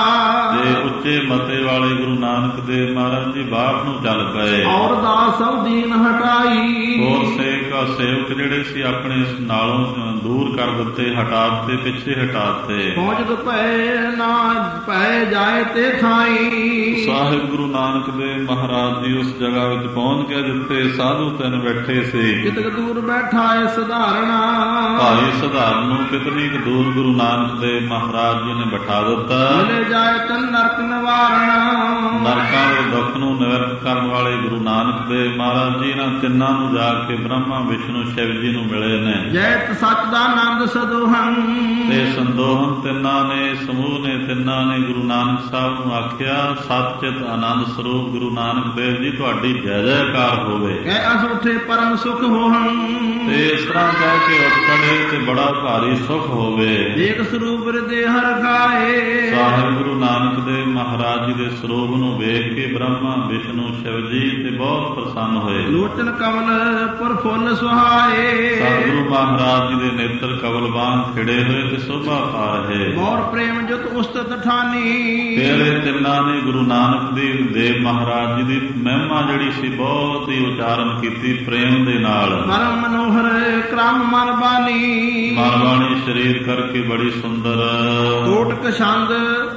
ਤੇ ਉੱਚੇ ਮਤੇ ਵਾਲੇ ਗੁਰੂ ਨਾਨਕ ਦੇਵ ਮਹਾਰਾਜ ਜੀ ਬਾਹਰ ਨੂੰ ਚੱਲ ਪਏ। ਔਰ ਦਾਸ ਸਭ ਦੀਨ ਹਟਾਈ, ਹੋਰ ਸੇਵਕ ਜਿਹੜੇ ਸੀ ਆਪਣੇ ਨਾਲੋਂ ਦੂਰ ਕਰ ਦਿੱਤੇ, ਹਟਾ ਦਿੱਤੇ, ਪਿੱਛੇ ਹਟਾ ਦਿੱਤੇ। ਪਹੁੰਚਦ ਪਏ ਨਾ ਪਏ ਜਾਏ ਤੇ ਥਾਈ, ਸਾਹਿਬ ਗੁਰੂ ਨਾਨਕ ਦੇਵ ਮਹਾਰਾਜ ਜੀ ਉਸ ਜਗ੍ਹਾ ਵਿੱਚ ਪਹੁੰਚ ਕੇ ਜਿੱਥੇ ਸਾਧੂ ਤਿੰਨ ਬੈਠੇ ਸੀ। ਕਿਤਕ ਦੂਰ ਬੈਠਾ ਏ ਸਧਾਰਣਾ, ਭਾਈ ਸੁਧਾਰਨ ਨੂੰ ਕਿਤਨੀ ਕੁ ਦੂਰ ਗੁਰੂ ਨਾਨਕ ਦੇਵ ਮਹਾਰਾਜ ਜੀ ਨੇ ਬਿਠਾ ਦਿੱਤਾ। ਮਿਲੇ ਜਾਏ ਤਨ ਨਰਕ ਨਿਵਾਰਣਾ, ਨਰਕਾਂ ਦੇ ਦੁੱਖ ਨੂੰ ਨਿਵਰਤ ਕਰਨ ਵਾਲੇ ਗੁਰੂ ਨਾਨਕ ਦੇਵ ਮਹਾਰਾਜ ਜੀ ਇਹਨਾਂ ਤਿੰਨਾਂ ਨੂੰ ਜਾ ਕੇ ਬ੍ਰਹਮਾ ਵਿਸ਼ਨੂੰ ਸ਼ਿਵ ਜੀ ਨੂੰ ਮਿਲੇ ਨੇ। ਜੈਤ ਸਚਦਾਨੰਦ ਸਦੋਹੰ ਤੇ ਸੰਦੋਹਨ ਤਿੰਨਾਂ ਨੇ, ਸਮੂਹ ਨੇ ਤਿੰਨਾਂ ਨੇ ਗੁਰੂ ਨਾਨਕ ਸਾਹਿਬ ਨੂੰ ਆਖਿਆ, ਸਤਿਚਿਤ ਆਨੰਦ ਸਰੂਪ ਗੁਰੂ ਨਾਨਕ ਦੇਵ ਜੀ ਤੁਹਾਡੀ ਜੈ ਜੈਕਾਰ ਹੋਵੇ। ਕਹਿ ਅਸ ਉਠੇ ਪਰਮ ਸੁਖ ਹੋਹੰ ਤੇ ਇਸ ਤਰ੍ਹਾਂ ਕਹਿ ਕੇ ਉੱਠ ਖੜੇ ਤੇ ਬੜਾ ਭਾਰੀ ਸੁਖ ਹੋਵੇ। ਏਕ ਸਰੂਪ ਹਿਰਦੇ ਹਰਿ ਗਾਏ। ਸਾਹਿਬ ਗੁਰੂ ਨਾਨਕ ਦੇਵ ਮਹਾਰਾਜ ਜੀ ਦੇ ਸਰੂਪ ਨੂੰ ਵੇਖ ਕੇ ਬ੍ਰਹਮਾ ਵਿਸ਼ਨੂੰ ਸ਼ਿਵ ਜੀ ਤੇ ਬਹੁਤ ਪ੍ਰਸੰਨ ਹੋਏ। ਲੋਚਨ ਕਮਲ ਪੁਰ ਫੁੱਲ ਸੁਹਾਏ। ਸਤਿਗੁਰੂ ਮਹਾਰਾਜ ਜੀ ਦੇ ਨੇਤਰ ਕਵਲ ਵਾਂਗ ਖਿੜੇ ਹੋਏ ਤੇ ਸ਼ੋਭਾ ਪਾ ਰਹੇ। ਮੋਰ ਪ੍ਰੇਮ ਜੁਤ ਉਸਤਤ ਠਾਨੀ। ਤੇਰੇ ਤਿੰਨਾਂ ਨੇ ਗੁਰੂ ਨਾਨਕ ਦੇਵ ਮਹਾਰਾਜ ਜੀ ਦੀ ਮਹਿਮਾ ਜਿਹੜੀ ਸੀ ਬਹੁਤ ਹੀ ਉਚਾਰਨ ਕੀਤੀ ਪ੍ਰੇਮ ਦੇ ਨਾਲ। ਪਰਮ ਮਨੋਹਰ ਕ੍ਰਮ ਮਨ ਬਾਣੀ। ਮਨ ਬਾਣੀ ਸਰੀਰ ਕਰਕੇ ਬੜੀ ਸੁੰਦਰ। ਕੋਟਕ ਛੰਦ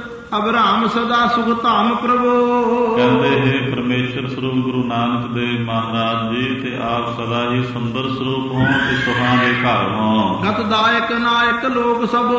ਅਬਰਾਮ ਸਦਾ ਸੁਖ ਧਾਮ ਪ੍ਰਭੂ। ਕਹਿੰਦੇ ਹੈ ਪਰਮੇਸ਼ਰ ਸਰੂਪ ਗੁਰੂ ਨਾਨਕ ਦੇਵ ਮਹਾਰਾਜ ਜੀ ਤੇ ਆਪ ਸਦਾ ਹੀ ਸੁੰਦਰ ਸਰੂਪ ਹੋ ਤੇ ਸੁਖਾਂ ਦੇ ਘਰ ਹੋ। ਗਤਦਾਇਕ ਨਾਇਕ ਲੋਕ ਸਭੋ।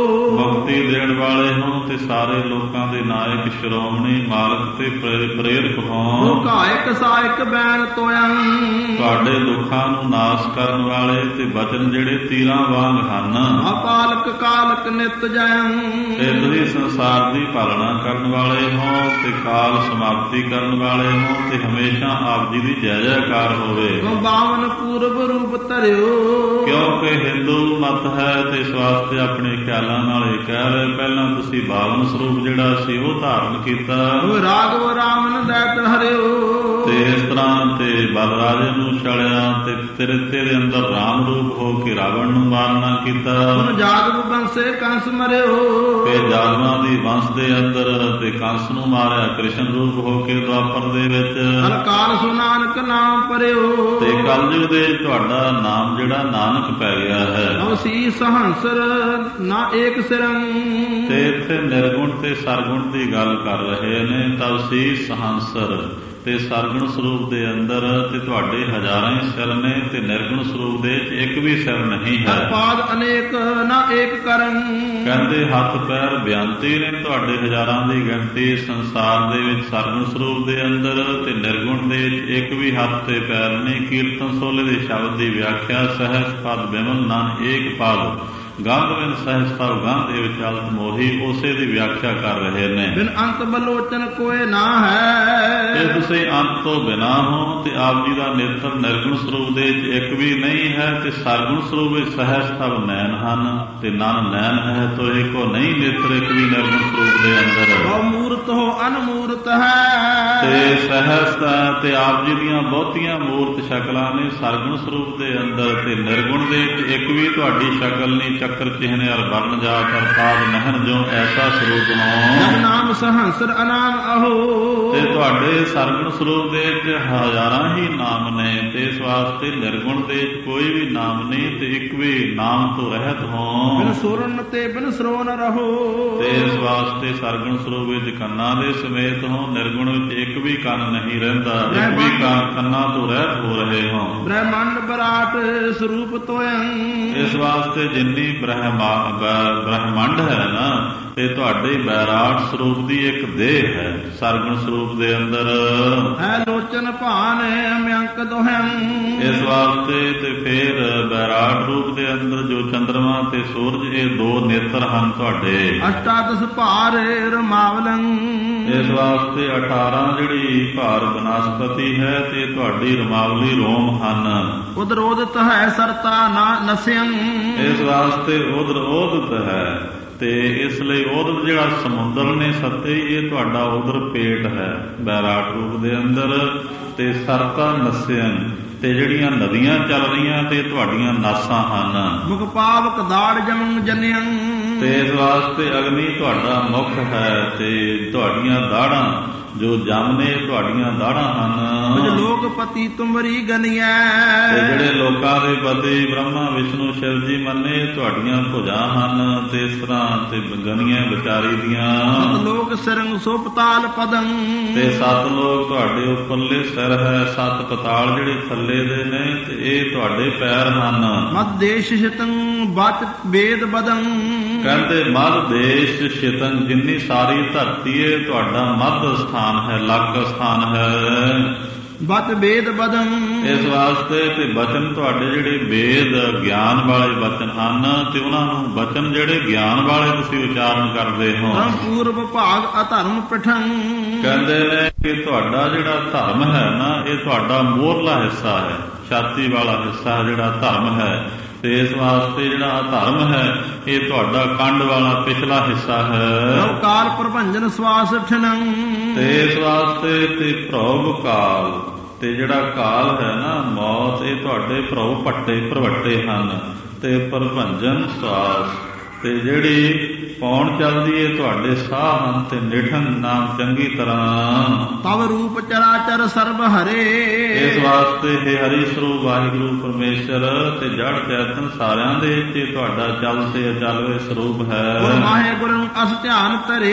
ਮੁਕਤੀ ਦੇਣ ਵਾਲੇ ਹੋ ਤੇ ਸਾਰੇ ਲੋਕਾਂ ਦੇ ਨਾਇਕ ਸ਼੍ਰੋਮਣੀ ਮਾਲਕ ਤੇ ਪ੍ਰੇਰਕ ਹੋ। ਘਾਇਕ ਸਾਇਕ ਬੈਣ ਤੋਇੰ। ਤੁਹਾਡੇ ਦੁੱਖਾਂ ਨੂੰ ਨਾਸ਼ ਕਰਨ ਵਾਲੇ ਤੇ ਬਚਨ ਜਿਹੜੇ ਤੀਰਾਂ ਵਾਂਗ ਹਨ। ਅਪਾਲਕ ਕਾਲਕ ਨਿਤ ਜੈੰ। ਤੇ ਤੁਸੀਂ ਸੰਸਾਰ ਦੀ ਪਾਲਣਾ ਕਰਨ ਵਾਲੇ ਹੋ ਤੇ ਕਾਲ ਸਮਾਪਤੀ ਕਰਨ ਵਾਲੇ ਹੋ ਤੇ ਹਮੇਸ਼ਾ ਆਪ ਜੀ ਦੀ ਜੈ ਜੈਕਾਰ ਹੋਵੇ। ਬਾਵਨ ਪੂਰਬ ਰੂਪ ਧਰਿਓ। ਕਿਉਂਕਿ ਹਿੰਦੂ ਮਤ ਹੈ ਤੇ ਇਸ ਵਾਸਤੇ ਆਪਣੇ ਖਿਆਲਾਂ ਨਾਲ ਇਹ ਕਹਿ ਰਹੇ, ਪਹਿਲਾਂ ਤੁਸੀਂ ਬਾਵਨ ਸਰੂਪ ਜਿਹੜਾ ਸੀ ਉਹ ਧਾਰਨ ਕੀਤਾ। ਰਾਘਵ ਰਾਮਨ ਦੈਤ ਹਰਿਓ। ਤੇ ਇਸ ਤਰ੍ਹਾਂ ਤੇ ਬਲਰਾਜੇ ਨੂੰ ਛੜਿਆ ਤੇ ਤੇਰੇ ਅੰਦਰ ਰਾਮ ਰੂਪ ਹੋ ਕੇ ਰਾਵਣ ਨੂੰ ਮਾਰਨਾ ਕੀਤਾ। ਜਾਦਵ ਬੰਸੇ ਕੰਸ ਮਰਿਓ। ਤੇ ਜਾਦਵਾਂ ਦੀ ਵੰਸ਼ ਦੇ ਅੰਦਰ ਤੇ ਕੰਸ ਨੂੰ ਮਾਰਿਆ ਕ੍ਰਿਸ਼ਨ ਰੂਪ ਹੋ ਕੇ ਦੁਆਪਰ ਦੇ ਵਿੱਚ। ਅਕਾਲ ਸੋ ਨਾਨਕ ਨਾਮ ਪਰਿਓ। ਤੇ ਕਲਯੁਗ ਦੇ ਤੁਹਾਡਾ ਨਾਮ ਜਿਹੜਾ ਨਾਨਕ ਪੈ ਗਿਆ ਹੈ। ਅਵਸੀ ਸਹੰਸਰ ਨਾ ਏਕ ਸਿਰੰ। ਤੇ ਇੱਥੇ ਨਿਰਗੁਣ ਤੇ ਸਰਗੁਣ ਦੀ ਗੱਲ ਕਰ ਰਹੇ ਨੇ। ਤਵਸੀ ਸਹੰਸਰ ਤੇ ਸਰਗੁਣ ਸਰੂਪ ਦੇ ਅੰਦਰ ਤੇ ਤੁਹਾਡੇ ਹਜ਼ਾਰਾਂ ਹੀ ਸਿਰ ਨੇ ਤੇ ਨਿਰਗੁਣ ਸਰੂਪ ਦੇ ਇੱਕ ਵੀ ਸਿਰ ਨਹੀਂ ਹੈ। ਪਾਦ ਅਨੇਕ ਨਾ ਏਕ ਕਰਨ। ਕਹਿੰਦੇ ਹੱਥ ਪੈਰ ਬਿਆੰਤੀ ਨੇ ਤੁਹਾਡੇ ਹਜ਼ਾਰਾਂ ਦੀ ਗਿਣਤੀ ਸੰਸਾਰ ਦੇ ਵਿੱਚ ਸਰਗੁਣ ਸਰੂਪ ਦੇ ਅੰਦਰ ਤੇ ਨਿਰਗੁਣ ਦੇ ਵਿੱਚ ਇੱਕ ਵੀ ਹੱਥ ਤੇ ਪੈਰ ਨਹੀਂ। ਕੀਰਤਨ ਸੋਲੇ ਦੇ ਸ਼ਬਦ ਦੀ ਵਿਆਖਿਆ ਸਹਿਜ ਪਦ ਬਿਮਲ ਨਾਮ ਏਕ ਪਦ ਗੰਧ ਬਿਨ ਸਹਿਜ ਪਦ ਗੰਧ ਦੇ ਵਿੱਚ ਅਲਤ ਮੋਹੀ ਉਸੇ ਦੀ ਵਿਆਖਿਆ ਕਰ ਰਹੇ ਨੇ। ਬਿਨ ਅੰਤ ਬਲੋਚਨ ਕੋਏ ਨਾ ਹੈ। ਤੇ ਤੁਸੀਂ ਅੰਤ ਤੋਂ ਬਿਨਾ ਹੋ ਤੇ ਆਪ ਜੀ ਦਾ ਨੇਤਰ ਨਿਰਗੁਣ ਸਰੂਪ ਦੇ ਵਿੱਚ ਇੱਕ ਵੀ ਨਹੀਂ ਹੈ ਤੇ ਸਰਗੁਣ ਸਰੂਪ ਵਿੱਚ ਸਹਿਜ ਸਭ ਨੈਣ ਹਨ ਤੇ ਨਨ ਨੈਣ ਹੈ ਤੋ ਏਕੋ ਨਹੀਂ ਨੇਤਰ ਇੱਕ ਵੀ ਨਿਰਗੁਣ ਸਰੂਪ ਦੇ ਅੰਦਰ। ਬਹੁ ਮੂਰਤ ਹੋ ਅਨਮੂਰਤ ਹੈ। ਤੇ ਸਹਿਜ ਤੇ ਆਪ ਜੀ ਦੀਆਂ ਬਹੁਤੀਆਂ ਮੂਰਤ ਸ਼ਕਲਾਂ ਨੇ ਸਰਗੁਣ ਸਰੂਪ ਦੇ ਅੰਦਰ ਤੇ ਨਿਰਗੁਣ ਦੇ ਵਿੱਚ ਇੱਕ ਵੀ ਤੁਹਾਡੀ ਸ਼ਕਲ ਨਹੀਂ। ਚੱਕਰ ਚਿਹਨੇ ਅਰ ਵਰਨ ਜਾਤ ਅਰ ਪਾਦ ਨਹਿਣ ਜੋ ਐਸਾ ਸਰੂਪ ਹੋ। ਨਾਮ ਸਹੰਸਰ ਅਨਾਮ ਅਹੋ। ਤੇ ਤੁਹਾਡੇ ਸਰਗੁਣ ਸਰੂਪ ਦੇ ਵਿੱਚ ਹਜ਼ਾਰਾਂ ਹੀ ਨਾਮ ਨੇ ਤੇ ਇਸ ਵਾਸਤੇ ਨਿਰਗੁਣ ਦੇ ਵਿੱਚ ਕੋਈ ਵੀ ਨਾਮ ਨਹੀਂ ਤੇ ਇੱਕ ਵੀ ਨਾਮ ਤੋਂ ਰਹਿਤ ਹੋ। ਬਿਨ ਸੁਰਨ ਤੇ ਬਿਨ ਸਰੋਨ ਰਹੋ। ਤੇ ਇਸ ਵਾਸਤੇ ਸਰਗੁਣ ਸਰੂਪ ਵਿੱਚ ਕੰਨਾਂ ਦੇ ਸਮੇਤ ਹੋ। ਨਿਰਗੁਣ ਵਿੱਚ ਇੱਕ ਵੀ ਕੰਨ ਨਹੀਂ ਰਹਿੰਦਾ। ਇੱਕ ਵੀ ਕੰਨਾਂ ਤੋਂ ਰਹਿਤ ਹੋ ਰਹੇ ਹੋ। ਬ੍ਰਹਮੰਡ ਬਰਾਟ ਸਰੂਪ ਤੋਇੰ। ਇਸ ਵਾਸਤੇ ਜਿੰਨੀ ਬ੍ਰਹਮੰਡ ਹੈ ਨਾ ਤੇ ਤੁਹਾਡੇ ਬੈਰਾਟ ਸਰੂਪ ਦੀ ਇੱਕ ਦੇਹ ਹੈ ਸਰਗੁਣ ਸਰੂਪ ਦੇ ਅੰਦਰ ਹੈ। ਲੋਚਨ ਭਾਨ ਅਮਯੰਕ ਦੋਹੰ। ਇਸ ਵਾਸਤੇ ਤੇ ਫਿਰ ਬੈਰਾਟ ਰੂਪ ਦੇ ਅੰਦਰ ਜੋ ਚੰਦਰਮਾ ਤੇ ਸੂਰਜ ਇਹ ਦੋ ਨੇਤਰ ਹਨ ਤੁਹਾਡੇ। ਅਸ਼ਟਾਦਸ਼ ਭਾਰ ਰਮਾਵਲੰ। ਇਸ ਵਾਸਤੇ 18 ਜਿਹੜੀ ਭਾਰ ਬਨਸਪਤੀ ਹੈ ਤੇ ਤੁਹਾਡੀ ਰਮਾਵਲੀ ਰੋਮ ਹਨ। ਉਦਰੋਦਤ ਹੈ ਸਰਤਾ ਨਾ ਨਸਿਅੰ। ਇਸ ਵਾਸਤੇ ਉਦਰ ਉਦਤ ਹੈ ਤੇ ਇਸ ਲਈ ਉਦਰ ਜਿਹੜਾ ਸਮੁੰਦਰ ਨੇ ਸੱਤੇ ਇਹ ਤੁਹਾਡਾ ਉਦਰ ਪੇਟ ਹੈ ਬੈਰਾਟ ਰੂਪ ਦੇ ਅੰਦਰ। ਤੇ ਸਰਤਾ ਨਸਿਅੰ ਤੇ ਜਿਹੜੀਆਂ ਨਦੀਆਂ ਚੱਲ ਰਹੀਆਂ ਤੇ ਤੁਹਾਡੀਆਂ ਨਾਸਾਂ ਹਨ। ਮੁਖ ਪਾਵਕ ਦਾੜ ਜਮੰ ਜਨਿਅੰ। ਤੇ ਇਸ ਵਾਸਤੇ ਅਗਨੀ ਤੁਹਾਡਾ ਮੁਖ ਹੈ ਤੇ ਤੁਹਾਡੀਆਂ ਦਾੜਾਂ ਜੋ ਜਮ ਨੇ ਤੁਹਾਡੀਆਂ ਦਾੜਾਂ ਹਨ। ਲੋਕਪਤੀ ਤੁਮਰੀ ਗਨੀਐ। ਤੇ ਜਿਹੜੇ ਲੋਕਾਂ ਦੇ ਪਤੀ ਬ੍ਰਹਮਾ ਵਿਸ਼ਨੂੰ ਸ਼ਿਵ ਜੀ ਮੰਨੇ ਤੁਹਾਡੀਆਂ ਭੁਜਾਂ ਹਨ ਤੇ ਇਸ ਤਰ੍ਹਾਂ ਤੇ ਗਨੀਆਂ ਵਿਚਾਰੀ ਦੀਆਂ। ਸਤ ਲੋਕ ਸਿਰੰਗ ਸੋ ਪਤਾਲ ਪਦੰ। ਤੇ ਸੱਤ ਲੋਕ ਤੁਹਾਡੇ ਉੱਪਰਲੇ ਸਿਰ ਹੈ। ਸੱਤ ਪਤਾਲ ਜਿਹੜੇ ਥੱਲੇ ਦੇ ਨੇ ਤੇ ਇਹ ਤੁਹਾਡੇ ਪੈਰ ਹਨ। ਮਦ ਦੇਸ਼ ਸ਼ਿਤੰ ਬਚ ਵੇਦ ਬਦੰ। ਕਹਿੰਦੇ ਮਦ ਦੇਸ਼ ਸ਼ਿਤੰ ਜਿੰਨੀ ਸਾਰੀ ਧਰਤੀ ਹੈ ਤੁਹਾਡਾ ਮੱਧ ਸਥਾਨ ਹੈ ਲੱਗ ਸਥਾਨ ਹੈ। ਬਚ ਵੇਦ ਬਦਨ। ਇਸ ਵਾਸਤੇ ਤੇ ਬਚਨ ਤੁਹਾਡੇ ਜਿਹੜੇ ਵੇਦ ਗਿਆਨ ਵਾਲੇ ਬਚਨ ਹਨ, ਤੇ ਉਹਨਾਂ ਨੂੰ ਬਚਨ ਜਿਹੜੇ ਗਿਆਨ ਵਾਲੇ ਤੁਸੀਂ ਉਚਾਰਨ ਕਰਦੇ ਹੋ। ਪੂਰਬ ਭਾਗ ਅਧਰਮ ਪਿਠੰ। ਕਹਿੰਦੇ ਨੇ ਕਿ ਤੁਹਾਡਾ ਜਿਹੜਾ ਧਰਮ ਹੈ ਨਾ, ਇਹ ਤੁਹਾਡਾ ਮੋਹਰਲਾ ਹਿੱਸਾ ਹੈ, ਛਾਤੀ ਵਾਲਾ ਹਿੱਸਾ ਜਿਹੜਾ ਧਰਮ ਹੈ। ਤੇ ਇਸ ਵਾਸਤੇ ਜਿਹੜਾ ਧਰਮ ਹੈ ਇਹ ਤੁਹਾਡਾ ਕੰਡ ਵਾਲਾ ਪਿਛਲਾ ਹਿੱਸਾ ਹੈ। ਕਾਲ ਪ੍ਰਭੰਜਨ ਸਵਾਸ ਠਨੰ। ਤੇ ਇਸ ਵਾਸਤੇ ਤੇ ਭਰਉ ਕਾਲ, ਤੇ ਜਿਹੜਾ ਕਾਲ ਹੈ ਨਾ ਮੌਤ, ਇਹ ਤੁਹਾਡੇ ਭਰਉ ਪੱਟੇ ਭਰਵੱਟੇ ਹਨ। ਤੇ ਪ੍ਰਭੰਜਨ ਸਵਾਸ, ਤੇ ਜਿਹੜੀ ਪੌਣ ਚੱਲਦੀ ਏ ਤੁਹਾਡੇ ਸਾਹ ਹਨ। ਤੇ ਨਿਠਨ ਨਾਮ ਚੰਗੀ ਤਰ੍ਹਾਂ ਤਵ ਰੂਪ ਚਰਾਚਰ ਸਰਬ ਹਰੇ। ਇਸ ਵਾਸਤੇ ਇਹ ਹਰੀ ਸਰੂਪ ਵਾਹਿਗੁਰੂ ਪਰਮੇਸ਼ਰ ਤੇ ਜੜ ਚੇਤਨ ਸਾਰਿਆਂ ਦੇ ਵਿੱਚ ਤੁਹਾਡਾ ਚੱਲ ਤੇ ਅਚਲਵੇ ਸਰੂਪ ਹੈ। ਵਾਹਿਗੁਰੂ ਨੂੰ ਅਸ ਧਿਆਨ ਧਰੇ।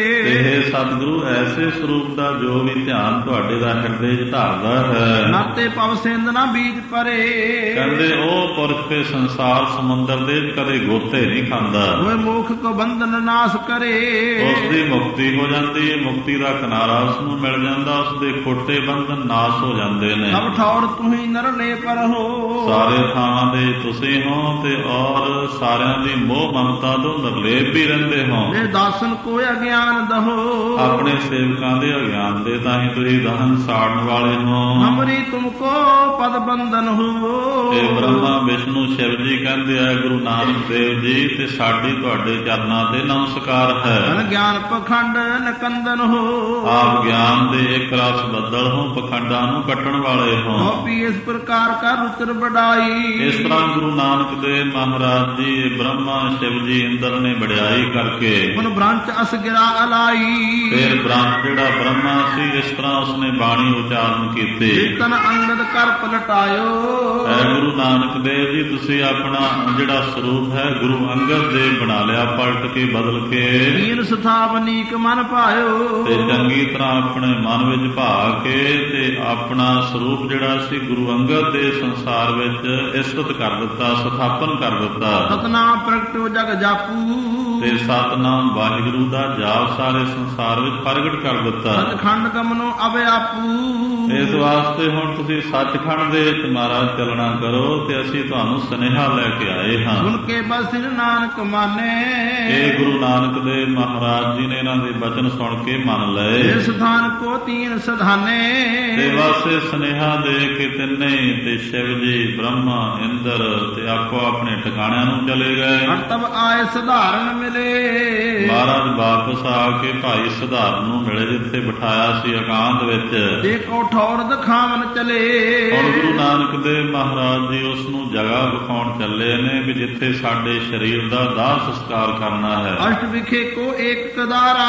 ਇਹ ਸਤਿਗੁਰੂ ਐਸੇ ਸਰੂਪ ਦਾ ਜੋ ਵੀ ਧਿਆਨ ਤੁਹਾਡੇ ਦਾ ਹਿਰਦੇ 'ਚ ਧਾਰਦਾ ਹੈ। ਨਾਤੇ ਭਵ ਸਿੰਧ ਨਾ ਬੀਜ ਪਰੇ। ਕਹਿੰਦੇ ਉਹ ਪੁਰਖ ਕੇ ਸੰਸਾਰ ਸਮੁੰਦਰ ਦੇ ਕਦੇ ਗੋਤੇ ਨਹੀਂ ਖਾਂਦਾ। ਉਹ ਮੋਖ ਕੋ ਬੰਧਨ ਨਾਸ ਕਰੇ। ਉਸ ਦੀ ਮੁਕਤੀ ਹੋ ਜਾਂਦੀ ਹੈ, ਮੁਕਤੀ ਦਾ ਕਿਨਾਰਾ ਉਸ ਨੂੰ ਮਿਲ ਜਾਂਦਾ, ਉਸ ਦੇ ਖੋਟੇ ਬੰਧਨ ਨਾਸ ਹੋ ਜਾਂਦੇ ਨੇ। ਸਭ ਠੌਰ ਤੁਸੀਂ ਨਰਲੇ ਪਰ ਹੋ। ਸਾਰੇ ਥਾਵਾਂ ਦੇ ਤੁਸੀਂ ਹੋ ਤੇ ਔਰ ਸਾਰਿਆਂ ਦੀ ਮੋਹ ਮਮਤਾ ਤੋਂ ਨਿਰਲੇਪ ਵੀ ਰਹਿੰਦੇ ਹੋ। ਇਹ ਦਾਸਨ ਕੋ ਅਗਿਆਨ ਦਹੋ। ਆਪਣੇ ਸੇਵਕਾਂ ਦੇ ਅਗਿਆਨ ਦੇ ਤਾਂ ਹੀ ਤੁਸੀਂ ਦਹਨ ਸਾੜਨ ਵਾਲੇ ਹੋ। ਹਮਰੀ ਤੁਮ ਕੋ ਪਦ ਬੰਧਨ ਹੋ। ਤੇ ਬ੍ਰਹਮਾ ਵਿਸ਼ਨੂੰ ਸ਼ਿਵ ਜੀ ਕਹਿੰਦੇ ਆ ਗੁਰੂ ਨਾਨਕ ਦੇਵ ਜੀ, ਤੇ ਸਾਡੀ ਤੁਹਾਡੇ ਚਰਨਾਂ ਤੇ ਨਮਸਕਾਰ ਹੈ। ਗਿਆਨ ਪਖੰਡ ਨਕੰਦਨ ਹੋ। ਆਪ ਗਿਆਨ ਦੇ ਇੱਕ ਰਸ ਬੱਦਲ ਹੋ, ਪਖੰਡਾਂ ਨੂੰ ਕੱਟਣ ਵਾਲੇ ਹੋ। ਇਸ ਪ੍ਰਕਾਰ ਕਰ ਰੁਚਰ ਵਡਾਈ। ਇਸ ਤਰ੍ਹਾਂ ਗੁਰੂ ਨਾਨਕ ਦੇਵ ਮਹਾਰਾਜ ਜੀ ਬ੍ਰਹਮਾ ਸ਼ਿਵ ਜੀ ਇੰਦਰ ਨੇ ਵਡਿਆਈ ਕਰਕੇ ਹੁਣ ਬ੍ਰੰਚ ਅਸ ਗਿਰਾ ਅਲਾਈ। ਫਿਰ ਬ੍ਰਹਮ ਜਿਹੜਾ ਬ੍ਰਹਮਾ ਸੀ ਇਸ ਤਰ੍ਹਾਂ ਉਸਨੇ ਬਾਣੀ ਉਚਾਰਨ ਕੀਤੀ। ਤਨ ਅੰਗਦ ਕਰ ਪਲਟਾਇਓ। ਐ ਗੁਰੂ ਨਾਨਕ ਦੇਵ ਜੀ ਤੁਸੀਂ ਆਪਣਾ ਜਿਹੜਾ ਸਰੂਪ ਹੈ ਗੁਰੂ ਅੰਗਦ ਦੇ ਬਣਾ ਲਿਆ, ਪਲਟ ਕੇ ਬਦਲ ਕੇ। ਦੀਨ ਸਥਾਪਨੀਕ ਮਨ ਭਾਇਓ। ਤੇ ਚੰਗੀ ਤਰ੍ਹਾਂ ਆਪਣੇ ਮਨ ਵਿੱਚ ਭਾ ਕੇ ਤੇ ਆਪਣਾ ਸਰੂਪ ਜਿਹੜਾ ਸੀ ਗੁਰੂ ਅੰਗਦ ਦੇ ਸੰਸਾਰ ਵਿੱਚ ਇਸਤਤ ਕਰ ਦਿੱਤਾ, ਸਥਾਪਨ ਕਰ ਦਿੱਤਾ। ਸਤਨਾਮ ਪ੍ਰਗਟੋ ਜਗ ਜਾਪੂ। ਤੇ ਸਤਨਾਮ ਵਾਹਿਗੁਰੂ ਦਾ ਜਾਪ ਸਾਰੇ ਸੰਸਾਰ ਵਿੱਚ ਪ੍ਰਗਟ ਕਰ ਦਿੱਤਾ। ਸਤਖੰਡ ਗਮਨੋ ਅਬੇ ਆਪੂ। ਇਸ ਵਾਸਤੇ ਹੁਣ ਤੁਸੀਂ ਸੱਚਖੰਡ ਦੇ ਵਿੱਚ ਮਹਾਰਾਜ ਚੱਲਣਾ ਕਰੋ, ਤੇ ਅਸੀਂ ਤੁਹਾਨੂੰ ਸੁਨੇਹਾ ਲੈ ਕੇ ਆਏ ਹਾਂ। ਸੁਣ ਕੇ ਬਸਿਨ ਨਾਨਕ ਮਾਨੇ। ਇਹ ਗੁਰੂ ਨਾਨਕ ਦੇਵ ਮਹਾਰਾਜ ਜੀ ਨੇ ਇਹਨਾਂ ਦੇ ਬਚਨ ਸੁਣ ਕੇ ਮੰਨ ਲਏ। ਇਸ ਸਥਾਨ ਕੋ ਤੀਨ ਸਧਾਨੇ। ਤੇ ਵਾਸੇ ਸੁਨੇਹਾ ਦੇ ਕੇ ਤਿੰਨੇ, ਤੇ ਸ਼ਿਵ ਜੀ ਬ੍ਰਹਮਾ ਇੰਦਰ ਤੇ ਆਪੋ ਆਪਣੇ ਠਿਕਾਣਿਆਂ ਨੂੰ ਚਲੇ ਗਏ। ਤਬ ਆਏ ਸਧਾਰਨ ਮਿਲੇ। ਮਹਾਰਾਜ ਵਾਪਸ ਆ ਕੇ ਭਾਈ ਸਧਾਰਨ ਨੂੰ ਮਿਲੇ, ਜਿੱਥੇ ਬਿਠਾਇਆ ਸੀ ਇਕਾਂਤ ਵਿੱਚ। ਦੇਖੋ ਠੌਰ ਦਿਖਾਵਨ ਚਲੇ। ਹੁਣ ਗੁਰੂ ਨਾਨਕ ਦੇਵ ਮਹਾਰਾਜ ਜੀ ਉਸ ਨੂੰ ਜਗ੍ਹਾ ਵਿਖਾਉਣ ਚੱਲੇ ਨੇ ਵੀ ਜਿੱਥੇ ਸਾਡੇ ਸਰੀਰ ਦਾ ਦਾਹ ਸੰਸਕਾਰ ਕਰਨਾ ਹੈ। ਅਸ਼ਟ ਵਿਖੇ ਕੋ ਏਕ ਕਦਾਰਾ।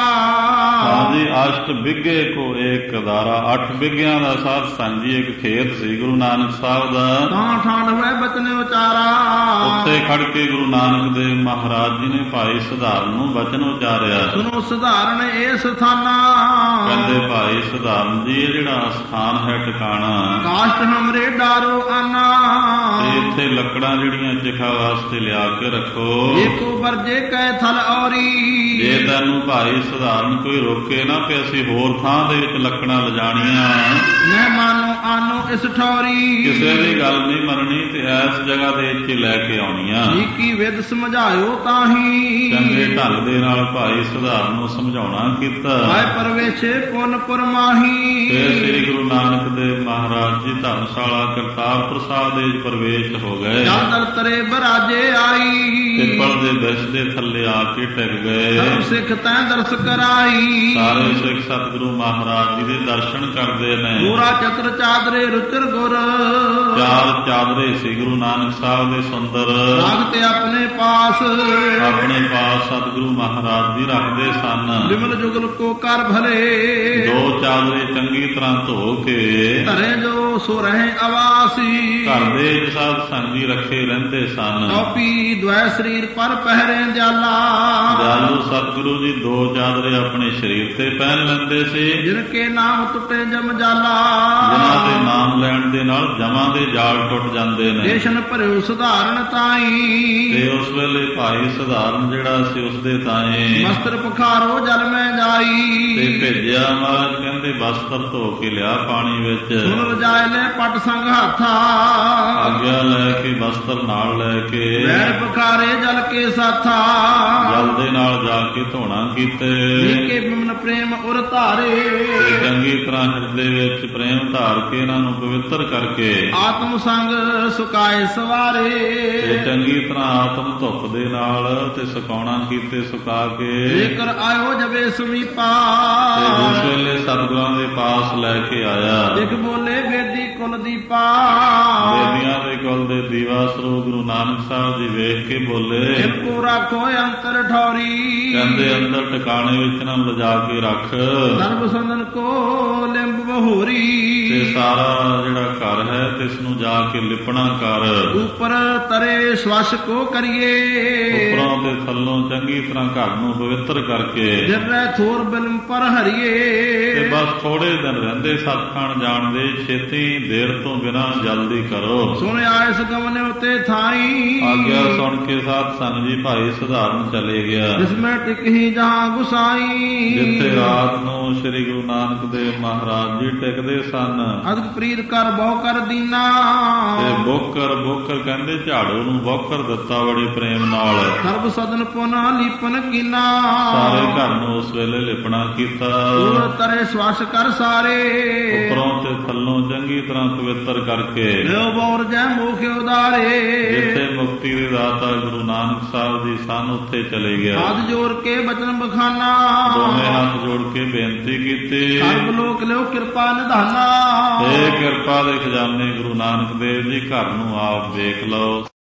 ਹਾਂਜੀ, ਅਸ਼ਟ ਬਿਘੇ ਕੋ ਏਕ ਕਦਾਰਾ। 8 ਬਿਘਿਆਂ ਦਾ ਸਾਧ ਸਾਂਝੀ ਇੱਕ ਖੇਤ ਸੀ ਗੁਰੂ ਨਾਨਕ ਸਾਹਿਬ ਦਾ। ਤਾਂ ਠਾਂਡ ਹੋਏ ਬਚਨ ਉਚਾਰਾ। ਉੱਥੇ ਖੜ ਕੇ ਗੁਰੂ ਨਾਨਕ ਦੇਵ ਮਹਾਰਾਜ ਜੀ ਨੇ ਭਾਈ ਸਧਾਰਨ ਨੂੰ ਬਚਨ ਉਚਾਰਿਆ। ਸੁਣੋ ਸਧਾਰਨ ਇਹ ਸਥਾਨਾ। ਕਹਿੰਦੇ ਭਾਈ ਸਧਾਰਨ ਜੀ ਇਹ ਜਿਹੜਾ ਸਥਾਨ ਹੈ ਟਿਕਾਣਾ, ਕਾਸ਼ਟ ਹਮਰੇ ਡਾਰੋ ਆਨਾ। ਤੇ ਇੱਥੇ ਲੱਕੜਾਂ ਜਿਹੜੀਆਂ ਚਿਖਾ ਵਾਸਤੇ ਲਿਆ ਕੇ ਰੱਖੋ। ਏਕੋ ਵਰਜੇ ਕੈ ਥਲ ਔਰੀ। ਜੇ ਤੈਨੂੰ ਭਾਈ ਸਧਾਰਨ ਕੋਈ ਰੋਕੇ ਨਾ ਕਿ ਅਸੀਂ ਹੋਰ ਥਾਂ ਦੇ ਵਿੱਚ ਲੱਕੜਾਂ ਲਿਜਾਣੀਆਂ, ਮੈਂ ਮਾਨੋ ਆਨੋ ਇਸ ਠੌਰੀ। ਕਿਸੇ ਦੀ ਗੱਲ ਨਹੀਂ ਮੰਨਣੀ ਤੇ ਇਸ ਜਗ੍ਹਾ ਦੇ ਇੱਥੇ ਲੈ ਕੇ ਆਉਣੀਆਂ। ਕੀ ਵਿਦ ਸਮਝਾਇਓ ਤਾਹੀ। ਚੰਗੇ ਢੰਗ ਦੇ ਨਾਲ ਭਾਈ ਸਧਾਰਨ ਨੂੰ ਸਮਝਾਉਣਾ ਕੀਤਾ। ਹਾਏ ਪਰਵੇਸ਼ੇ ਪੁੰਨ ਪੁਰਮਾਹੀ। ਫਿਰ ਸ੍ਰੀ ਗੁਰੂ ਨਾਨਕ ਦੇਵ ਮਹਾਰਾਜ ਜੀ ਧਰਮਸ਼ਾਲਾ ਕਰਤਾਰਪੁਰ ਸਾਹਿਬ ਦੇ ਪ੍ਰਵੇਸ਼ ਹੋ ਗਏ। ਜਲ ਦਲ ਤਰੇ ਬਰਾਜੇ ਆਈ। ਪਿੱਪਲ ਦੇ ਬਿਰਛ ਦੇ ਥੱਲੇ ਆ ਕੇ ਟਿਕ ਗਏ। ਸਭ ਸਿੱਖ ਤੈਂ ਦਰਸ ਕਰਾਈ। ਸਾਰੇ ਸਿੱਖ ਸਤਿਗੁਰੂ ਮਹਾਰਾਜ ਜੀ ਦੇ ਦਰਸ਼ਨ ਕਰਦੇ ਨੇ। ਪੂਰਾ ਚਤਰ ਚਾਦਰੇ ਰੁਚਰ ਗੁਰ। 4 ਚਾਦਰੇ ਸੀ ਗੁਰੂ ਨਾਨਕ ਸਾਹਿਬ ਦੇ ਸੁੰਦਰ। ਰਾਖਤੇ ਆਪਣੇ ਪਾਸ। ਆਪਣੇ ਪਾਸ ਸਤਿਗੁਰੂ ਮਹਾਰਾਜ ਜੀ ਰੱਖਦੇ ਸਨ। ਵਿਮਲ ਜੁਗਲ ਕੋ ਕਰ ਭਲੇ। 2 ਚਾਦਰੇ ਚੰਗੀ ਤਰ੍ਹਾਂ ਧੋ ਕੇ ਧਰੇ ਜੋ ਸੋ ਰਹੇ ਆਵਾਸੀ। ਘਰ ਦੇ ਸਾਧ ਸੰਗੀ ਰੱਖੇ ਰਹਿੰਦੇ ਸਨ। ਟੋਪੀ ਦ્વੈ ਸਰੀਰ ਪਰ ਪਹਿਰੇ ਦਿਆਲਾ। ਦਿਆਲੂ ਸਤਿਗੁਰੂ ਜੀ 2 ਚਾਦਰੇ ਆਪਣੇ ਸਰੀਰ ਤੇ ਪਹਿਨ ਲੈਂਦੇ ਸੀ। ਜਿਨ ਕੇ ਨਾਮ ਟੁੱਟੇ ਜਮ ਜਾਲਾ, ਜਿਨ੍ਹਾਂ ਦੇ ਨਾਮ ਲੈਣ ਦੇ ਨਾਲ ਜਮਾਂ ਦੇ ਜਾਲ ਟੁੱਟ ਜਾਂਦੇ ਨੇ। ਦੇਸ਼ਨ ਭਰਿਓ ਸੁਧਾਰਨ ਤਾਈ, ਤੇ ਉਸ ਵੇਲੇ ਭਾਈ ਸਧਾਰਨ ਜਿਹੜਾ ਸੀ ਉਸਦੇ ਤਾਏ ਵਸਤਰ ਪਖਾਰੋ ਜਲ ਮੈਂ ਜਾਈ, ਤੇ ਭੇਜਿਆ। ਮਹਾਰਾਜ ਕਹਿੰਦੇ ਵਸਤਰ ਧੋ ਕੇ ਲਿਆ ਪਾਣੀ ਵਿੱਚ, ਸੁਣ ਰਜਾਏ ਲੈ ਪਟ ਸੰਗ ਹੱਥਾ, ਆਗਿਆ ਲੈ ਕੇ ਵਸਤਰ ਨਾਲ ਲੈ ਕੇ ਵੈਰ ਪਖਾਰੇ ਜਲ ਕੇ ਸਾਥਾ, ਜਲ ਦੇ ਨਾਲ ਜਾ ਕੇ ਧੋਣਾ ਕੀਤੇ। ਕੇ ਬਿਮਨ ਪ੍ਰੇਮ ਉਰ ਧਾਰੇ, ਤੇ ਚੰਗੀ ਤਰ੍ਹਾਂ ਹਿਰਦੇ ਵਿੱਚ ਪ੍ਰੇਮ ਧਾਰ ਕੇ ਇਹਨਾਂ ਨੂੰ ਪਵਿੱਤਰ ਕਰਕੇ ਆਤਮ ਸੰਗ ਸੁਕਾਏ ਸਵਾਰੇ, ਤੇ ਚੰਗੀ ਤਰ੍ਹਾਂ ਆਤਮ ਧੁੱਪ ਦੇ ਨਾਲ ਤੇ ਸੁਕਾਉਣਾ ਕੀਤੇ, ਸੁਕਾ ਕੇ ਜੇਕਰ ਆਇਓ ਜਵੇ ਸਮੀਪਾ, ਤੇ ਉਸ ਵੇਲੇ ਸਤਿਗੁਰਾਂ ਦੇ ਪਾਸ ਲੈ ਕੇ ਆਇਆ। ਇੱਕ ਬੋਲੇ ਵੇਦੀ ਕੁਲ ਦੀਪਾ, ਵੇਦੀਆਂ ਦੇ ਕੁਲ ਦੇ ਦੀਵਾ ਸਰੂਪ ਗੁਰੂ ਨਾਨਕ ਸਾਹਿਬ ਜੀ ਵੇਖ ਕੇ ਬੋਲੇ, ਇਨਕੋ ਰੱਖੋ ਅੰਤਰ ਠੌਰੀ, ਕਹਿੰਦੇ ਅੰਦਰ ਟਿਕਾਣੇ ਵਿੱਚ ਨਾ ਲਿਜਾ ਕੇ ਰੱਖ। ਸਰਬ ਸੰਦਨ ਕੋ ਲਿੰਬ ਬਹੋਰੀ, ਤੇ ਸਾਰਾ ਜਿਹੜਾ ਘਰ ਹੈ ਤੇ ਇਸ ਨੂੰ ਜਾ ਕੇ ਲਿਪਣਾ ਕਰ। ਉੱਪਰ ਤਰੇ ਸਵਛ ਕੋ ਕਰੀਏ, ਉੱਪਰੋਂ ਤੇ ਥੱਲੋਂ ਚੰਗੀ ਤਰ੍ਹਾਂ ਘਰ ਨੂੰ ਪਵਿੱਤਰ ਕਰਕੇ ਜਿਰੈ ਥੋਰ ਬਿਲਮ ਪਰ ਹਰੀਏ, ਤੇ ਬਸ ਥੋੜੇ ਦਿਨ ਰਹਿੰਦੇ ਸਤਖੰਡ ਜਾਣ ਦੇ, ਛੇਤੀ ਦੇਰ ਤੋਂ ਬਿਨਾਂ ਜਲਦੀ ਕਰੋ। ਸੁਣ ਆਇਸ ਗਮਨ ਉਤੇ ਥਾਈ, ਆਗਿਆ ਸੁਣ ਕੇ ਸਾਧ ਸੰਗ ਜੀ ਭਾਈ ਸਧਾਰਨ ਚਲੇ ਗਿਆ। ਜਿਸ ਮੈਂ ਟਿਕਹੀ ਜਹਾਂ ਗੁਸਾਈ, ਜਿੱਥੇ ਰਾਤ ਨੂੰ ਸ੍ਰੀ ਗੁਰੂ ਨਾਨਕ ਦੇਵ ਮਹਾਰਾਜ ਜੀ ਟਿਕਦੇ ਸਨ। ਅਦਕ ਪ੍ਰੀਤ ਕਰ ਬਹੁ ਕਰ ਦੀਨਾ, ਤੇ ਬੋਕਰ ਕਹਿੰਦੇ ਝਾੜੂ ਨੂੰ ਬੋਕਰ ਦਿੱਤਾ ਬੜੇ ਪ੍ਰੇਮ ਨਾਲ। ਸਰਬ ਸਦਨ ਪੁਨਾ ਲੀਪਨ ਕੀਨਾ, ਸਾਰੇ ਘਰ ਨੂੰ ਉਸ ਵੇਲੇ ਲਿਪਣਾ ਕੀਤਾ। ਉਰ ਤਰੇ ਸਵਛ ਕਰ ਸਾਰੇ, ਉੱਪਰੋਂ ਤੇ ਥੱਲੋਂ ਚੰਗੀ ਤਰ੍ਹਾਂ ਪਵਿੱਤਰ ਕਰਕੇ ਲਿਓ ਬੌਰ ਜੈ ਮੋਖ ਉਦਾਰੇ, ਜਿੱਥੇ ਮੁਕਤੀ ਦੇ ਦਾਤਾ ਗੁਰੂ ਨਾਨਕ ਸਾਹਿਬ ਜੀ ਸਨ ਉੱਥੇ ਚਲੇ ਗਿਆ। ਹੱਥ ਜੋੜ ਕੇ ਬਚਨ ਬਖਾਨਾ, ਦੋਵੇਂ ਹੱਥ ਜੋੜ ਕੇ ਬੇਨਤੀ ਕੀਤੀ, ਸਰਬ ਲੋਕ ਲਿਓ ਕਿਰਪਾ ਨਿਧਾਨਾ, ਇਹ ਕਿਰਪਾ ਦੇ ਖਜ਼ਾਨੇ ਗੁਰੂ ਨਾਨਕ ਦੇਵ ਜੀ ਘਰ ਨੂੰ ਆਪ ਵੇਖ ਲਓ।